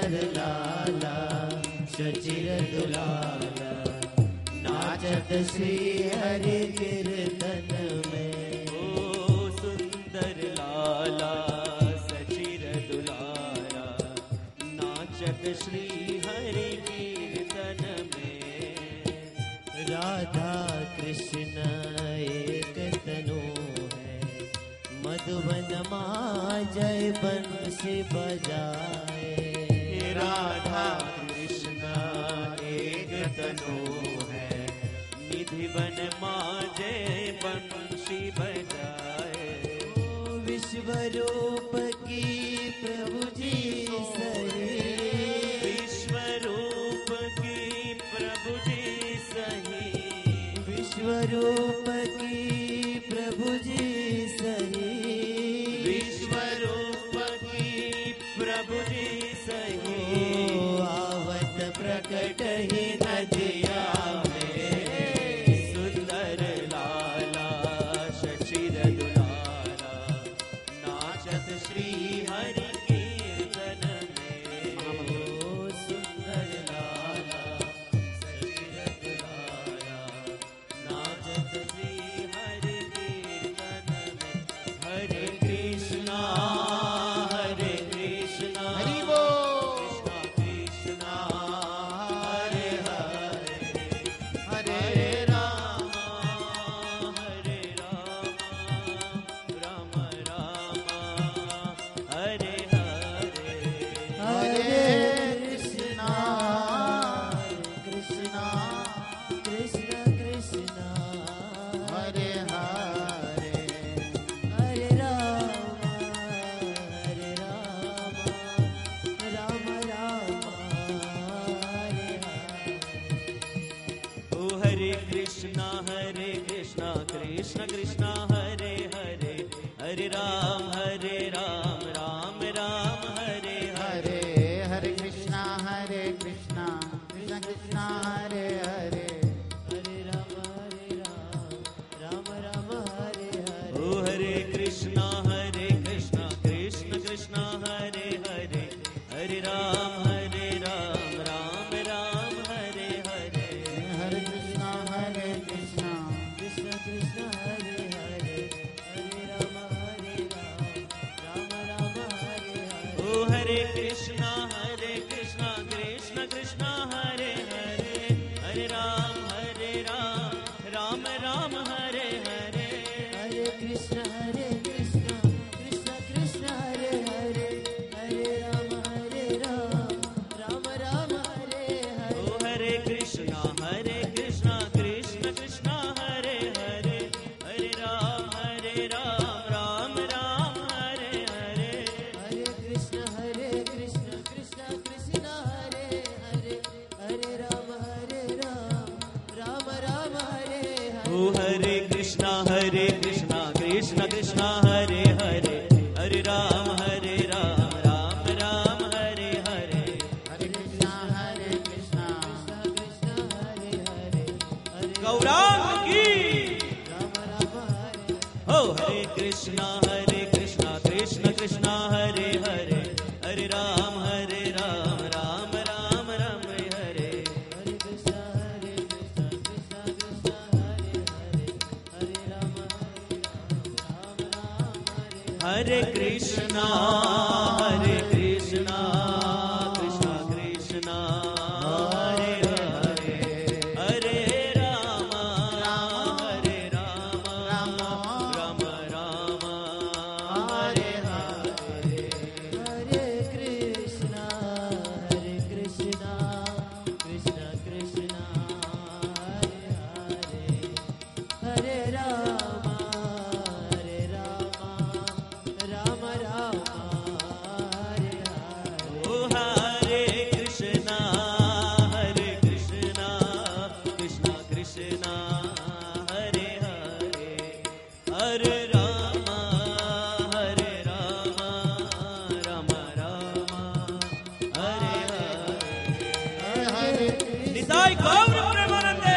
[SPEAKER 2] सुंदर लाला सचिर दुलाला नाचत श्री हरि कीर्तन में। ओ सुंदर लाला सचिर दुलारा नाचत श्री हरि कीर्तन में। राधा कृष्ण एक तनु है मधुबन मां जय बंसी बजाए। राधा कृष्ण एक तनु है निधिवन मां जय बंसी बजाए। विश्व रूप की प्रभु जी सही विश्व रूप की प्रभु जी सही विश्व रूप की प्रभु जी सही विश्व रूप की प्रभु जी सही। आवत प्रकट ही नदिया में सुंदर लाला शशिर दुलारा नाचत श्री हरि कीर्तन में। ओ सुंदर लाला शशिर दुलारा नाचत श्री हरि कीर्तन में। हरे कृष्णा हरे कृष्णा
[SPEAKER 1] हरि बोल।
[SPEAKER 2] कृष्णा कृष्णा हरे हरे
[SPEAKER 1] हरे
[SPEAKER 2] राम हरे राम राम राम हरे हरे।
[SPEAKER 1] हरे कृष्णा कृष्णा
[SPEAKER 2] कृष्ण कृष्ण
[SPEAKER 1] हरे हरे
[SPEAKER 2] हरे राम हरे राम राम राम हरे हरे। ओ हरे कृष्णा हरे कृष्णा कृष्ण कृष्णा हरे हरे हरे राम हरे राम राम राम हरे हरे।
[SPEAKER 1] हरे हरे कृष्णा हरे कृष्णा कृष्ण कृष्णा हरे हरे
[SPEAKER 2] हरे राम हरे राम राम राम हरे हरे। ओ हरे कृष्णा हरे कृष्णा कृष्ण कृष्णा हरे हरे हरे राम हरे राम राम राम हरे हरे।
[SPEAKER 1] हरे कृष्णा हरे कृष्णा
[SPEAKER 2] कृष्ण कृष्ण हरे हरे हरे राम हरे राम राम राम हरे हरे। ओ हरे कृष्णा हरे कृष्णा कृष्ण कृष्ण हरे हरे हरे राम हरे राम राम राम हरे हरे। हरे कृष्ण हरे कृष्ण कृष्ण कृष्ण हरे हरे हरे राम हरे राम राम राम हरे हरे। ओ हरे कृष्णा हरे कृष्णा कृष्ण कृष्ण हरे हरे हरे राम हरे राम राम राम हरे हरे। हरे कृष्ण हरे कृष्ण कृष्ण कृष्ण हरे हरे हरे राम हरे राम राम राम हरे हरे। ओ हरे कृष्णा हरे कृष्णा कृष्ण कृष्ण हरे हरे हरे राम हरे राम राम राम हरे हरे।
[SPEAKER 1] हरे कृष्णा हरे कृष्णा
[SPEAKER 2] कृष्ण हरे हरे हरे गौरांग की राम राम हरे। ओ हरे कृष्णा हरे कृष्णा कृष्ण कृष्ण हरे हरे हरे राम हरे राम राम राम राम हरे। हरे कृष्णा हरे कृष्णा कृष्ण कृष्ण हरे हरे हरे राम हरे राम राम राम हरे। हरे कृष्णा हरे कृष्णा कृष्ण कृष्ण हरे हरे हरे राम हरे राम राम राम हरे हरे। हरे कृष्णा हरे कृष्णा कृष्ण कृष्ण हरे हरे हरे राम हरे राम राम राम हरे हरे। ओ हरे कृष्णा हरे कृष्णा कृष्ण कृष्ण हरे हरे हरे राम हरे राम राम राम हरे हरे।
[SPEAKER 1] हरे
[SPEAKER 2] निताई गौर प्रेमानंदे।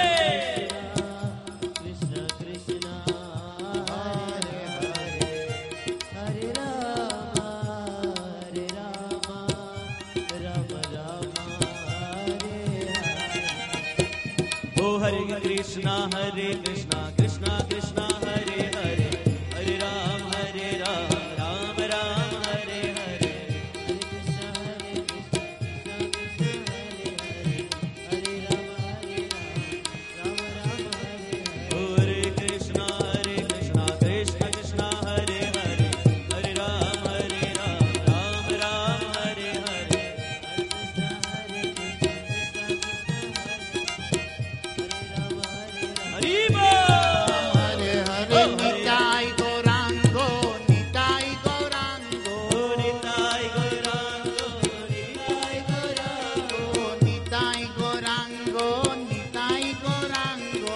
[SPEAKER 2] कृष्ण कृष्ण हरे हरे हरे राम हरे राम राम हरे कृष्णा हरे कृष्णा कृष्णा कृष्णा हरे हरे हरे राम हरे राम राम राम हरे हरे हरे कृष्णा हरे कृष्णा कृष्णा कृष्णा हरे हरे हरे राम हरे राम राम राम हरे हरे हरि बोल
[SPEAKER 1] हरे हरे निताय गौरांगो निताय गौरांगो
[SPEAKER 2] निताय गौरांगो निताय गौरांगो
[SPEAKER 1] निताय गौरांगो निताय गौरांगो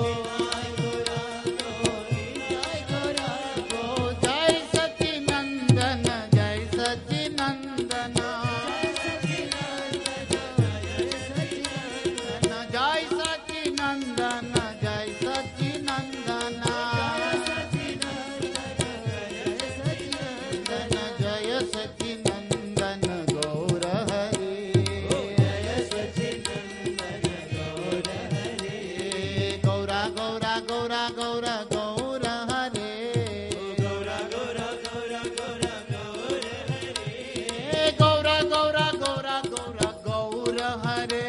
[SPEAKER 2] निताय गौरांगो
[SPEAKER 1] जय सच्चिनंदन जय सच्चिनंदन जय सच्चिनंदन जय सच्चिनंदन जय सच्चिनंदन गौर हरे जय सच्चिनंदन गौर हरे गौरा गौरा गौरा गौरा गौर हरे
[SPEAKER 2] गौरा गौरा गौरा गौरा गौर हरे
[SPEAKER 1] गौरा गौरा गौरा गौरा गौर हरे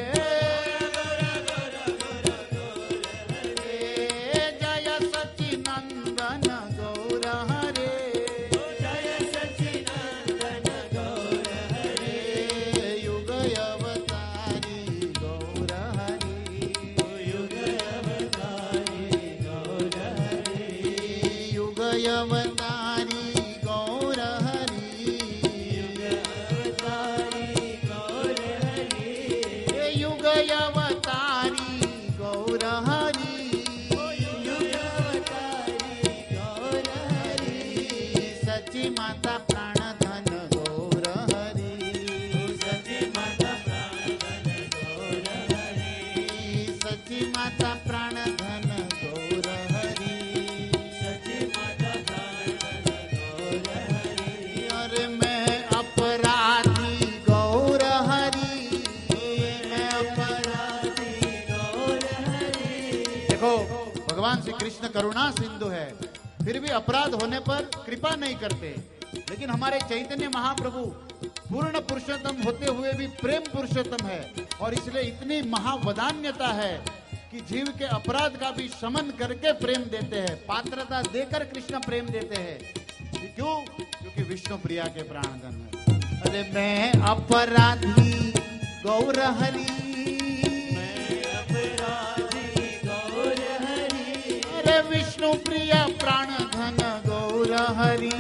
[SPEAKER 1] जय सच्चिनंदन गौर हरे
[SPEAKER 2] जय सच्चिनंदन गौर हरे
[SPEAKER 1] युग अवतारी गौर हरे
[SPEAKER 2] युग अवतारी गौर हरे
[SPEAKER 1] युग अवतारी गौर हरे
[SPEAKER 2] युग अवतारी गौर हरे
[SPEAKER 1] युग अवतारी गौर हरे
[SPEAKER 2] युग अवतारी गौर हरे
[SPEAKER 1] सच्ची माता प्राण धन गौर हरे
[SPEAKER 2] सच्ची माता प्राण धन गौर हरे
[SPEAKER 1] सच्ची माता प्राण धन गौर हरे
[SPEAKER 2] सच्ची माता प्राण धन गौर हरे
[SPEAKER 1] अरे मैं अपराधी गौर हरि मैं अपराधी
[SPEAKER 2] गौर हरे
[SPEAKER 1] देखो भगवान श्री कृष्ण करुणा सिंधु है, फिर भी अपराध होने पर कृपा नहीं करते। लेकिन हमारे चैतन्य महाप्रभु पूर्ण पुरुषोत्तम होते हुए भी प्रेम पुरुषोत्तम है, और इसलिए इतनी महावदान्यता है कि जीव के अपराध का भी शमन करके प्रेम देते हैं, पात्रता देकर कृष्ण प्रेम देते हैं। क्यों? क्योंकि विष्णु प्रिया के प्राणधन है। अरे मैं अपराधी गौर हरि
[SPEAKER 2] अपराधी गौर हरि
[SPEAKER 1] अरे विष्णु प्रिया प्राणधन गौर हरि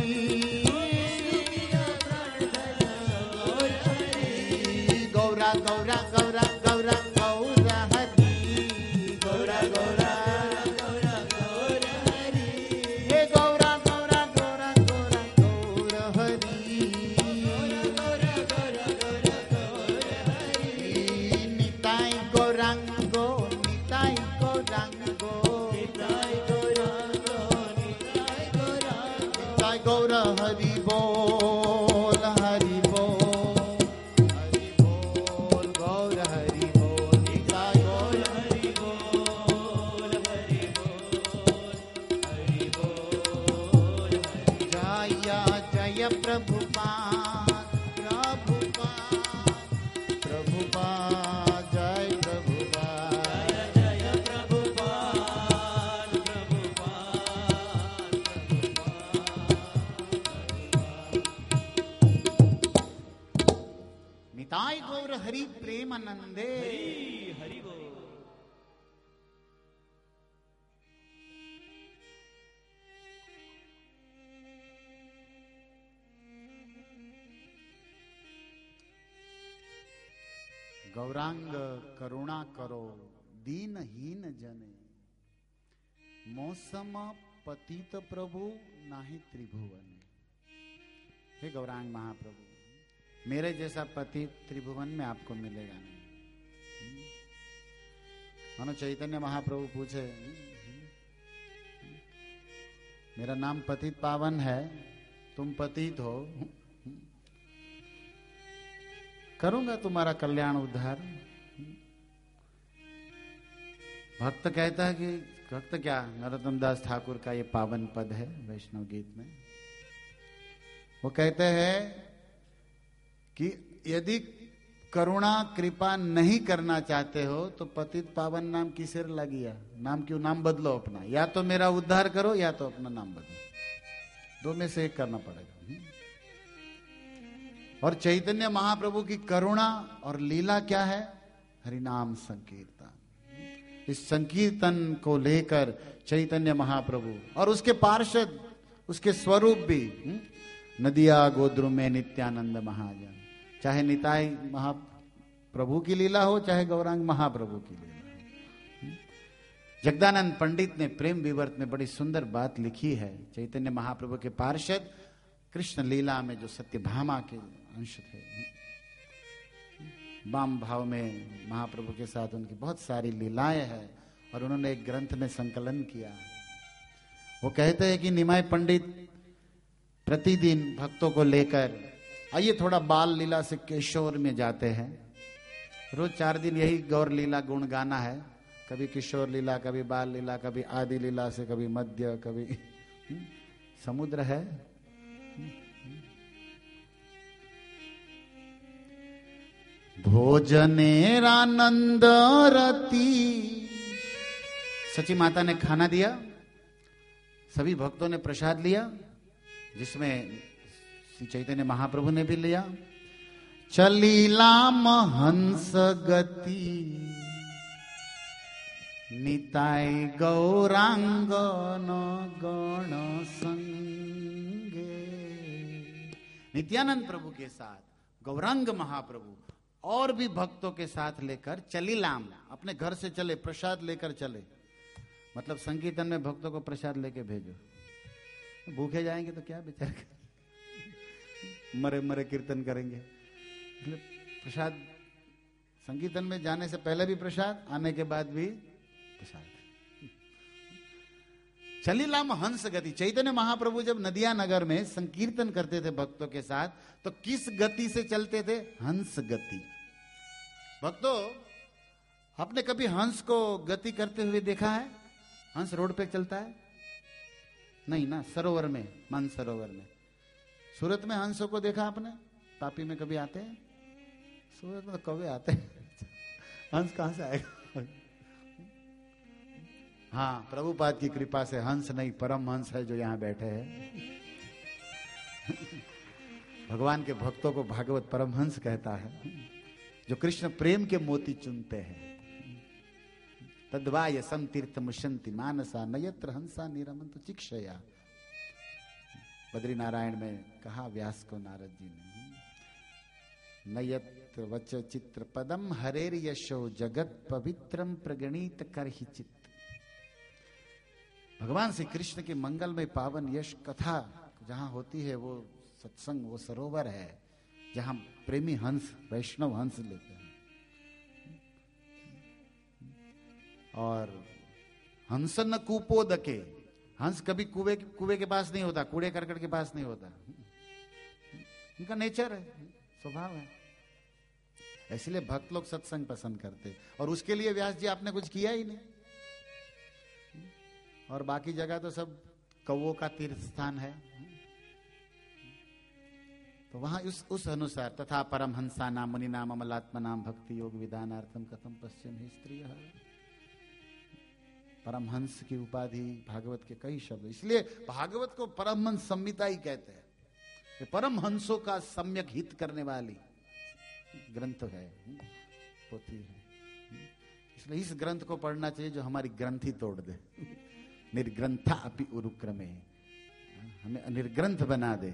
[SPEAKER 1] गौरा गौरा गौरा गौरा गौर हरि गौरा गौरा
[SPEAKER 2] गौरा गौर हरि
[SPEAKER 1] हे गौरा गौरा गौरा गौरा गौर हरि
[SPEAKER 2] गौरा गौरा गौरा गौर हरि
[SPEAKER 1] निताय गौरांगो निताय गौरांगो
[SPEAKER 2] निताय गौरांगो निताय गौरांगो
[SPEAKER 1] निताय गौर हरि बोल हरि बोल हरि बोल गौर हरि बोल निताय गौर
[SPEAKER 2] हरि बोल हरि बोल हरि बोल
[SPEAKER 1] जय जय प्रभुपाद प्रभुपाद प्रभुपाद जय प्रभुपाद
[SPEAKER 2] जय प्रभुपाद प्रभुपाद
[SPEAKER 1] निताय गौर हरि प्रेमानंदे
[SPEAKER 2] हरि हरि बोल
[SPEAKER 1] गौरांग करुणा करो दीनहीन जने मौसम पतित प्रभु नाही त्रिभुवन। हे गौरांग महाप्रभु, मेरे जैसा पति त्रिभुवन में आपको मिलेगा नहीं। मानो चैतन्य महाप्रभु पूछे, मेरा नाम पतित पावन है, तुम पतित हो, करूंगा तुम्हारा कल्याण उद्धार। भक्त कहता है कि भक्त क्या, नरोत्तम दास ठाकुर का ये पावन पद है वैष्णव गीत में। वो कहते हैं कि यदि करुणा कृपा नहीं करना चाहते हो तो पतित पावन नाम किसे लगिया, नाम क्यों, नाम बदलो अपना, या तो मेरा उद्धार करो या तो अपना नाम बदलो, दो में से एक करना पड़ेगा। और चैतन्य महाप्रभु की करुणा और लीला क्या है, हरिनाम संकीर्तन। इस संकीर्तन को लेकर चैतन्य महाप्रभु और उसके पार्षद, उसके स्वरूप भी, नदिया गोद्रु में नित्यानंद महाजन, चाहे निताई महाप्रभु की लीला हो चाहे गौरांग महाप्रभु की लीला हो। जगदानंद पंडित ने प्रेम विवर्त में बड़ी सुंदर बात लिखी है। चैतन्य महाप्रभु के पार्षद कृष्ण लीला में जो सत्यभामा के अंश थे, वाम भाव में महाप्रभु के साथ उनकी बहुत सारी लीलाएं हैं और उन्होंने एक ग्रंथ में संकलन किया। वो कहते हैं कि निमाय पंडित प्रतिदिन भक्तों को लेकर, आइए थोड़ा बाल लीला से किशोर में जाते हैं, रोज चार दिन यही गौर लीला गुण गाना है, कभी किशोर लीला, कभी बाल लीला, कभी आदि लीला से, कभी मध्य, कभी समुद्र है। भोजनेरानंद रति, सची माता ने खाना दिया, सभी भक्तों ने प्रसाद लिया, जिसमें श्री चैतन्य महाप्रभु ने भी लिया। चलीलाम हंस गति निताय गौरांग गण संगे। नित्यानंद प्रभु के साथ गौरांग महाप्रभु और भी भक्तों के साथ लेकर चलीलाम, अपने घर से चले, प्रसाद लेकर चले, मतलब संकीर्तन में भक्तों को प्रसाद लेके भेजो, भूखे जाएंगे तो क्या बेचारे, मरे मरे कीर्तन करेंगे। प्रसाद संकीर्तन में जाने से पहले भी प्रसाद, आने के बाद भी प्रसाद। चलीलाम हंस गति। चैतन्य महाप्रभु जब नदिया नगर में संकीर्तन करते थे भक्तों के साथ, तो किस गति से चलते थे, हंस गति। भक्तों, आपने कभी हंस को गति करते हुए देखा है? हंस रोड पे चलता है? नहीं ना, सरोवर में, मान सरोवर में। सूरत में हंसों को देखा आपने? तापी में कभी आते हैं? सूरत में तो कौवे आते हैं, हंस कहां से आएगा? हाँ, प्रभुपाद की कृपा से हंस नहीं, परम हंस है जो यहां बैठे हैं। भगवान के भक्तों को भागवत परम हंस कहता है, जो कृष्ण प्रेम के मोती चुनते हैं। तद्वाय सम तीर्थ मुशंति मानसा नयत्र हंसा निरमंत चिक्षया। बद्री नारायण में कहा व्यास को नारद जी ने, नयत्र वच चित्र पदम हरेर यशो जगत पवित्रम प्रगणित करहि चित्त। भगवान श्री कृष्ण के मंगल में पावन यश कथा जहां होती है, वो सत्संग, वो सरोवर है जहां प्रेमी हंस, वैष्णव हंस लेते हैं। और हंसन कूपोदके, हंस कभी कुएं कुएं के पास नहीं होता, कूड़े करकट के पास नहीं होता, इनका नेचर है, स्वभाव है। इसलिए भक्त लोग सत्संग पसंद करते, और उसके लिए व्यास जी आपने कुछ किया ही नहीं। और बाकी जगह तो सब कौओं का तीर्थ स्थान है, तो वहां उस उस अनुसार तथा परम हंसा नाम मुनि नाम अमलात्मा नाम भक्ति योग विधानार्थम कथम पश्चिम ही स्त्रिय। परमहंस की उपाधि भागवत के कई शब्द, इसलिए भागवत को परमहंस संहिता ही कहते हैं। ये परमहंसों का सम्यक हित करने वाली ग्रंथ है, पोथी है। इसलिए इस ग्रंथ को पढ़ना चाहिए जो हमारी ग्रंथि तोड़ दे। निर्ग्रंथा अपि उरुक्रमे, हमें निर्ग्रंथ बना दे।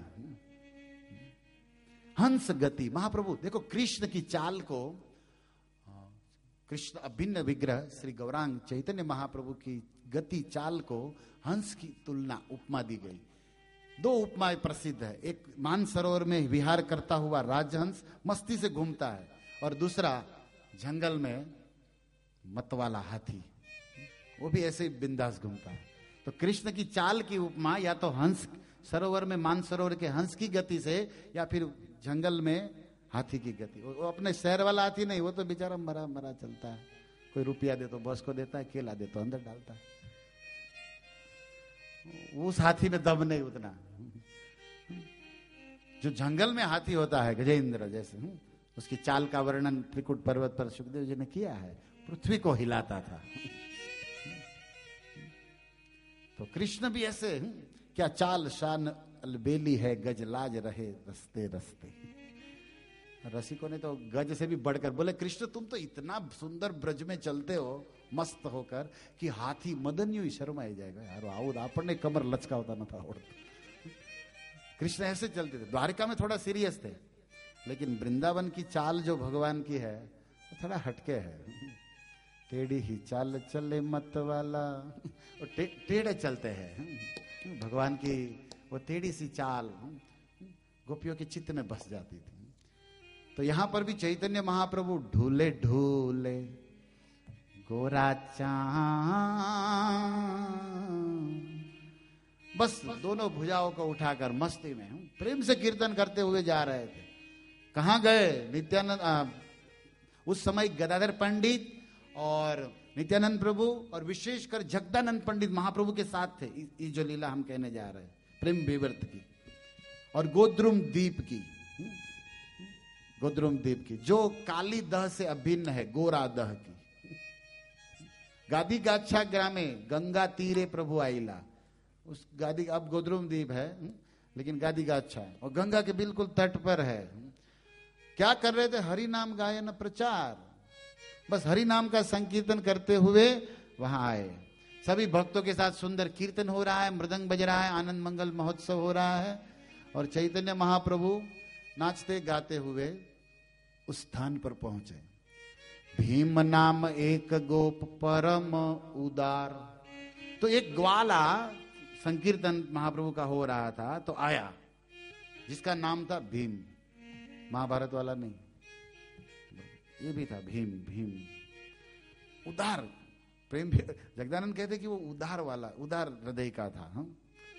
[SPEAKER 1] हंस गति, महाप्रभु देखो कृष्ण की चाल को, कृष्ण अभिन्न विग्रह श्री गौरांग चैतन्य महाप्रभु की गति चाल को हंस की तुलना, उपमा दी गई। दो उपमाएं प्रसिद्ध है, एक मानसरोवर में विहार करता हुआ राजहंस मस्ती से घूमता है, और दूसरा जंगल में मतवाला हाथी, वो भी ऐसे ही बिंदास घूमता है। तो कृष्ण की चाल की उपमा या तो हंस, सरोवर में मानसरोवर के हंस की गति से, या फिर जंगल में हाथी की गति। वो अपने शहर वाला हाथी नहीं, वो तो बेचारा मरा मरा चलता है, कोई रुपया दे तो बॉस को देता है, केला दे तो अंदर डालता है। उस हाथी में दम नहीं उतना। जो जंगल में हाथी होता है गजेंद्र जैसे, उसकी चाल का वर्णन त्रिकुट पर्वत पर सुखदेव जी ने किया है, पृथ्वी को हिलाता था। तो कृष्ण भी ऐसे, क्या चाल शान अलबेली है, गजलाज रहे रस्ते रस्ते। रसिकों ने तो गज से भी बढ़कर बोले, कृष्ण तुम तो इतना सुंदर ब्रज में चलते हो मस्त होकर कि हाथी मदन यू शर्माई जाएगा यार, आओ आपने कमर लचका होता न था। कृष्ण ऐसे चलते थे। द्वारिका में थोड़ा सीरियस थे, लेकिन वृंदावन की चाल जो भगवान की है वो थोड़ा हटके है। टेढ़ी ही चाल चले मत वाला, और टे, टेढ़े चलते हैं भगवान की। वो टेढ़ी सी चाल गोपियों के चित्त में बस जाती थी। तो यहां पर भी चैतन्य महाप्रभु ढूले ढूले गोरा चांद, बस दोनों भुजाओं को उठाकर मस्ती में प्रेम से कीर्तन करते हुए जा रहे थे। कहां गए? नित्यानंद, उस समय गदाधर पंडित और नित्यानंद प्रभु और विशेषकर जगदानंद पंडित महाप्रभु के साथ थे। ये जो लीला हम कहने जा रहे हैं प्रेम विवर्त की और गोद्रुम द्वीप की, गोद्रुम द्वीप की जो काली दह से अभिन्न है, गोरा दह की। गादी गाच्छा ग्रामे गंगा तीरे प्रभु आईला, उस गादी, अब गोद्रुम द्वीप है लेकिन गादी गाच्छा है और गंगा के बिल्कुल तट पर है। क्या कर रहे थे? हरि नाम गायन प्रचार, बस हरि नाम का संकीर्तन करते हुए वहां आए। सभी भक्तों के साथ सुंदर कीर्तन हो रहा है, मृदंग बज रहा है, आनंद मंगल महोत्सव हो रहा है और चैतन्य महाप्रभु नाचते गाते हुए उस स्थान पर पहुंचे। भीम नाम एक गोप परम उदार। तो एक ग्वाला संकीर्तन महाप्रभु का हो रहा था तो आया, जिसका नाम था भीम। महाभारत वाला नहीं, ये भी था भीम। भीम उदार प्रेम भी, जगदानंद कहते कि वो उदार वाला, उदार हृदय का था। हम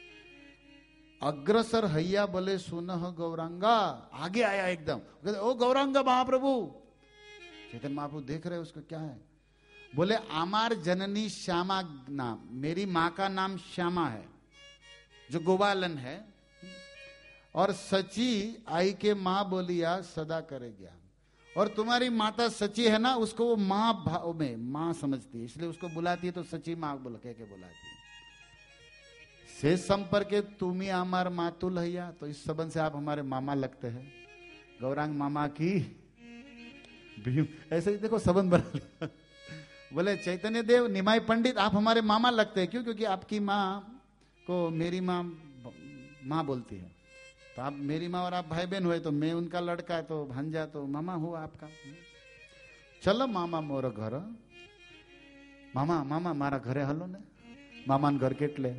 [SPEAKER 1] अग्रसर हैया बोले सुनह गौरांगा, आगे आया एकदम, कहते ओ गौरांगा महाप्रभु। चैतन्य महाप्रभु देख रहे उसको, क्या है? बोले आमार जननी श्यामा नाम, मेरी माँ का नाम श्यामा है जो गोपालन है, और सची आई के माँ बोलिया सदा करे गया। और तुम्हारी माता सची है ना, उसको वो माँ भाव में माँ समझती है, इसलिए उसको बुलाती है तो सची माँ बोल कह के बुलाती है। से संपर्क तुम्ही आमार मातुल हैया, तो इस संबंध से आप हमारे मामा लगते हैं, गौरांग मामा की भीम। ऐसे ही देखो संबंध बना लिया। बोले चैतन्य देव निमाई पंडित आप हमारे मामा लगते हैं, क्यों? क्योंकि आपकी माँ को मेरी माँ माँ बोलती है, तो आप मेरी माँ और आप भाई बहन हुए, तो मैं उनका लड़का है तो भांजा, तो मामा हुआ आपका। चलो मामा मोर घर, मामा मामा मारा घरे हलो ने, मामा घर केटले,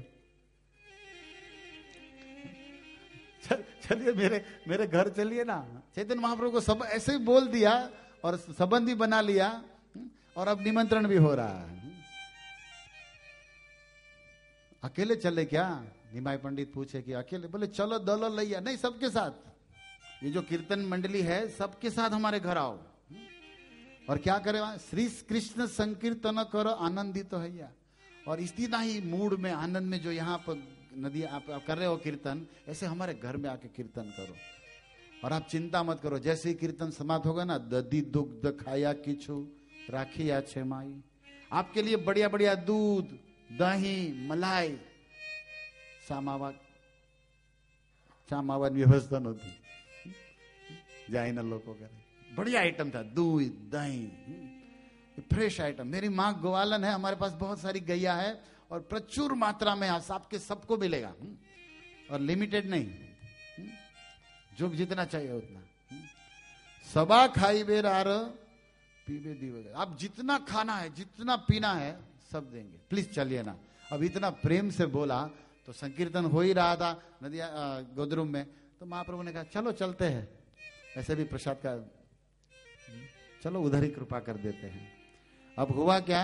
[SPEAKER 1] चलिए मेरे मेरे घर चलिए ना। चैतन्य महाप्रभु को सब ऐसे ही बोल दिया और संबंध भी बना लिया और अब निमंत्रण भी हो रहा है। अकेले चले क्या? निमाई पंडित पूछे कि अकेले? बोले चलो दलो लैया, नहीं सबके साथ, ये जो कीर्तन मंडली है सबके साथ हमारे घर आओ। और क्या करे वहां? श्री कृष्ण संकीर्तन करो आनंदित तो हैया। और इसी ना ही मूड में, आनंद में, जो यहाँ पर नदी आप, आप कर रहे हो कीर्तन, ऐसे हमारे घर में आके कीर्तन करो। और आप चिंता मत करो, जैसे ही कीर्तन समाप्त होगा ना, दधी दुग्ध खाया किछु राखी या छे माई, आपके लिए बढ़िया बढ़िया दूध, दही, मलाई, सामावा सामावा व्यवस्था होती जाए ना लोगों का, बढ़िया आइटम था, दूध दही, फ्रेश आइटम। मेरी माँ ग्वालन है, हमारे पास बहुत सारी गैया है और प्रचुर मात्रा में आपके सबको मिलेगा, और लिमिटेड नहीं, जो जितना चाहिए उतना। सबा खाई बेर आर पीबे दीवे, आप जितना खाना है जितना पीना है सब देंगे, प्लीज चलिए ना। अब इतना प्रेम से बोला तो संकीर्तन हो ही रहा था नदिया गोद्रुम में, तो महाप्रभु ने कहा चलो चलते हैं, ऐसे भी प्रसाद का, चलो उधर ही कृपा कर देते हैं। अब हुआ क्या?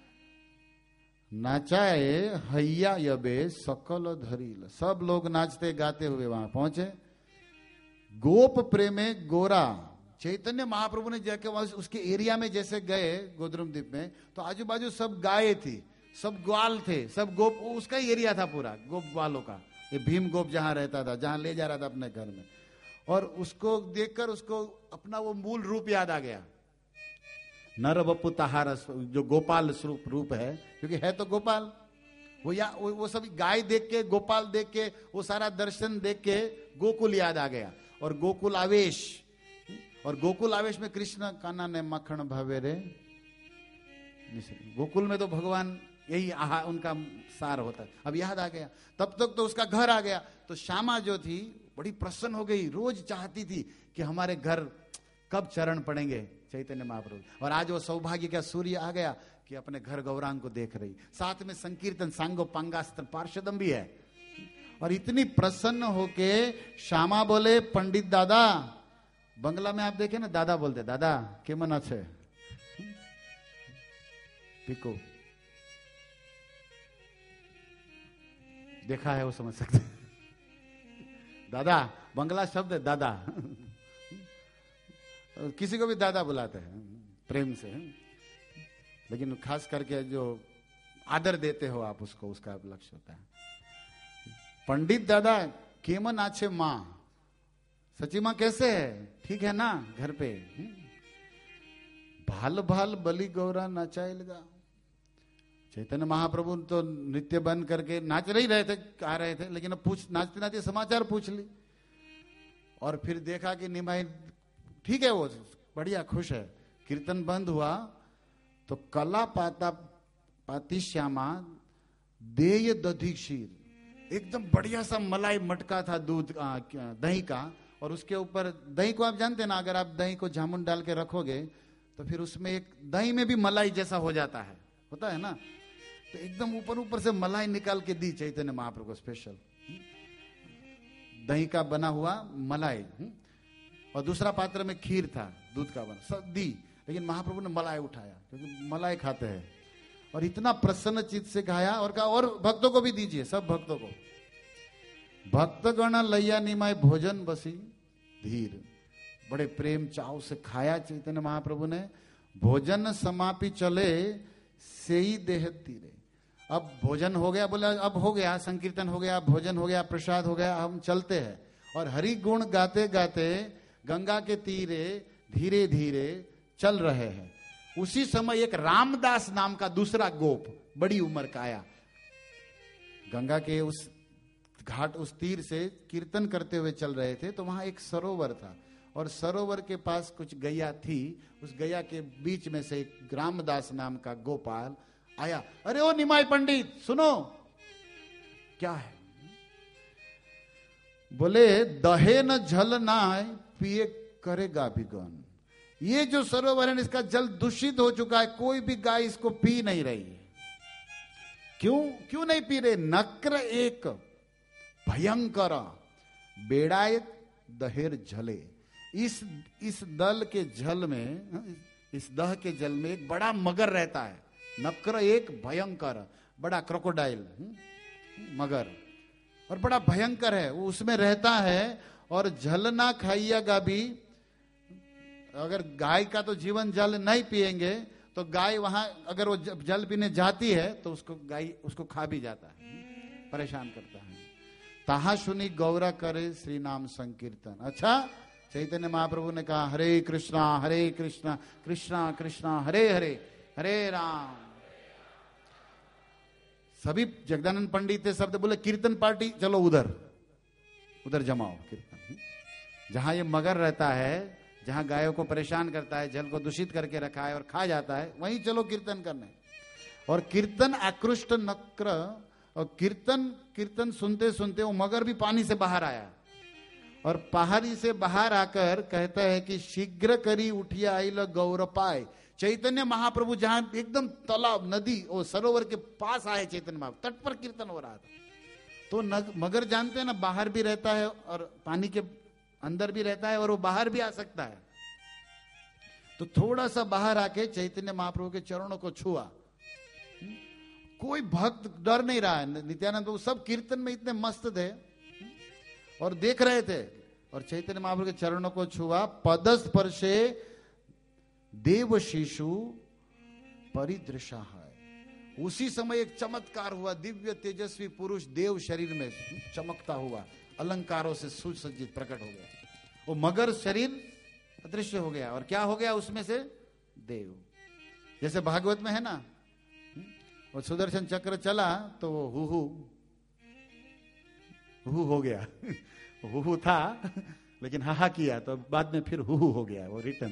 [SPEAKER 1] नाचाए हैया यबे सकल धरील, सब लोग नाचते गाते हुए वहां पहुंचे। गोप प्रेमे गोरा चैतन्य महाप्रभु ने जाके वहां उसके एरिया में जैसे गए गोद्रुम द्वीप में, तो आजू बाजू सब गाय थी, सब ग्वाल थे, सब गोप, उसका ही एरिया था पूरा गोप ग्वालों का। ये भीम गोप जहां रहता था, जहां ले जा रहा था अपने घर में, और उसको देखकर उसको अपना वो मूल रूप याद आ गया, नर बप्पु तहार, जो गोपाल स्वरूप रूप है, क्योंकि है तो गोपाल। वो या वो, वो सब गाय देख के, गोपाल देख के, वो सारा दर्शन देख के गोकुल याद आ गया, और गोकुल आवेश, और गोकुल आवेश में कृष्ण कान्हा ने मक्खन भावे रे। गोकुल में तो भगवान यही आहा उनका सार होता है। अब याद आ गया, तब तक तो उसका घर आ गया। तो श्यामा जो थी बड़ी प्रसन्न हो गई, रोज चाहती थी कि हमारे घर कब चरण पड़ेंगे चैतन्य महाप्रभु। और आज वो सौभाग्य का सूर्य आ गया कि अपने घर गौरांग को देख रही, साथ में संकीर्तन सांगो पांगास्त्र पार्षदम भी है। और इतनी प्रसन्न होके श्यामा बोले, पंडित दादा, बंगला में आप देखे ना दादा बोलते, दादा केमन अच्छे पिको, देखा है वो समझ सकते। दादा बंगला शब्द है, दादा किसी को भी दादा बुलाते हैं प्रेम से, लेकिन खास करके जो आदर देते हो आप उसको, उसका लक्ष्य होता है। पंडित दादा केमन आछे माँ, सची माँ कैसे है, ठीक है ना घर पे। भाल भाल बलि गौरा नचाएगा। चैतन्य महाप्रभु तो नृत्य बंद करके नाच नहीं रहे थे, आ रहे थे, लेकिन अब पूछ नाचते नाचते समाचार पूछ ली, और फिर देखा कि निमाई ठीक है, वो बढ़िया खुश है। कीर्तन बंद हुआ तो कला पाता पाती श्यामा देय दधी क्षीर, एकदम बढ़िया सा मलाई मटका था दूध दही का, और उसके ऊपर दही को आप जानते हैं ना, अगर आप दही को जामुन डाल के रखोगे तो फिर उसमें एक दही में भी मलाई जैसा हो जाता है, होता है ना, तो एकदम ऊपर ऊपर से मलाई निकाल के दी चैतन्य महाप्रभु को स्पेशल, दही का बना हुआ मलाई, और दूसरा पात्र में खीर था दूध का बना, सब दी। लेकिन महाप्रभु ने मलाई उठाया क्योंकि मलाई खाते हैं, और इतना प्रसन्न चित्त से खाया, और कहा और भक्तों को भी दीजिए, सब भक्तों को। भक्तगण लैया निमाय भोजन बसी धीर, बड़े प्रेम चाव से खाया चैतन्य महाप्रभु ने। भोजन समापी चले सेई देह तीरे, अब भोजन हो गया, बोला अब हो गया, संकीर्तन हो गया, भोजन हो गया, प्रसाद हो गया, हम चलते हैं। और हरि गुण गाते गाते गंगा के तीरे धीरे धीरे चल रहे हैं। उसी समय एक रामदास नाम का दूसरा गोप बड़ी उम्र का आया, गंगा के उस घाट उस तीर से कीर्तन करते हुए चल रहे थे। तो वहां एक सरोवर था, और सरोवर के पास कुछ गैया थी, उस गैया के बीच में से एक रामदास नाम का गोपाल आया। अरे ओ निमाय पंडित सुनो, क्या है? बोले दहे न जल नाय पिए करेगा भिगन। ये जो सरोवर है इसका जल दूषित हो चुका है, कोई भी गाय इसको पी नहीं रही है। क्यों क्यों नहीं पी रहे? नक्र एक भयंकर बेड़ायत दहेर झले, इस इस दल के जल में, इस दह के जल में एक बड़ा मगर रहता है। नक्र एक भयंकर, बड़ा क्रोकोडाइल मगर, और बड़ा भयंकर है, वो उसमें रहता है। और जल ना खाइएगा भी, अगर गाय का तो जीवन जल नहीं पिएंगे तो गाय वहां अगर वो जल पीने जाती है तो उसको गाय उसको खा भी जाता है, परेशान करता है। ताहा सुनी गौरा करे श्री नाम संकीर्तन। अच्छा, चैतन्य महाप्रभु ने कहा हरे कृष्णा हरे कृष्णा कृष्णा कृष्णा हरे हरे हरे राम। सभी जगदानंद पंडित थे, शब्द बोले कीर्तन पार्टी चलो उधर उधर जमाओ कीर्तन। जहां ये मगर रहता है, जहां गायों को परेशान करता है, जल को दूषित करके रखा है और खा जाता है, वहीं चलो कीर्तन करने। और कीर्तन आकृष्ट नक्र, और कीर्तन कीर्तन सुनते सुनते वो मगर भी पानी से बाहर आया, और पहाड़ी से बाहर आकर कहता है कि शीघ्र करी उठिया आइल गौर पाए। चैतन्य महाप्रभु जहां एकदम तालाब नदी और सरोवर के पास आए, चैतन्य महाप्रभु तट पर कीर्तन हो रहा था। तो मगर जानते हैं ना, बाहर भी रहता है और पानी के अंदर भी रहता है, और वो बाहर भी आ सकता है। तो थोड़ा सा बाहर आके चैतन्य महाप्रभु के चरणों को छुआ। कोई भक्त डर नहीं रहा है। नित्यानंद प्रभु सब कीर्तन में इतने मस्त थे और देख रहे थे और चैतन्य महाप्रभु के चरणों को छुआ, पदस्पर्शे देव शिशु परिदृशा है। उसी समय एक चमत्कार हुआ, दिव्य तेजस्वी पुरुष देव शरीर में चमकता हुआ, अलंकारों से सुसज्जित प्रकट हो गया। वो मगर शरीर अदृश्य हो गया, और क्या हो गया उसमें से? देव। जैसे भागवत में है ना, वो सुदर्शन चक्र चला तो वो हु हु हु हो गया हु हु था लेकिन हा हा किया तो बाद में फिर हु हु हो गया, वो रिटर्न।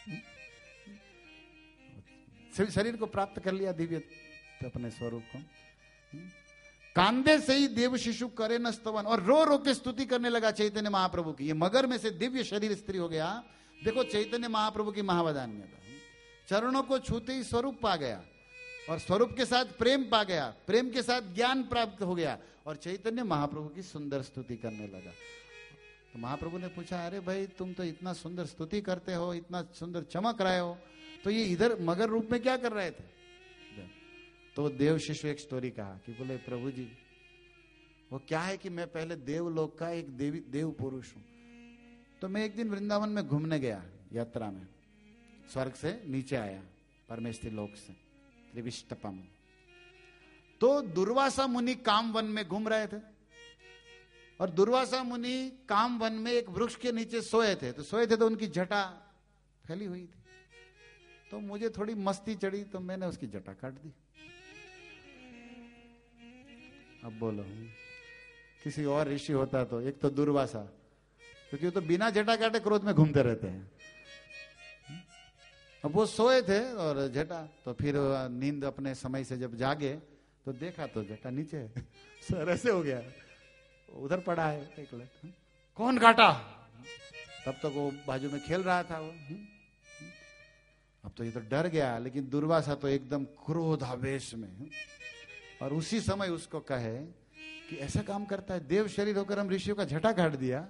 [SPEAKER 1] शरीर को प्राप्त कर लिया दिव्य अपने स्वरूप को। कांदे से ही देव शिशु करे न स्तवन, और रो रो के स्तुति करने लगा चैतन्य महाप्रभु की। ये मगर में से दिव्य शरीर स्त्री हो गया। देखो चैतन्य महाप्रभु की महावदान्यता, चरणों को छूते ही स्वरूप पा गया, और स्वरूप के साथ प्रेम पा गया, प्रेम के साथ ज्ञान प्राप्त हो गया, और चैतन्य महाप्रभु की सुंदर स्तुति करने लगा। तो महाप्रभु ने पूछा, अरे भाई तुम तो इतना सुंदर स्तुति करते हो, इतना सुंदर चमक रहे हो, तो ये इधर मगर रूप में क्या कर रहे थे? तो देव शिशु एक स्टोरी कहा कि बोले प्रभु जी, वो क्या है कि मैं पहले देवलोक का एक देवी देव पुरुष हूं। तो मैं एक दिन वृंदावन में घूमने गया यात्रा में, स्वर्ग से नीचे आया परमेश्वरी लोक से त्रिविष्टपम। तो दुर्वासा मुनि काम वन में घूम रहे थे, और दुर्वासा मुनि काम वन में एक वृक्ष के नीचे सोए थे। तो सोए थे तो उनकी जटा फैली हुई थी। तो मुझे थोड़ी मस्ती चढ़ी, तो मैंने उसकी जटा काट दी। अब बोलो, किसी और ऋषि होता तो, एक तो दुर्वासा, क्योंकि वो तो बिना जटा काटे क्रोध में घूमते रहते हैं। अब वो सोए थे और जटा, तो फिर नींद अपने समय से जब जागे तो देखा तो जटा नीचे है। सर ऐसे हो गया, उधर पड़ा है एक लट। कौन काटा? तब तक तो वो बाजू में खेल रहा था वो। अब तो ये तो डर गया, लेकिन दुर्वासा तो एकदम क्रोध आवेश में। और उसी समय उसको कहे कि ऐसा काम करता है, देव शरीर होकर हम ऋषियों का झटा काट दिया,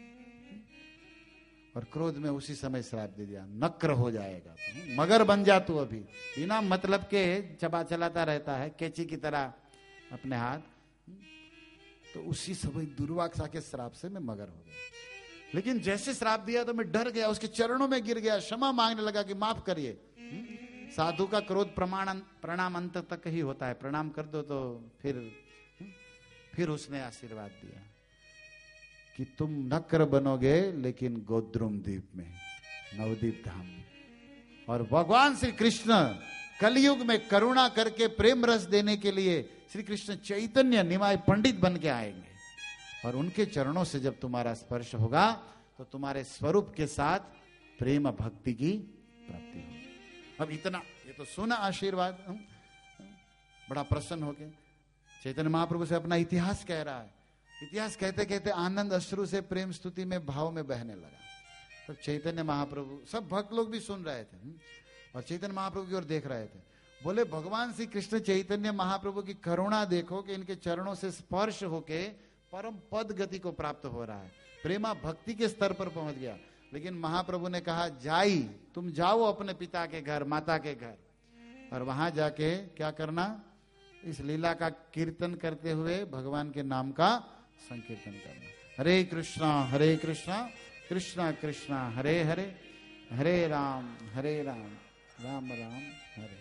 [SPEAKER 1] और क्रोध में उसी समय श्राप दे दिया, नक्र हो जाएगा, मगर बन जा तू। अभी बिना मतलब के चबा चलाता रहता है कैची की तरह अपने हाथ। तो उसी समय दुर्वासा के श्राप से मैं मगर हो गया। लेकिन जैसे श्राप दिया तो मैं डर गया, उसके चरणों में गिर गया, क्षमा मांगने लगा कि माफ करिए। साधु का क्रोध प्रमाण प्रणाम अंत तक ही होता है, प्रणाम कर दो तो फिर फिर उसने आशीर्वाद दिया कि तुम नक्र बनोगे, लेकिन गोद्रुम द्वीप में, नवद्वीप धाम में। और भगवान श्री कृष्ण कलयुग में करुणा करके प्रेम रस देने के लिए श्री कृष्ण चैतन्य निमाय पंडित बन के आएंगे, और उनके चरणों से जब तुम्हारा स्पर्श होगा तो तुम्हारे स्वरूप के साथ प्रेम भक्ति की प्राप्ति होगी। अब इतना ये तो सुना आशीर्वाद, बड़ा प्रसन्न होके चैतन्य महाप्रभु से अपना इतिहास कह रहा है। इतिहास कहते कहते आनंद अश्रु से प्रेम स्तुति में भाव में बहने लगा। तो चैतन्य महाप्रभु, सब भक्त लोग भी सुन रहे थे और चैतन्य महाप्रभु की ओर देख रहे थे। बोले भगवान श्री कृष्ण चैतन्य महाप्रभु की करुणा देखो कि इनके चरणों से स्पर्श होके परम पद गति को प्राप्त हो रहा है, प्रेमा भक्ति के स्तर पर पहुंच गया। लेकिन महाप्रभु ने कहा, जाई तुम जाओ अपने पिता के घर, माता के घर, और वहां जाके क्या करना, इस लीला का कीर्तन करते हुए भगवान के नाम का संकीर्तन करना। हरे कृष्णा हरे कृष्णा कृष्णा कृष्णा हरे हरे, हरे राम हरे राम राम राम हरे।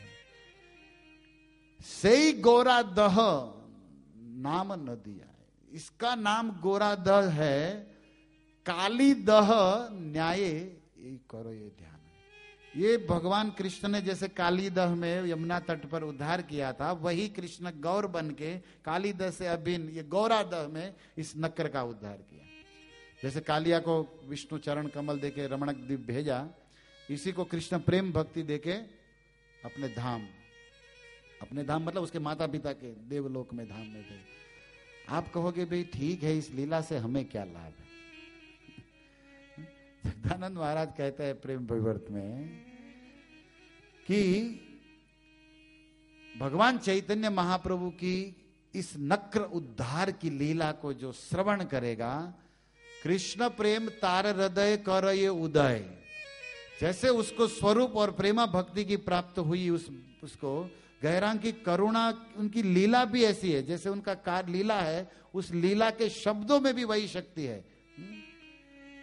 [SPEAKER 1] सही गोरा दह नाम न दिया, इसका नाम गोरा दह है, काली दह न्याय करो, ये ध्यान है। ये भगवान कृष्ण ने जैसे काली दह में यमुना तट पर उद्धार किया था, वही कृष्ण गौर बन के काली दह से अभिन्न ये गौरा दह में इस नक्र का उद्धार किया। जैसे कालिया को विष्णु चरण कमल देके रमणक द्वीप भेजा, इसी को कृष्ण प्रेम भक्ति देके अपने धाम, अपने धाम मतलब उसके माता पिता के देवलोक में धाम में गए। आप कहोगे भाई ठीक है, इस लीला से हमें क्या लाभ है? जगदानंद महाराज कहते हैं प्रेम विवर्त में कि भगवान चैतन्य महाप्रभु की इस नक्र उद्धार की लीला को जो श्रवण करेगा, कृष्ण प्रेम तार हृदय कर ये उदय, जैसे उसको स्वरूप और प्रेमा भक्ति की प्राप्त हुई, उस उसको गैरांग की करुणा, उनकी लीला भी ऐसी है, जैसे उनका कार लीला है, उस लीला के शब्दों में भी वही शक्ति है।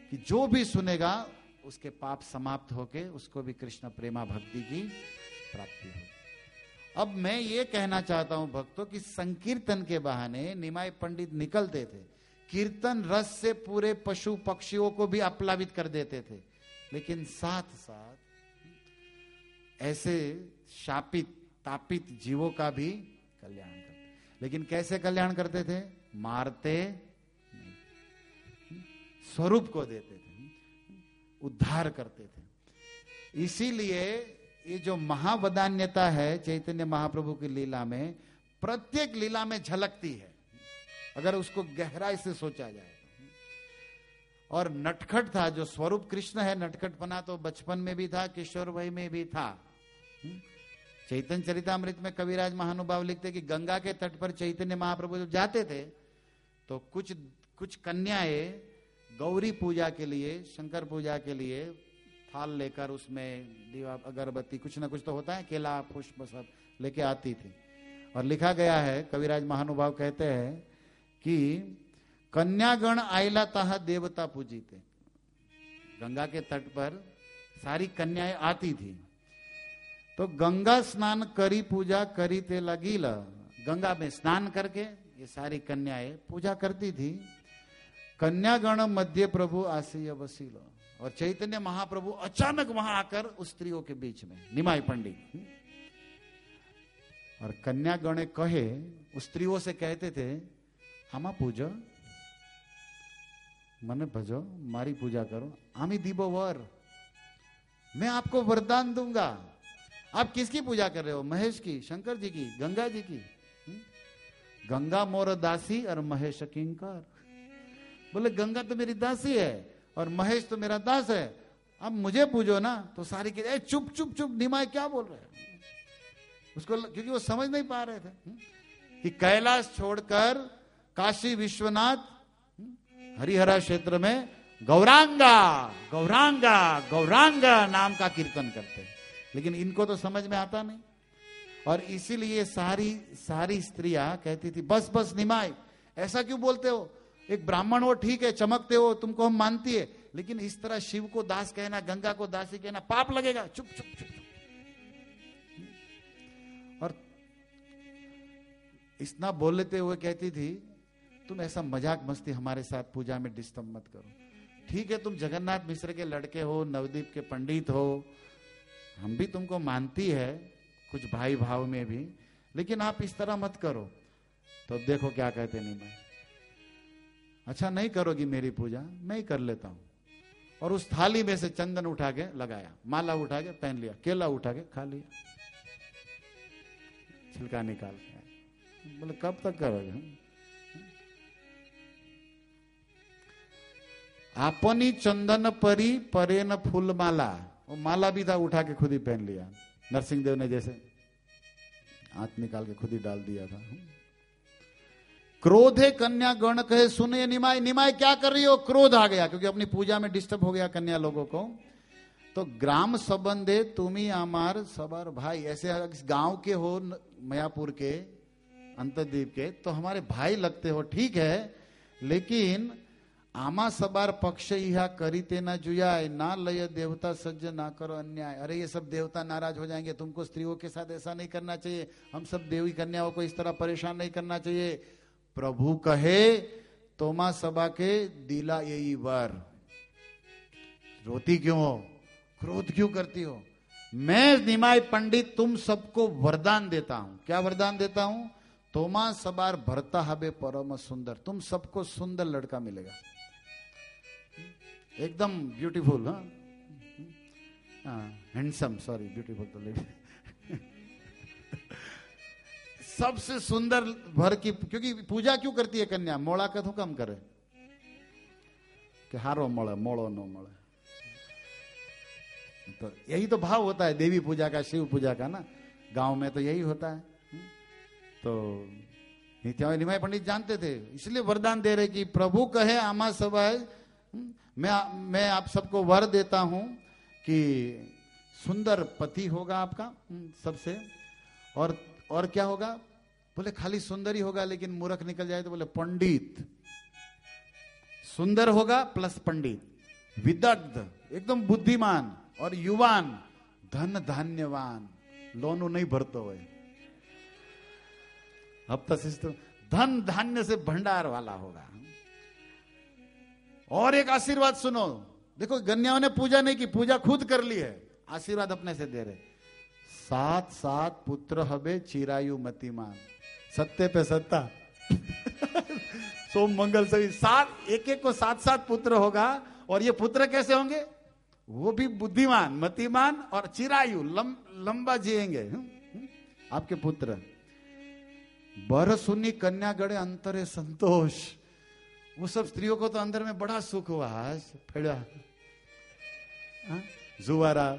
[SPEAKER 1] कि जो भी सुनेगा उसके पाप समाप्त होके उसको भी कृष्ण प्रेमा भक्ति की प्राप्ति हो। अब मैं ये कहना चाहता हूं भक्तों कि संकीर्तन के बहाने निमाय पंडित निकलते थे, कीर्तन रस से पूरे पशु पक्षियों को भी आप्लावित कर देते थे, लेकिन साथ साथ ऐसे शापित तापित जीवों का भी कल्याण करते। लेकिन कैसे कल्याण करते थे? मारते नहीं, स्वरूप को देते थे, उद्धार करते थे। इसीलिए ये जो महावदान्यता है चैतन्य महाप्रभु की लीला में, प्रत्येक लीला में झलकती है अगर उसको गहराई से सोचा जाए। और नटखट था, जो स्वरूप कृष्ण है, नटखटपना तो बचपन में भी था, किशोर वय में भी था। चैतन्य चरितामृत में कविराज महानुभाव लिखते कि गंगा के तट पर चैतन्य महाप्रभु जब जाते थे तो कुछ कुछ कन्याएं गौरी पूजा के लिए, शंकर पूजा के लिए थाल लेकर उसमें दीवा अगरबत्ती कुछ ना कुछ तो होता है, केला पुष्प सब लेके आती थी। और लिखा गया है, कविराज महानुभाव कहते हैं कि कन्यागण आयला ताहा देवता पूजीते। गंगा के तट पर सारी कन्याएं आती थी, तो गंगा स्नान करी पूजा करी ते लगील। गंगा में स्नान करके ये सारी कन्याएं पूजा करती थी। कन्यागण मध्य प्रभु आसीय वसील, और चैतन्य महाप्रभु अचानक वहां आकर उस स्त्रियों के बीच में, निमाय पंडित और कन्यागणे कहे, उस स्त्रियों से कहते थे, आमा पूजा मने भजो, मारी पूजा करो, आमी दीबो वर, मैं आपको वरदान दूंगा। आप किसकी पूजा कर रहे हो? महेश की, शंकर जी की, गंगा जी की। गंगा मोर दासी और महेश किंकर। बोले गंगा तो मेरी दासी है और महेश तो मेरा दास है, अब मुझे पूजो ना। तो सारी के चुप चुप चुप, निमाय क्या बोल रहे हैं उसको, क्योंकि वो समझ नहीं पा रहे थे कि कैलाश छोड़कर काशी विश्वनाथ हरिहरा क्षेत्र में गौरांगा गौरांगा गौरांगा नाम का कीर्तन करते हैं, लेकिन इनको तो समझ में आता नहीं। और इसीलिए सारी सारी स्त्रियां कहती थी, बस बस निमाय, ऐसा क्यों बोलते हो? एक ब्राह्मण हो, ठीक है, चमकते हो, तुमको हम मानती है, लेकिन इस तरह शिव को दास कहना, गंगा को दासी कहना, पाप लगेगा। चुप चुप चुप, चुप। और इतना बोलते हुए कहती थी, तुम ऐसा मजाक मस्ती हमारे साथ पूजा में डिस्टर्ब मत करो। ठीक है, तुम जगन्नाथ मिश्र के लड़के हो, नवदीप के पंडित हो, हम भी तुमको मानती है कुछ भाई भाव में भी, लेकिन आप इस तरह मत करो। तो देखो क्या कहते नहीं, मैं अच्छा नहीं करोगी मेरी पूजा, मैं ही कर लेता हूं। और उस थाली में से चंदन उठा के लगाया, माला उठा के पहन लिया, केला उठा के खा लिया, छिलका निकाल के। बोले कब तक करोगे? आपनी चंदन परी परे न फूल माला, वो माला भी था, उठा के खुद ही पहन लिया। नरसिंह देव ने जैसे हाथ निकाल के खुद ही डाल दिया था। क्रोधे कन्या गण कहे सुने निमाय, निमाय क्या कर रही हो? क्रोध आ गया, क्योंकि अपनी पूजा में डिस्टर्ब हो गया कन्या लोगों को। तो ग्राम संबंधे तुम्ही आमार सबर भाई, ऐसे गांव के हो, मयापुर के, अंतरद्वीप के, तो हमारे भाई लगते हो, ठीक है, लेकिन आमा सबार पक्ष यहा करीते ना जुयाय, ना लय देवता सज्ज ना करो अन्याय। अरे ये सब देवता नाराज हो जाएंगे, तुमको स्त्रियों के साथ ऐसा नहीं करना चाहिए, हम सब देवी कन्याओं को इस तरह परेशान नहीं करना चाहिए। प्रभु कहे तोमा सभा के दिला यही वर। रोती क्यों हो? क्रोध क्यों करती हो? मैं निमाय पंडित तुम सबको वरदान देता हूं। क्या वरदान देता हूं? तोमा सबार भरता हबे परम सुंदर, तुम सबको सुंदर लड़का मिलेगा, एकदम ब्यूटीफुल, हाँ हैंडसम, सॉरी ब्यूटीफुल तो लेडी सबसे सुंदर भर की, क्योंकि पूजा क्यों करती है कन्या? मोड़ा कथू कम करे कि हारो मोड़े मोड़ो नो मोड़े, तो यही तो भाव होता है देवी पूजा का, शिव पूजा का ना, गांव में तो यही होता है। तो नित्या निमाय पंडित जानते थे, इसलिए वरदान दे रहे कि प्रभु कहे आमा सबाय, मैं मैं आप सबको वर देता हूं कि सुंदर पति होगा आपका सबसे, और और क्या होगा? बोले खाली सुंदर ही होगा, लेकिन मूर्ख निकल जाए तो बोले पंडित, सुंदर होगा प्लस पंडित, विदग्ध एकदम बुद्धिमान और युवान धन धान्यवान लोन नहीं भरतो હોય हफ्ता शिष्ट धन धान्य से भंडार वाला होगा। और एक आशीर्वाद सुनो, देखो गन्याओं ने पूजा नहीं की, पूजा खुद कर ली है, आशीर्वाद अपने से दे रहे। सात सात पुत्र हबे चिरायु मतिमान, सत्य पे सत्ता सोम मंगल सभी सात, एक एक को सात सात पुत्र होगा। और ये पुत्र कैसे होंगे? वो भी बुद्धिमान मतिमान और चिरायु लम, लंबा जिएंगे आपके पुत्र। बर सुनी कन्या गड़े अंतरे संतोष, वो सब स्त्रियों को तो अंदर में बड़ा सुख हुआ। फेड़ा जुवारा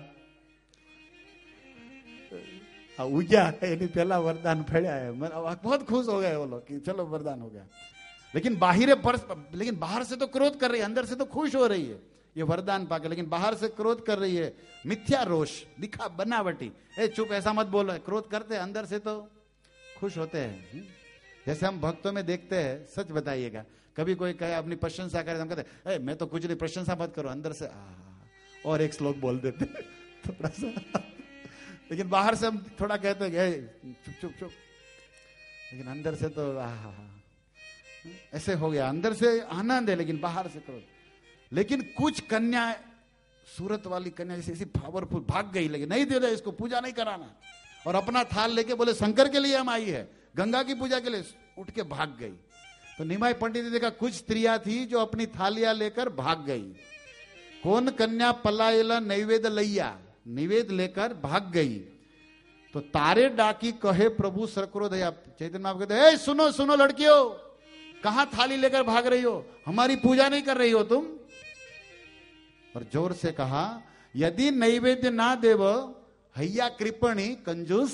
[SPEAKER 1] उग्या यानी पहला वरदान फेड़ा है, बहुत खुश हो गए वो लोग कि चलो वरदान हो गया। लेकिन बाहर पर लेकिन बाहर से तो क्रोध कर रही है, अंदर से तो खुश हो रही है ये वरदान पाके, लेकिन बाहर से क्रोध कर रही है। मिथ्या रोष दिखा बनावटी, ए चुप ऐसा मत बोलो, क्रोध करते हैं अंदर से तो खुश होते हैं। जैसे हम भक्तों में देखते हैं, सच बताइएगा, कभी कोई कहे अपनी प्रशंसा करे, हम कहते हैं ए मैं तो कुछ नहीं, प्रशंसा मत करो, अंदर से आ और एक श्लोक बोल देते थोड़ा सा। लेकिन बाहर से हम थोड़ा कहते हैं चुप चुप चुप, लेकिन अंदर से तो आ ऐसे हो गया, अंदर से आनंद है लेकिन बाहर से क्रोध। लेकिन कुछ कन्या, सूरत वाली कन्या जैसे ऐसी पावरफुल भाग गई, लेकिन नहीं दे रहे इसको पूजा नहीं कराना, और अपना थाल लेके बोले शंकर के लिए हम आई है, गंगा की पूजा के लिए, उठ के भाग गई। तो निमाई पंडित ने देखा कुछ स्त्रियां थी जो अपनी थालियां लेकर भाग गई। कौन कन्या पलायला नैवेद्य लैया, निवेद लेकर भाग गई। तो तारे डाकी कहे प्रभु सरक्रोधया, चैतन्य महाप्रभु कहते, ए सुनो सुनो लड़कियों, कहां थाली लेकर भाग रही हो, हमारी पूजा नहीं कर रही हो तुम। और जोर से कहा, यदि नैवेद्य ना देव हैया कृपणी कंजूस,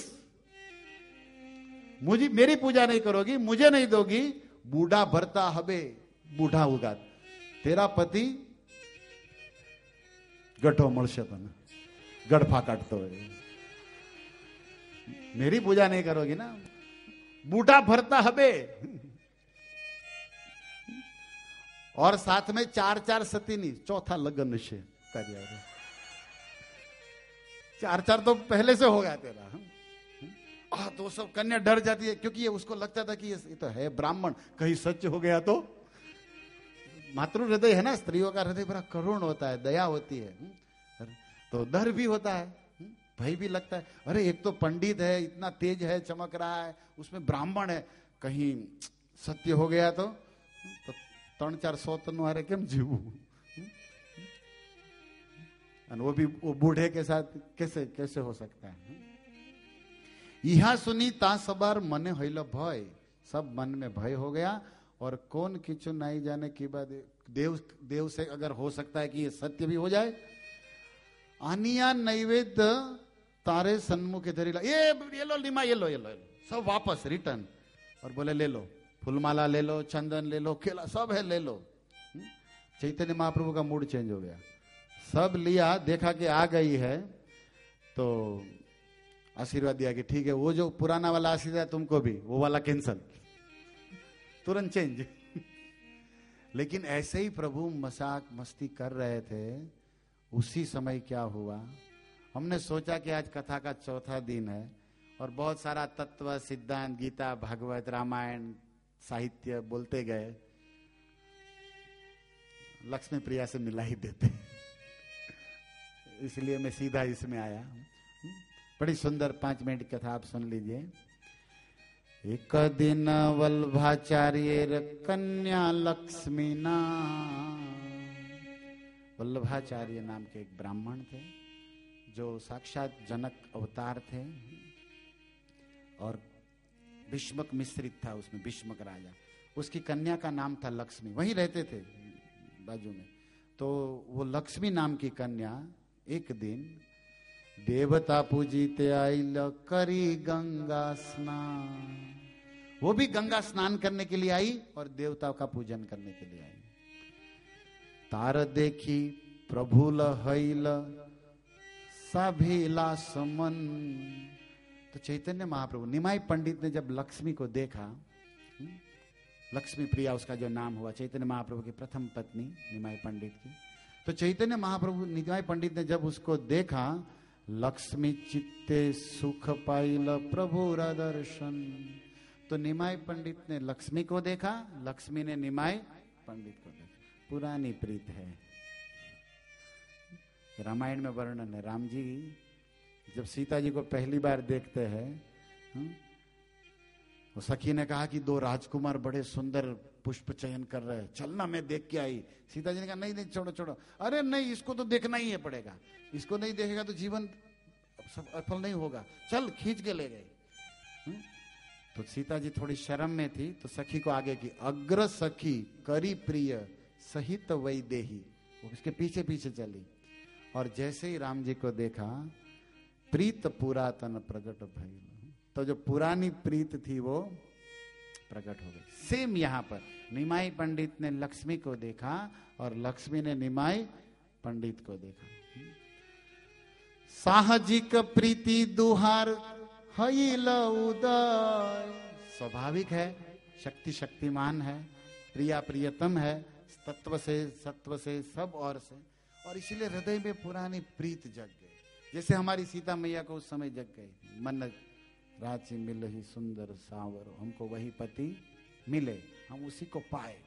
[SPEAKER 1] मुझे मेरी पूजा नहीं करोगी, मुझे नहीं दोगी, बूढ़ा भरता हबे, बूढ़ा होगा तेरा पति गठो मळशे तने, गड़फा काटतो है, मेरी पूजा नहीं करोगी ना, बूढ़ा भरता हबे। और साथ में चार चार सतीनी, चौथा लगन से कार्य, चार चार तो पहले से हो गया तेरा। आ, तो सब कन्या डर जाती है, क्योंकि ये उसको लगता था कि ये तो है ब्राह्मण, कहीं सच हो गया तो। मातृ हृदय है ना, स्त्रियों का हृदय बड़ा करुण होता है, दया होती है, तो डर भी होता है, भय भी लगता है। अरे एक तो पंडित है, इतना तेज है, चमक रहा है, उसमें ब्राह्मण है, कहीं सत्य हो गया तो, तो त्रण चार सौ तनु हारे केम जीवू, वो भी वो बूढ़े के साथ कैसे कैसे हो सकता है। यहा सुनी ता सबार मने होइल भय, सब मन में भय हो गया। और कौन किचु नहीं जाने की बात, देव देव से अगर हो सकता है कि ये सत्य भी हो जाए। आनिया नैवेद्य तारे सन्मुख धरीला, ये ये लो लिमा, ये लो ये लो ये लो, सब वापस रिटर्न। और बोले ले लो, फूलमाला ले लो, चंदन ले लो, केला सब है ले लो। चैतन्य महाप्रभु का मूड चेंज हो गया, सब लिया, देखा कि आ गई है तो आशीर्वाद दिया कि ठीक है, वो जो पुराना वाला आशीर्वाद तुमको भी, वो वाला कैंसल, तुरंत चेंज। लेकिन ऐसे ही प्रभु मजाक मस्ती कर रहे थे, उसी समय क्या हुआ, हमने सोचा कि आज कथा का चौथा दिन है और बहुत सारा तत्व सिद्धांत, गीता, भागवत, रामायण, साहित्य बोलते गए, लक्ष्मी प्रिया से मिला ही देते, इसलिए मैं सीधा इसमें आया। बड़ी सुंदर पांच मिनट की कथा आप सुन लीजिए। एक दिन वल्लभाचार्य कन्या लक्ष्मी ना, वल्लभाचार्य नाम के एक ब्राह्मण थे जो साक्षात जनक अवतार थे, और भीष्मक मिश्रित था उसमें, भीष्मक राजा, उसकी कन्या का नाम था लक्ष्मी, वहीं रहते थे बाजू में। तो वो लक्ष्मी नाम की कन्या एक दिन देवता पूजीते आइल करी गंगा स्नान, वो भी गंगा स्नान करने के लिए आई और देवता का पूजन करने के लिए आई। तार देखी प्रभुल हईल साभिला समन, तो चैतन्य महाप्रभु, निमाई पंडित ने जब लक्ष्मी को देखा, लक्ष्मी प्रिया उसका जो नाम हुआ, चैतन्य महाप्रभु की प्रथम पत्नी निमाई पंडित की, तो चैतन्य महाप्रभु निताई पंडित ने जब उसको देखा, लक्ष्मी चित्ते सुख पाइल प्रभु दर्शन, तो निमाई पंडित ने लक्ष्मी को देखा, लक्ष्मी ने निमाई पंडित को देखा। पुरानी प्रीत है। रामायण में वर्णन है, राम जी जब सीता जी को पहली बार देखते हैं, वो सखी ने कहा कि दो राजकुमार बड़े सुंदर पुष्प चयन कर रहे हैं, चलना मैं देख के आई। सीता जी ने कहा नहीं नहीं छोड़ो छोड़ो, अरे नहीं इसको तो देखना ही है पड़ेगा, इसको नहीं देखेगा तो जीवन सफल नहीं होगा, चल खींच के ले गए। तो सीता जी थोड़ी शर्म में थी, तो सखी को आगे की, अग्र सखी करी प्रिय सहित वैदेही, वो उसके पीछे पीछे चली। और जैसे ही राम जी को देखा, प्रीत पुरातन प्रकट भइल, तो जो पुरानी प्रीत थी वो प्रकट हो गई। सेम यहाँ पर निमाई पंडित ने लक्ष्मी को देखा और लक्ष्मी ने निमाई पंडित को देखा। साहजिक प्रीति दुहार हईल उदय, स्वाभाविक है, शक्ति शक्तिमान है, प्रिया प्रियतम है, तत्व से सत्व से सब और से, और इसीलिए हृदय में पुरानी प्रीत जग गई। जैसे हमारी सीता मैया को उस समय जग गई, मन राची मिल ही सुंदर सावर, हमको वही पति मिले, हम उसी को पाए।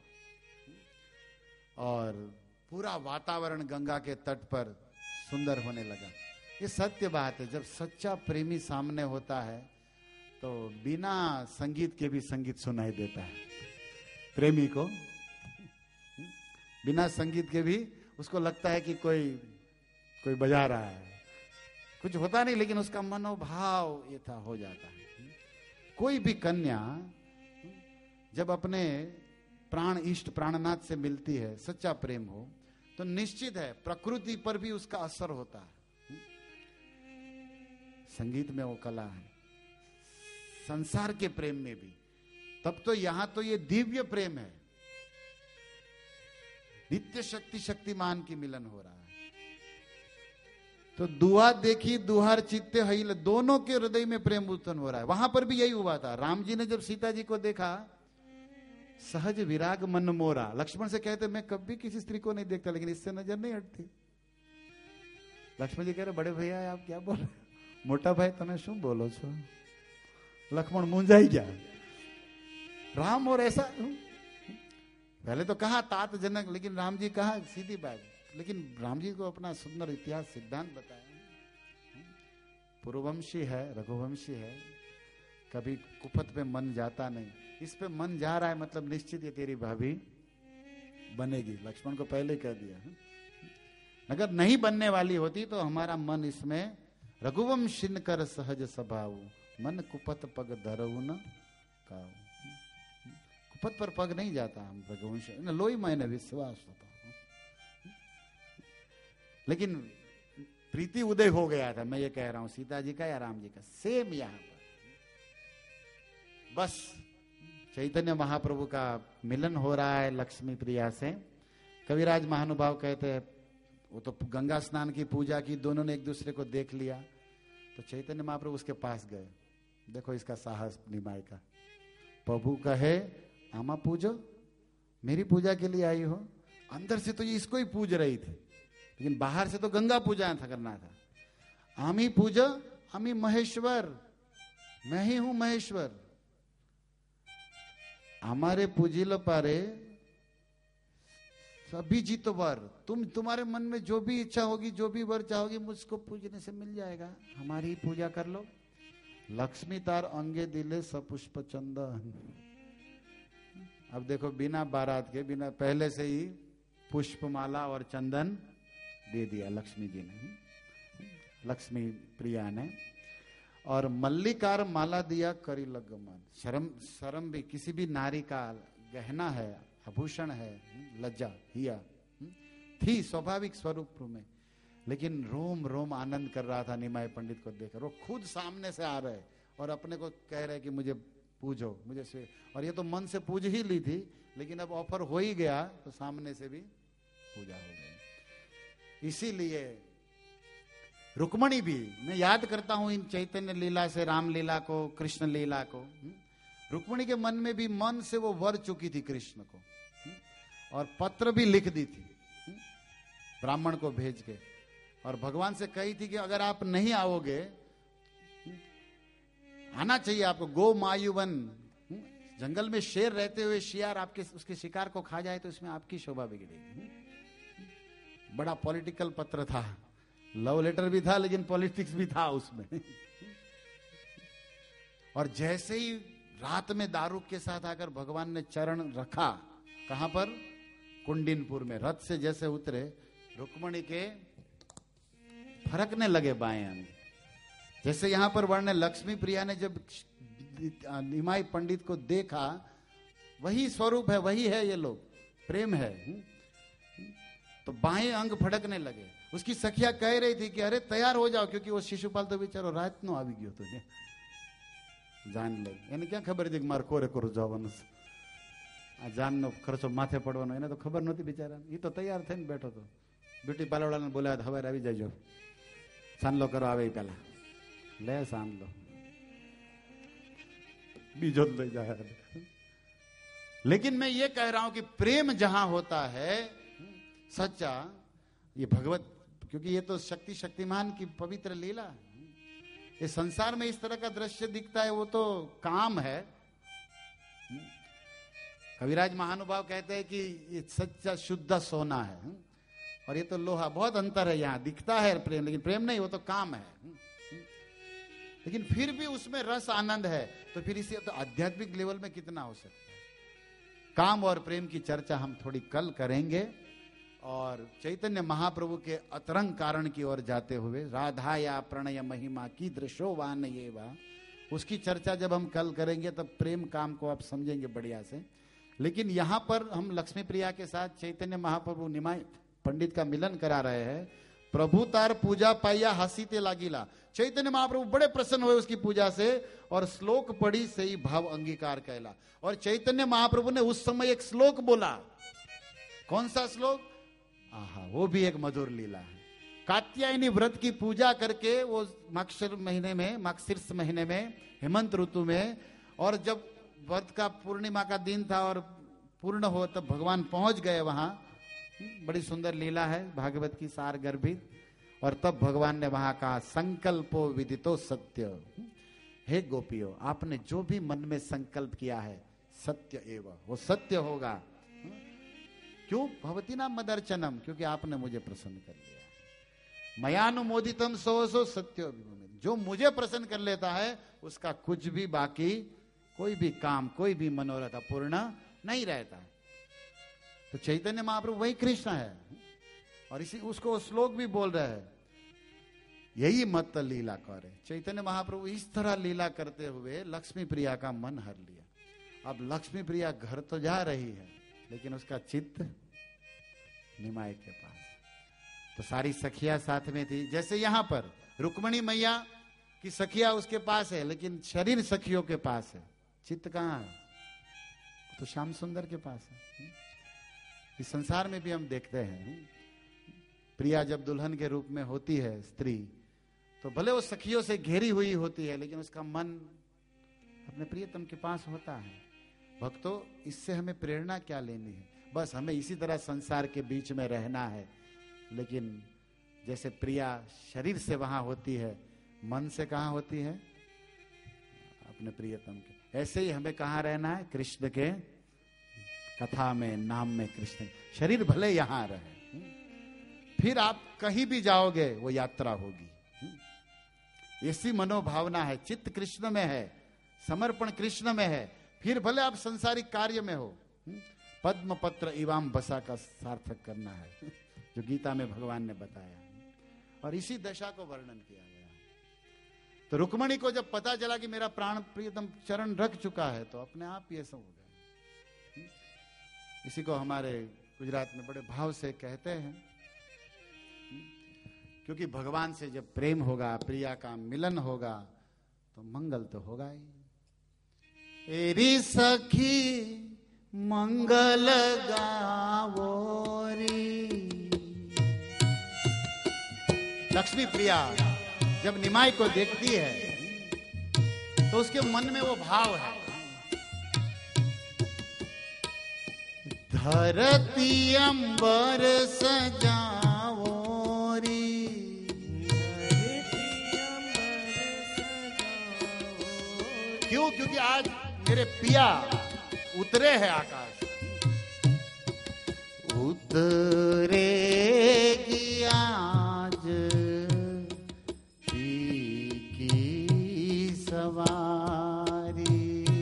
[SPEAKER 1] और पूरा वातावरण गंगा के तट पर सुंदर होने लगा। ये सत्य बात है, जब सच्चा प्रेमी सामने होता है तो बिना संगीत के भी संगीत सुनाई देता है। प्रेमी को बिना संगीत के भी उसको लगता है कि कोई कोई बजा रहा है, कुछ होता नहीं, लेकिन उसका मनोभाव ये था हो जाता है। कोई भी कन्या जब अपने प्राण इष्ट प्राणनाथ से मिलती है, सच्चा प्रेम हो, तो निश्चित है प्रकृति पर भी उसका असर होता है। संगीत में वो कला है, संसार के प्रेम में भी। तब तो यहां तो ये दिव्य प्रेम है, नित्य शक्ति शक्तिमान की मिलन हो रहा है। तो दुआ देखी दुहार चित्ते हईल, दोनों के हृदय में प्रेम उत्पन्न हो रहा है। वहां पर भी यही हुआ था। राम जी ने जब सीता जी को देखा, सहज विराग मन मोरा, लक्ष्मण से कहते मैं कभी किसी स्त्री को नहीं देखता, लेकिन इससे नजर नहीं हटती। लक्ष्मण जी कह रहे बड़े भैया आप क्या बोल रहे, मोटा भाई તમે શું બોલો છો? लक्ष्मण मुंजाई गया। राम और ऐसा, पहले तो कहा तात जनक, लेकिन राम जी कहा सीधी बात, लेकिन राम जी को अपना सुंदर इतिहास सिद्धांत बताया। पूर्ववंशी है, रघुवंशी है, कभी कुपथ पे मन जाता नहीं, इस पे मन जा रहा है मतलब निश्चित ये तेरी भाभी बनेगी। लक्ष्मण को पहले कह दिया। अगर नहीं बनने वाली होती तो हमारा मन इसमें रघुवंशिन कर सहज स्वभाव, मन कुपथ पग धरऊ न काऊ। कुपथ पर पग नहीं जाता हम रघुवंश, लोई मैंने विश्वास होता। लेकिन प्रीति उदय हो गया था, मैं ये कह रहा हूं सीता जी का या राम जी का, सेम यहां पर बस चैतन्य महाप्रभु का मिलन हो रहा है लक्ष्मी प्रिया से। कविराज महानुभाव कहते हैं वो तो गंगा स्नान की पूजा की, दोनों ने एक दूसरे को देख लिया, तो चैतन्य महाप्रभु उसके पास गए। देखो इसका साहस निमाई का। प्रभु कहे आमा पूजो, मेरी पूजा के लिए आई हो। अंदर से तो ये इसको ही पूज रही थी, लेकिन बाहर से तो गंगा पूजा था करना था। आमी पूजो, आमी महेश्वर, मैं ही हूं महेश्वर। हमारे पूजिल पारे सभी जीत वर, तुम तुम्हारे मन में जो भी इच्छा होगी, जो भी वर चाहोगी, मुझको पूजने से मिल जाएगा, हमारी पूजा कर लो। लक्ष्मी तार अंगे दिले सपुष्प चंदन। अब देखो बिना बारात के, बिना पहले से ही पुष्पमाला और चंदन दे दिया लक्ष्मी जी ने, लक्ष्मी प्रिया ने। और मल्लिकार माला दिया करी लगमन। शर्म शर्म भी किसी भी नारी का गहना है, आभूषण है, लज्जा हिया थी स्वाभाविक स्वरूप में, लेकिन रोम रोम आनंद कर रहा था निमाई पंडित को देखकर। वो खुद सामने से आ रहे और अपने को कह रहे कि मुझे पूजो, मुझे से, और ये तो मन से पूज ही ली थी, लेकिन अब ऑफर हो ही गया तो सामने से भी पूजा हो गई। इसीलिए रुक्मणी भी, मैं याद करता हूं इन चैतन्य लीला से राम लीला को, कृष्ण लीला को। रुक्मणी के मन में भी मन से वो वर चुकी थी कृष्ण को, और पत्र भी लिख दी थी। ब्राह्मण को भेज के, और भगवान से कही थी कि अगर आप नहीं आओगे, आना चाहिए आपको, गो मायुवन, जंगल में शेर रहते हुए शियार आपके उसके शिकार को खा जाए तो इसमें आपकी शोभा बिगड़ेगी। बड़ा पॉलिटिकल पत्र था, लव लेटर भी था लेकिन पॉलिटिक्स भी था उसमें। और जैसे ही रात में दारू के साथ आकर भगवान ने चरण रखा, कहां पर? कुंडिनपुर में। रथ से जैसे उतरे, रुक्मणी के फरकने लगे बाएं अंग। जैसे यहां पर वर्णन, लक्ष्मी प्रिया ने जब निमाई पंडित को देखा, वही स्वरूप है, वही है, ये लोग प्रेम है, तो बाएं अंग फड़कने लगे। उसकी सखिया कह रही थी कि अरे तैयार हो जाओ, क्योंकि वो शिशुपाल तो बेचारो रात नो આવી ગયો तुझे जान ले, એને ક્યાં ખબર હતી કે માર કોરે કોર જવાનું છે, આ જાનનો ખર્ચો માથે પડવાનો, એને તો ખબર નહોતી બિચારા, એ તો તૈયાર થઈને બેઠો હતો। બ્યુટી પાર્લરવાળાને બોલાવ્યા, હવે આવી જજો, સાનલો કરો આવે એ પહેલા, લે સાનલો, बीजों ले जाए। लेकिन मैं ये कह रहा हूं कि प्रेम जहां होता है सच्चा, ये भगवत, क्योंकि ये तो शक्ति शक्तिमान की पवित्र लीला है। ये संसार में इस तरह का दृश्य दिखता है, वो तो काम है। कविराज महानुभाव कहते हैं कि ये सच्चा शुद्ध सोना है, और ये तो लोहा। बहुत अंतर है, यहां दिखता है प्रेम, लेकिन प्रेम नहीं, वो तो काम है। लेकिन फिर भी उसमें रस आनंद है, तो फिर इसे तो आध्यात्मिक लेवल में कितना हो सकता है। काम और प्रेम की चर्चा हम थोड़ी कल करेंगे, और चैतन्य महाप्रभु के अतरंग कारण की ओर जाते हुए, राधा या प्रणय महिमा की दृशोवान ये वा, उसकी चर्चा जब हम कल करेंगे तब प्रेम काम को आप समझेंगे बढ़िया से। लेकिन यहां पर हम लक्ष्मी प्रिया के साथ चैतन्य महाप्रभु निमाई पंडित का मिलन करा रहे हैं। प्रभु तार पूजा पाइया हसीते लागिला, चैतन्य महाप्रभु बड़े प्रसन्न हुए उसकी पूजा से, और श्लोक पढ़ी से ही भाव अंगीकार कहला। और चैतन्य महाप्रभु ने उस समय एक श्लोक बोला, कौन सा श्लोक? आहा, वो भी एक मधुर लीला है। कात्यायनी व्रत की पूजा करके वो माक्षर महीने में, माक्षिर्ष महीने में, हेमंत ऋतु में, और जब व्रत का पूर्णिमा का दिन था और पूर्ण हो तब भगवान पहुंच गए वहां। बड़ी सुंदर लीला है, भागवत की सार गर्भित। और तब भगवान ने वहां कहा, संकल्पो विदितो सत्य। हे गोपियों, आपने जो भी मन में संकल्प किया है सत्य एवं, वो सत्य होगा। क्यों? भवती नाम मदर्चनम, क्योंकि आपने मुझे प्रसन्न कर लिया। मयानुमोदितम सो सो सत्यो, जो मुझे प्रसन्न कर लेता है उसका कुछ भी बाकी, कोई भी काम, कोई भी मनोरथ अपूर्ण नहीं रहता। तो चैतन्य महाप्रभु वही कृष्ण है, और इसी उसको श्लोक भी बोल रहे हैं, यही मत लीला करे। चैतन्य महाप्रभु इस तरह लीला करते हुए लक्ष्मी प्रिया का मन हर लिया। अब लक्ष्मी प्रिया घर तो जा रही है, लेकिन उसका चित्त निमाई के पास। तो सारी सखिया साथ में थी, जैसे यहां पर रुक्मणी मैया की सखिया उसके पास है, लेकिन शरीर सखियों के पास है, चित्त कहां है? तो श्याम सुंदर के पास है। इस संसार में भी हम देखते हैं, प्रिया जब दुल्हन के रूप में होती है स्त्री, तो भले वो सखियों से घेरी हुई होती है, लेकिन उसका मन अपने प्रियतम के पास होता है। भक्तों, इससे हमें प्रेरणा क्या लेनी है? बस हमें इसी तरह संसार के बीच में रहना है, लेकिन जैसे प्रिया शरीर से वहां होती है, मन से कहां होती है? अपने प्रियतम के। ऐसे ही हमें कहां रहना है? कृष्ण के कथा में, नाम में कृष्ण। शरीर भले यहां रहे, फिर आप कहीं भी जाओगे वो यात्रा होगी। ऐसी मनोभावना है, चित्त कृष्ण में है, समर्पण कृष्ण में है, फिर भले आप संसारिक कार्य में हो। पद्म पत्र इवाम बसा का सार्थक करना है, जो गीता में भगवान ने बताया, और इसी दशा को वर्णन किया गया। तो रुक्मणी को जब पता चला कि मेरा प्राण प्रियतम चरण रख चुका है, तो अपने आप ये सब हो गया। इसी को हमारे गुजरात में बड़े भाव से कहते हैं, क्योंकि भगवान से जब प्रेम होगा, प्रिया का मिलन होगा, तो मंगल तो होगा ही। एरी सखी मंगल गावोरी। लक्ष्मी प्रिया जब निमाई को देखती है, तो उसके मन में वो भाव है, धरती अंबर सजावोरी, क्यों? क्योंकि आज मेरे पिया उतरे हैं आकाश। उतरेगी आज पी की सवारी,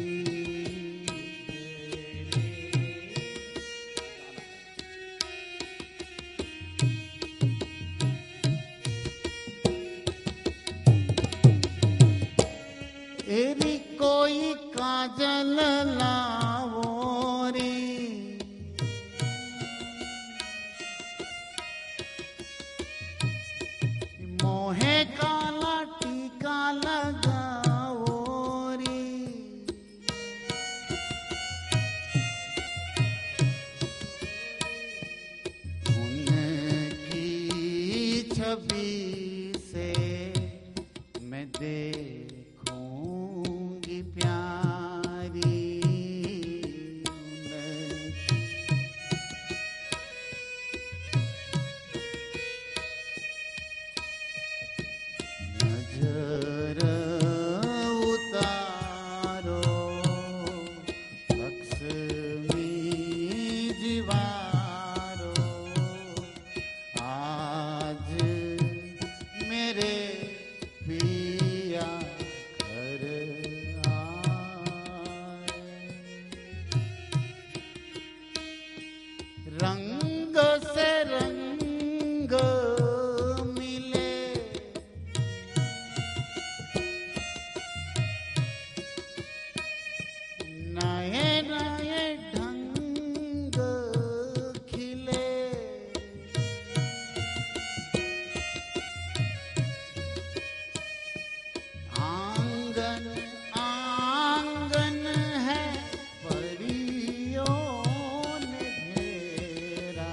[SPEAKER 1] एरी कोई काजल लावो री, मोहे काला टीका लगाओ री, उनकी छवि से मैं देखूंगी प्यारी, नजर उतारो लक्ष्मी जीवारो, आज मेरे पिया घर आए। रंग से रंग मिले, नए नए ढंग खिले, आंगन आंगन है परियों ने घेरा।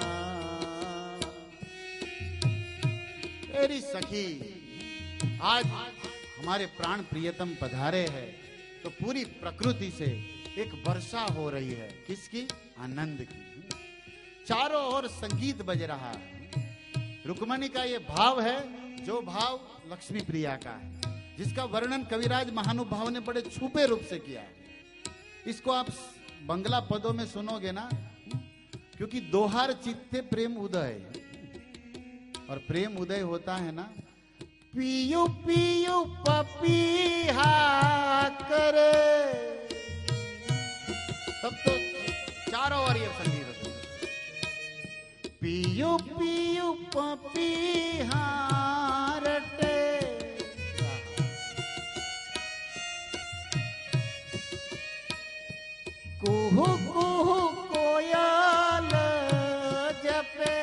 [SPEAKER 1] मेरी सखी, आज हमारे प्राण प्रियतम पधारे हैं तो पूरी प्रकृति से एक वर्षा हो रही है। किसकी? आनंद की। चारों ओर संगीत बज रहा है। रुक्मणी का ये भाव है जो भाव लक्ष्मी प्रिया का है, जिसका वर्णन कविराज महानुभाव ने बड़े छुपे रूप से किया है। इसको आप बंगला पदों में सुनोगे ना, क्योंकि दोहार चित्ते प्रेम उदय, और प्रेम उदय होता है ना, पियू पियू पपीहा करे, तब तो चारों ओर ये संगीत होता है। पियू पियू पपीहा रटे, कुहू कुहू कोयल जपे,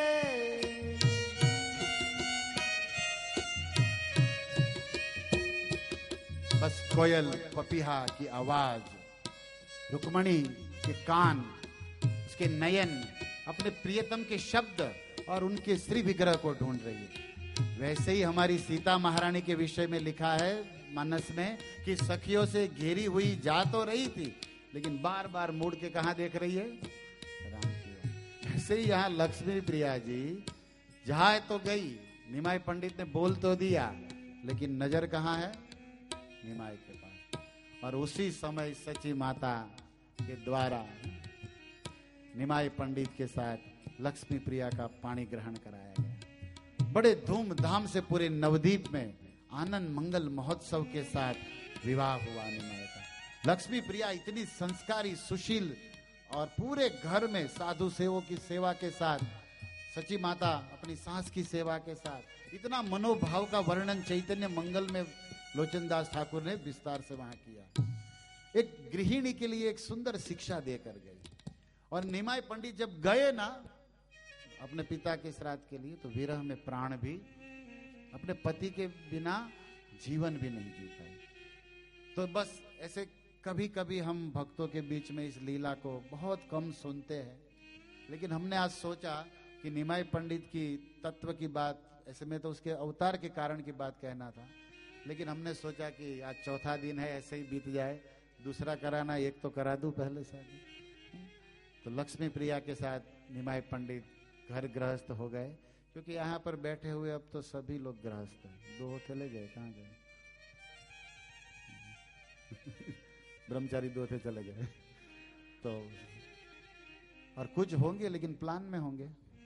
[SPEAKER 1] बस कोयल पपीहा की आवाज, रुक्मणी के कान, उसके नयन अपने प्रियतम के शब्द और उनके श्री विग्रह को ढूंढ रही है। वैसे ही हमारी सीता महारानी के विषय में लिखा है मानस में कि सखियों से घेरी हुई जा तो रही थी, लेकिन बार बार मुड़ के कहां देख रही है? राम की ओर। ऐसे ही यहाँ लक्ष्मी प्रिया जी जहां तो गई, निमाई पंडित ने बोल तो दिया, लेकिन नजर कहां है? निमाई के पास। और उसी समय सची माता के द्वारा निमाई पंडित के साथ लक्ष्मी प्रिया का पाणी ग्रहण कराया गया। बड़े धूमधाम से पूरे नवद्वीप में आनंद मंगल महोत्सव के साथ विवाह हुआ निमाई का। लक्ष्मी प्रिया इतनी संस्कारी, सुशील और पूरे घर में साधु सेवों की सेवा के साथ, सची माता अपनी सास की सेवा के साथ, इतना मनोभाव का वर्णन चैतन्य मंगल में लोचनदास ठाकुर ने विस्तार से वहां किया। एक गृहिणी के लिए एक सुंदर शिक्षा देकर गए। और निमाई पंडित जब गए ना अपने पिता के श्राद्ध के लिए, तो विरह में प्राण भी, अपने पति के बिना जीवन भी नहीं जी पाई। तो बस ऐसे कभी कभी हम भक्तों के बीच में इस लीला को बहुत कम सुनते हैं, लेकिन हमने आज सोचा कि निमाई पंडित की तत्व की बात, ऐसे में तो उसके अवतार के कारण की बात कहना था, लेकिन हमने सोचा कि आज चौथा दिन है, ऐसे ही बीत जाए, दूसरा कराना, एक तो करा दूं पहले शादी। तो लक्ष्मी प्रिया के साथ निमाई पंडित घर गृहस्थ हो गए, क्योंकि यहाँ पर बैठे हुए अब तो सभी लोग गृहस्थ हैं। दो चले गए, कहाँ गए? ब्रह्मचारी दो थे चले गए। तो और कुछ होंगे लेकिन प्लान में होंगे।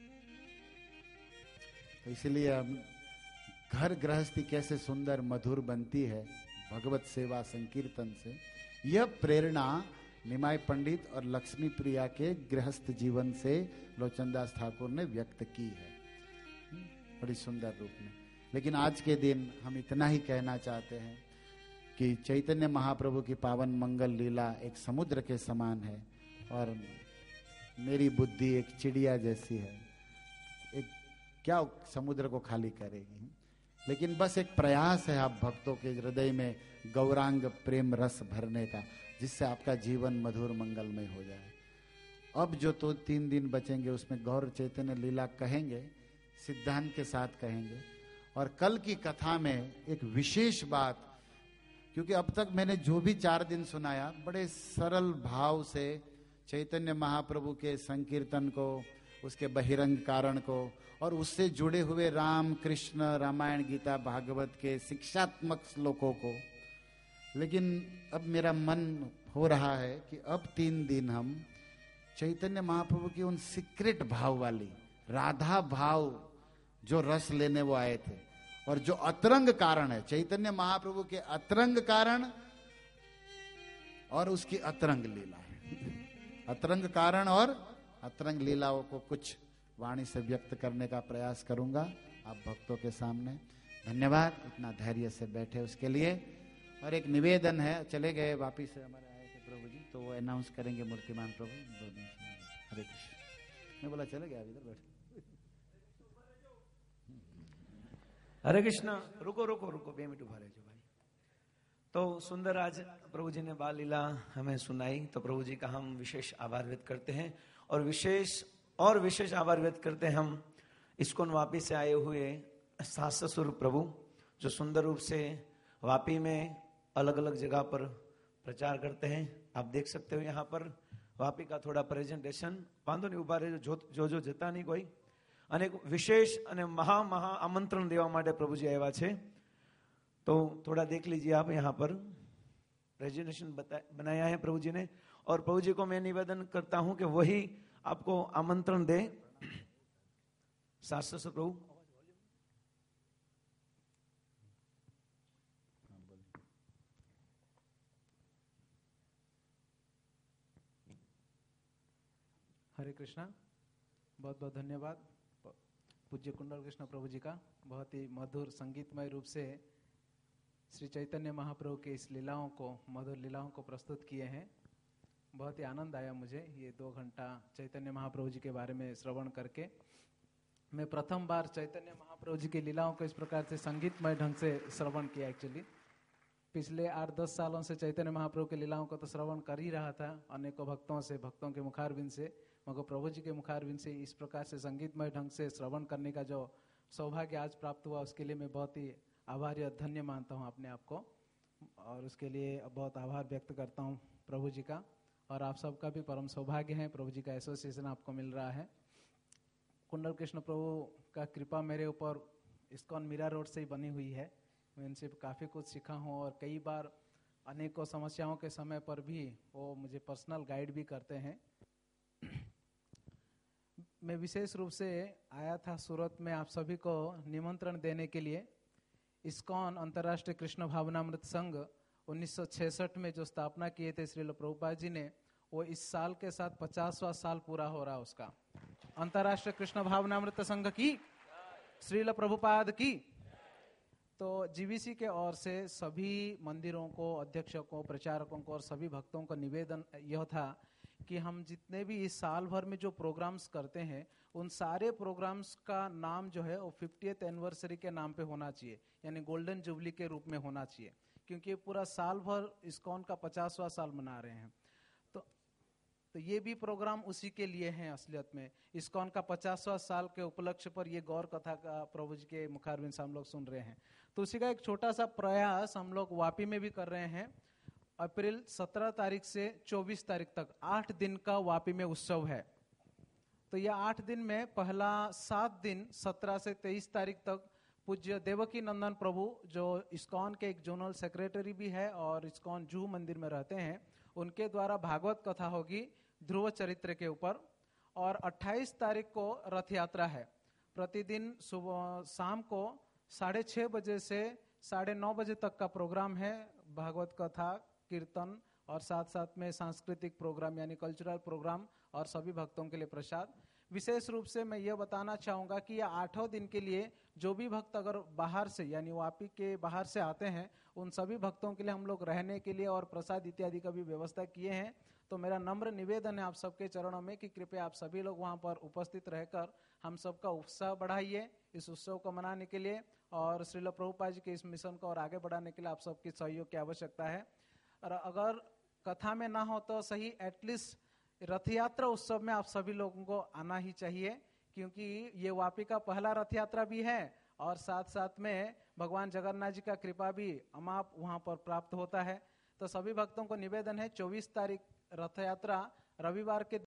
[SPEAKER 1] तो इसलिए हम घर गृहस्थी कैसे सुंदर मधुर बनती है भगवत सेवा संकीर्तन से, यह प्रेरणा निमाय पंडित और लक्ष्मी प्रिया के गृहस्थ जीवन से लोचनदास ठाकुर ने व्यक्त की है बड़ी सुंदर रूप में। लेकिन आज के दिन हम इतना ही कहना चाहते हैं कि चैतन्य महाप्रभु की पावन मंगल लीला एक समुद्र के समान है और मेरी बुद्धि एक चिड़िया जैसी है, एक क्या समुद्र को खाली करेगी। लेकिन बस एक प्रयास है आप भक्तों के हृदय में गौरांग प्रेम रस भरने का, जिससे आपका जीवन मधुर मंगलमय हो जाए। अब जो तो तीन दिन बचेंगे उसमें गौर चैतन्य लीला कहेंगे, सिद्धांत के साथ कहेंगे। और कल की कथा में एक विशेष बात, क्योंकि अब तक मैंने जो भी चार दिन सुनाया बड़े सरल भाव से चैतन्य महाप्रभु के संकीर्तन को, उसके बहिरंग कारण को और उससे जुड़े हुए राम कृष्ण रामायण गीता भागवत के शिक्षात्मक श्लोकों को, लेकिन अब मेरा मन हो रहा है कि अब तीन दिन हम चैतन्य महाप्रभु की उन सीक्रेट भाव वाली राधा भाव जो रस लेने वो आए थे और जो अतरंग कारण है, चैतन्य महाप्रभु के अतरंग कारण और उसकी अतरंग लीला है। अतरंग कारण और अतरंग लीलाओं को कुछ वाणी से व्यक्त करने का प्रयास करूंगा आप भक्तों के सामने। धन्यवाद इतना धैर्य से बैठे उसके लिए। और एक निवेदन है, चले गए वापिस से हमारे आए थे प्रभु जी, तो वो अनाउंस करेंगे मूर्तिमान प्रभु दो दिन से। हरे कृष्ण। मैं बोला चले गया इधर बैठे।
[SPEAKER 2] हरे कृष्णा। रुको रुको रुको बे मिनट उभा रहे भाई। तो सुंदर आज प्रभु जी ने बाल लीला हमें सुनाई, तो प्रभु जी का हम विशेष आभार व्यक्त करते हैं। और विशेष और विशेष आभार व्यक्त करते हैं हम इस्कॉन वापी से आए हुए शास्त्र स्वरूप प्रभु, जो सुंदर रूप से वापी में अलग अलग जगह पर प्रचार करते हैं। आप देख सकते हो यहाँ पर वापी का थोड़ा प्रेजेंटेशन वांधो नहीं उभा रहे जो जो जो जता नहीं कोई અને विशेष અને મહા મહા આમંત્રણ દેવા માટે પ્રભુજી આવ્યા છે। तो थोड़ा देख लीजिए आप यहाँ पर प्रेजेंटेशन बनाया है प्रभु जी ने। और प्रभु जी को मैं निवेदन करता हूं कि वही आपको आमंत्रण दे। शास्त्र से प्रभु
[SPEAKER 3] हरे कृष्णा। बहुत बहुत धन्यवाद पूज्य कुंडल कृष्ण प्रभु जी का, बहुत ही मधुर संगीतमय रूप से श्री चैतन्य महाप्रभु के इस लीलाओं को, मधुर लीलाओं को प्रस्तुत किए हैं। बहुत ही आनंद आया मुझे ये दो घंटा चैतन्य महाप्रभु जी के बारे में श्रवण करके। मैं प्रथम बार चैतन्य महाप्रभु जी की लीलाओं को इस प्रकार से संगीतमय ढंग से श्रवण किया। एक्चुअली पिछले आठ दस सालों से चैतन्य महाप्रभु की लीलाओं को तो श्रवण कर ही रहा था अनेकों भक्तों से, भक्तों के मुखारबिंद से, मगर प्रभु जी के मुखारबिंद से इस प्रकार से संगीतमय ढंग से श्रवण करने का जो सौभाग्य आज प्राप्त हुआ, उसके लिए मैं बहुत ही आभारी और धन्य मानता हूँ अपने आप को। और उसके लिए बहुत आभार व्यक्त करता हूँ प्रभु जी का। और आप सबका भी परम सौभाग्य है, प्रभु जी का एसोसिएशन आपको मिल रहा है। कुंडल कृष्ण प्रभु का कृपा मेरे ऊपर इस्कॉन मीरा रोड से ही बनी हुई है। मैं इनसे काफ़ी कुछ सीखा हूँ और कई बार अनेकों समस्याओं के समय पर भी वो मुझे पर्सनल गाइड भी करते हैं। मैं विशेष रूप से आया था सूरत में आप सभी को निमंत्रण देने के लिए। इस्कॉन अंतर्राष्ट्रीय कृष्ण भावनामृत संघ उन्नीस सौ छियासठ में जो स्थापना किए थे श्रील प्रभुपाद जी ने, वो इस साल के साथ पचासवां साल पूरा हो रहा उसका। अंतर्राष्ट्रीय कृष्ण भावनामृत संघ की, श्रील प्रभुपाद की। तो जीवीसी के ओर से सभी मंदिरों को, अध्यक्षों, प्रचारकों को और सभी भक्तों का निवेदन यह था कि हम जितने भी इस साल भर में जो प्रोग्राम्स करते हैं, उन सारे प्रोग्राम्स का नाम जो है वो फिफ्टियथ एनिवर्सरी के नाम पे होना चाहिए, यानी गोल्डन जुबली के रूप में होना चाहिए, क्योंकि पूरा साल भर इस्कॉन का पचासवां साल मना रहे हैं। तो तो ये भी प्रोग्राम उसी के लिए हैं असलियत में। इस्कॉन का पचासवां साल के उपलक्ष्य पर ये गौर कथा का प्रभु जी के मुखारबिंद से हम लोग सुन रहे हैं। तो उसी का एक छोटा सा प्रयास हम लोग वापी में भी कर रहे हैं। अप्रैल सत्रह तारीख से चौबीस तारीख तक आठ दिन का वापी में उत्सव है। तो यह आठ दिन में पहला सात दिन सत्रह से तेईस तारीख तक पूज्य देवकी नंदन प्रभु जो इस्कॉन के एक जोनल सेक्रेटरी भी है और इस्कॉन जूह मंदिर में रहते हैं, उनके द्वारा भागवत कथा होगी ध्रुव चरित्र के ऊपर। और अट्ठाईस तारीख को रथ यात्रा है। प्रतिदिन सुबह शाम को साढ़े छः बजे से साढ़े नौ बजे तक का प्रोग्राम है। भागवत कथा, कीर्तन और साथ साथ में सांस्कृतिक प्रोग्राम यानी कल्चरल प्रोग्राम और सभी भक्तों के लिए प्रसाद। विशेष रूप से मैं ये बताना चाहूँगा कि यह आठों दिन के लिए जो भी भक्त अगर बाहर से यानी वापी के बाहर से आते हैं, उन सभी भक्तों के लिए हम लोग रहने के लिए और प्रसाद इत्यादि का भी व्यवस्था किए हैं। तो मेरा नम्र निवेदन है आप सबके चरणों में कि कृपया आप सभी लोग वहाँ पर उपस्थित रहकर हम सबका उत्साह बढ़ाइए इस उत्सव को मनाने के लिए, और श्रील प्रभुपाद जी के इस मिशन को और आगे बढ़ाने के लिए आप सबकी सहयोग की आवश्यकता है। और अगर कथा में ना हो तो सही, एटलीस्ट रथ यात्रा उत्सव में आप सभी लोगों को आना ही चाहिए, क्योंकि ये वापी का पहला रथ यात्रा भी है और साथ साथ में भगवान जगन्नाथ जी का कृपा भी अमाप वहाँ पर प्राप्त होता है। तो सभी भक्तों को निवेदन है, चौबीस तारीख रथ यात्रा रविवार के